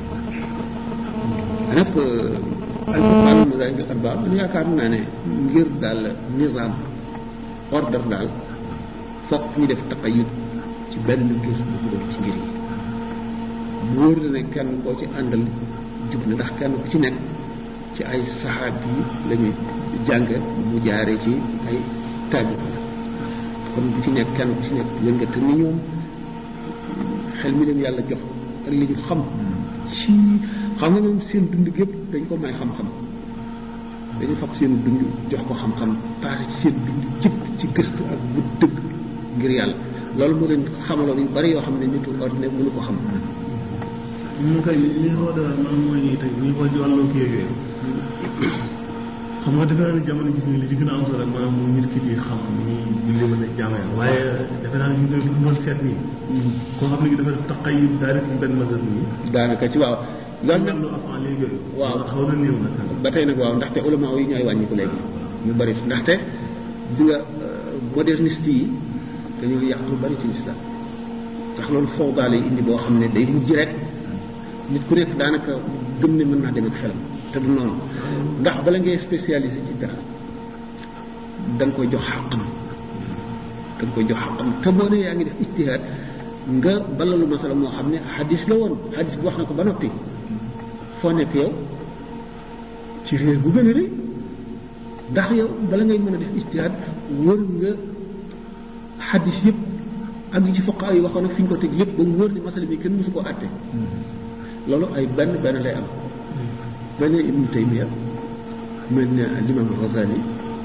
nag alfuqahaa al-mazaahib al-arbaa man yaakaar naa ne ngir daal nizaam ordre daal fokk ñu def taqayyud ci benn ngir bu mu doon ci ngir yi mu wóor la ne kenn koo ci àndal jub na ndax kenn ku ci nekk ci ay saxaab yi la ñuy jànge mu jaaree ci ay taajub kon bu ci nekk kenn ku ci nekk yëngate ni ñoom xel mi leen yàlla jox ak li ñu xam ci xam nga ñoom seen dund gépp dañ ko may xam-xam dañu fab seen dund jox ko xam-xam passé ci seen dund jëpp ci gëstu ak bu dëgg ngir yàlla loolu moo leen xamaloon yu bari yoo xam ne nitu ordinaire mënu ko xam ñu koy li ñu xool daal man mooy tey ñu xool ci wàllu kii yooyu xam nga defe naa ne jamono ji li ci gën a am solo rek maanaam mu nit ki di xam ni julli mën a jaamu yàlla waaye defe naa ne ñu ngi mën seet nii koo xam ne gi dafa taqay daal di benn mazhab nii daanaka ci waaw loolu nag lu avant léegi waaw xaw na néew nag ba tey nag waaw ndaxte ulama yi ñooy wàññi ko léegi ñu bari ndaxte di nga moderniste yi dañoo yàq lu bari ci islam ndax loolu foofu daal lay indi boo xam ne day mujj rek nit ku nekk daanaka gëm ne mën naa dem ak xelam te du noonu ndax bala ngay spécialisé ci dara da nga koy jox xàqam da nga koy jox xàqam te boo ne yaa ngi def ijtihaad nga balalu masala moo xam ne xadis la woon xadis bi wax na ko ba noppi foo nekk yow ci réer bu gën a rëy ndax yow bala ngay mën a def ijtihaad wër nga xadis yëpp ak li ci fuqaa yi waxoon ak fi ñu ko teg yëpp ba mu wër ni masala bi kenn mësu koo àtte loolu ay benn benn lay am mel ne Ibnu Taymiya mel ne Limaam Al-Ghazali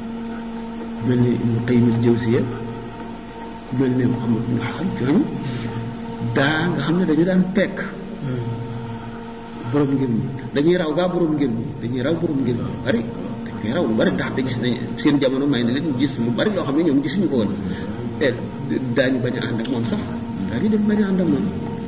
mel ne Ibnu Qayyim Al-Jawziyya mel ne Muhammad ibn Hasan ñooñu daa nga xam ne dañu daan tekk borom ngir mi dañuy raw gaa borom ngir mi dañuy raw borom ngir mi lu bari dañ koy raw lu bari ndax da gis nañ seen jamono may na leen gis lu bari loo xam ne ñoom gisuñu ko woon daañu bañ a ànd ak moom sax daañu dem bañ a ànd ak moom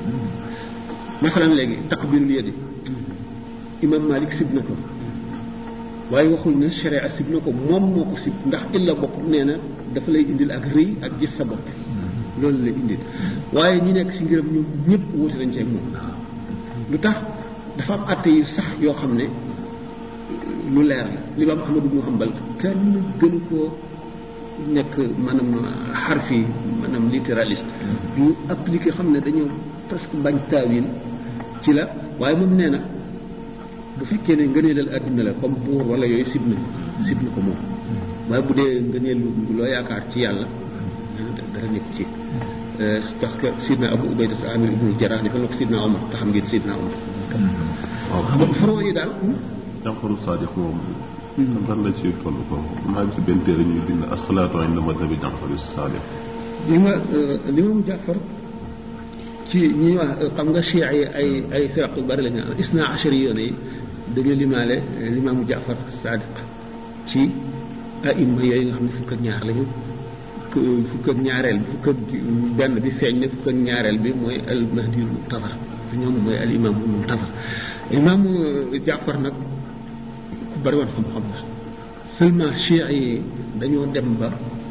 masalan léegi taqbilul yadi imam Malik sib na ko waaye waxul ne sharia sib na ko moom moo ko sib ndax illa bopp nee na dafa lay indil ak rëy ak gis sa bopp loolu lay indil waaye ñi nekk ci ngiram ñoom ñëpp wuute nañ ci ak moom lu tax dafa am atte yu sax yoo xam ne lu leer la limaam Ahmad ibn Hanbal kenn gënu koo nekk maanaam xarfi maanaam littéraliste ñu appliqué xam ne dañoo presque bañ taawil ci la waaye moom nee na bu fekkee ne ngëneelal àdduna la comme buur wala yooyu sib na sib na ko moom waaye bu dee ngëneelu loo yaakaar ci yàlla dara nekk ci parce que sidna Abu Ubayda Amir ibnu Jarrah dafa na ko sidna Omar te xam ngeen sidna Omar waaw faroo yi daal Jaafaru Saadiq moom lan la ci toll ko maa ngi ci benn téere ñuy bind as-salaatu inda madhabi Jaafaru Saadiq li ma li ma mu Jaafar ci ñi wax xam nga chia yi ay ay firaq yu bari la ñu am isna achari yoon yi dañu limaale limaamu Jaafar Saadiq ci aima yooyu nga xam ne fukk ak ñaar lañu fukk ak ñaareel bi fukk ak benn bi feeñ ne fukk ak ñaareel bi mooy al mahdi al muntazar ñoom mooy al imam al muntazar imaamu Jaafar nag ku bari woon xam-xam la seulement chia yi dañoo dem ba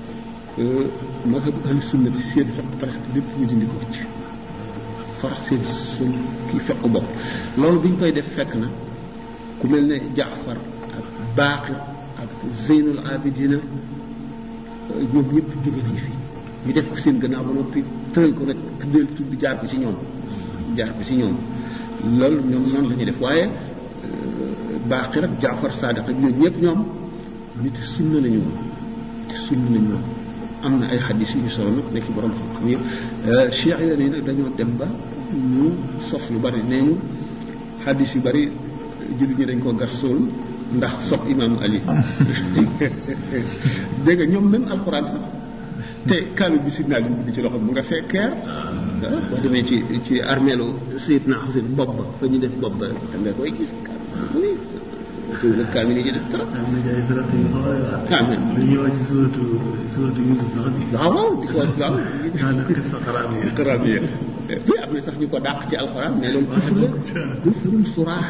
mazhab ahlu sunna bi seen fekk presque lépp ñu dindi ko ci far seen seen kii fekk bopp loolu bi ñu koy def fekk na ku mel ne Jaafar ak Baaqir ak Zeynul Abidina ñoom ñëpp jóge nañu fi ñu def ko seen gannaaw ba noppi tëral ko rek tuddeel tudd jaar ko ci ñoom jaar ko ci ñoom loolu ñoom noonu la ñuy def waaye Baaqir ak Jaafar Saadiq ak ñoom ñëpp ñoom nit sunna la ñu woon nit sunna la ñu woon am na ay xaddis yu ñu solo nag nekk ci borom xam-xam yëpp cheikh yooyu nag dañoo dem ba ñu sos lu bari nee ñu xaddis yu bari jullit ñi dañ ko gas suul ndax sopp imaamu Ali dégg nga ñoom même alxuraan sax te kaamil bi sidna Ali bi ci loxo mu nga fekkeer boo demee ci ci armeelu Seydina Xuseyn bopp ba fa ñu def bopp ba da nga koy gis kaamil tuuti nag kaamil yi ci des dara. am na jaay dara te yu xaw a yor. kaamil li ñuy wax ci suuratu suuratu Yuusuf sax di. waaw waaw di ko waaw. daanaka kës sa xaraam yi. xaraam yi fii am na sax ñu ko dàq ci alxuraan mais loolu kufur la kufurun suraax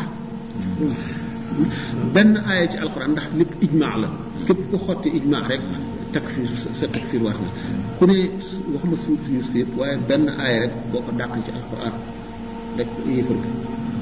benn aaya ci alxuraan ndax lépp ijmaa la képp ku xotti ijmaa rek takfir sa takfir war na ku ne waxuma suuratu Yuusuf yëpp waaye benn aaya rek boo ko dàq ci alxuraan rek yëfal ko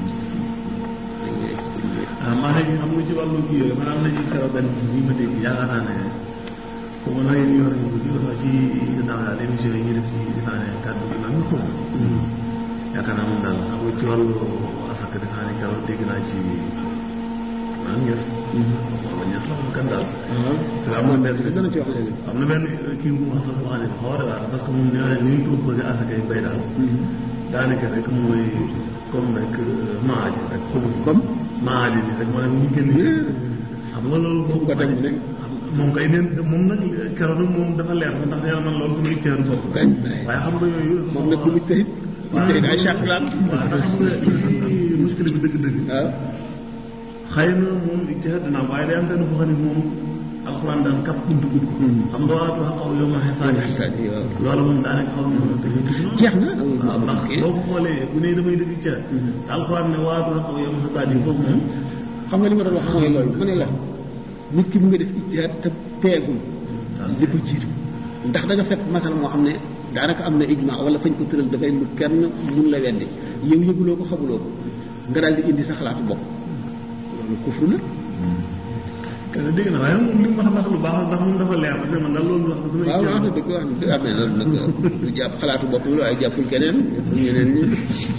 ah maa ngi xam nga ci wàllu kii yooyu maanaam na ci keroog benn bi ma dégg yaakaar naa ne comme na ngeen yor ñu ko ci dans la émission yi ñu def ci defe naa ne kàddu gi nag ñu xaw yaakaar naa moom daal xam nga ci wàllu asaka defe naa ne keroog dégg naa ci maanaam ñes wala ñes la xam kan daal te am na benn dana ci wax léegi am na benn kii bu wax sax boo xam ne xaw a waar parce que moom nee na ni ñu proposé asaka yi bay daal daanaka rek mooy comme rek maaji rek xumus comme maaji ni rek maanaam ñu génn xam nga loolu boobu ko teg ne moom kay neen moom nag keroog nag moom dafa leer sax ndax nee na man loolu sama icteeru bopp waaye xam nga yooyu moom nag bu mu tëyit mu tëyit ay charte la waaw ndax xam nga muskile bi dëgg-dëgg waaw xëy na moom icteer dinaa waaye day am benn boo xam ne moom alxuraan daan kap buntu gudd xam nga waatu xaw yow ma xesaani loolu moom daanaka xaw na jeex na waaw ndax boo ko xoolee bu ne damay dëgg ca te alxuraan ne waatu xaw yow ma xesaani foofu moom xam nga li ma doon wax mooy loolu ma ne la nit ki mu nga def ijtihaad te peegul li ko jiitu ndax da nga fekk masal moo xam ne daanaka am na ijma wala fañ ko tëral dafay lu kenn mun la weddi yow yëguloo ko xamuloo ko nga daal di indi sa xalaatu bopp loolu kufru la kenn dégg na waaye moom li mu wax ndax lu baax ndax moom dafa leer ba man daal loolu wax sama waaw wax na dëgg wax na dëgg am na loolu nag du jàpp xalaatu bopp la waaye jàppul keneen ñeneen ñi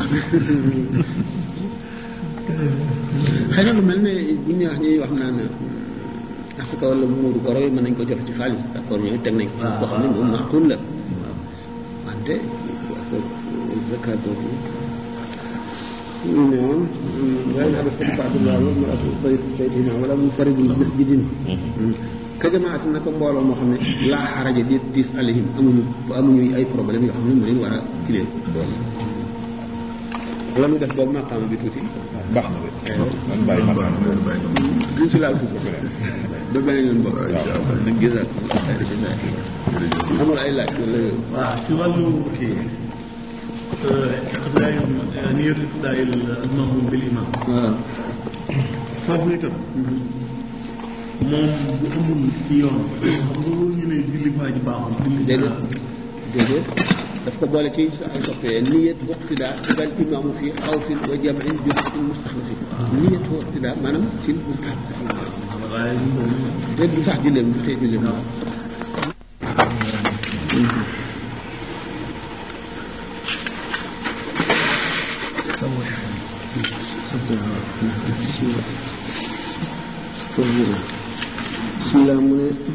xëy na lu mel ne bu ñu wax ñuy wax naan asaka wala muuru goro yi mën nañ ko jox ci xaalis d'accord ñooy teg nañ ko boo xam ne moom maaxuul la waaw wante zakat boobu نعم وإن أبى الصدقة الله والمرأة بيت بيتهما ولا منفرد مسجد كجماعة نكم بولا moo xam ne laa xaraja di tiis alayhim amuñu amuñu ay problème yoo xam ne mu leen war a kilee doole wala mu def boobu maqaama bi tuuti baax na de man bàyyi maqaama duñ ci laal tuuti ba beneen yoon bokk nag gisaat amul ay laaj wala waaw ci wàllu kii xasaay niyat ibtidaa al mahmum bil imam waaw foofu itam moom bu amul ci yoon xam nga loolu ñu ne julli waa ji baaxul julli déedéet déedéet daf ko boole ci sa ay soppee niyat waqtidaa bal imaamu fi xawfin wa jam'in jum'atin mustaxlafi niyat waqtidaa maanaam ci mustahab waaye déet du tax julleem du tee julleem بسم الله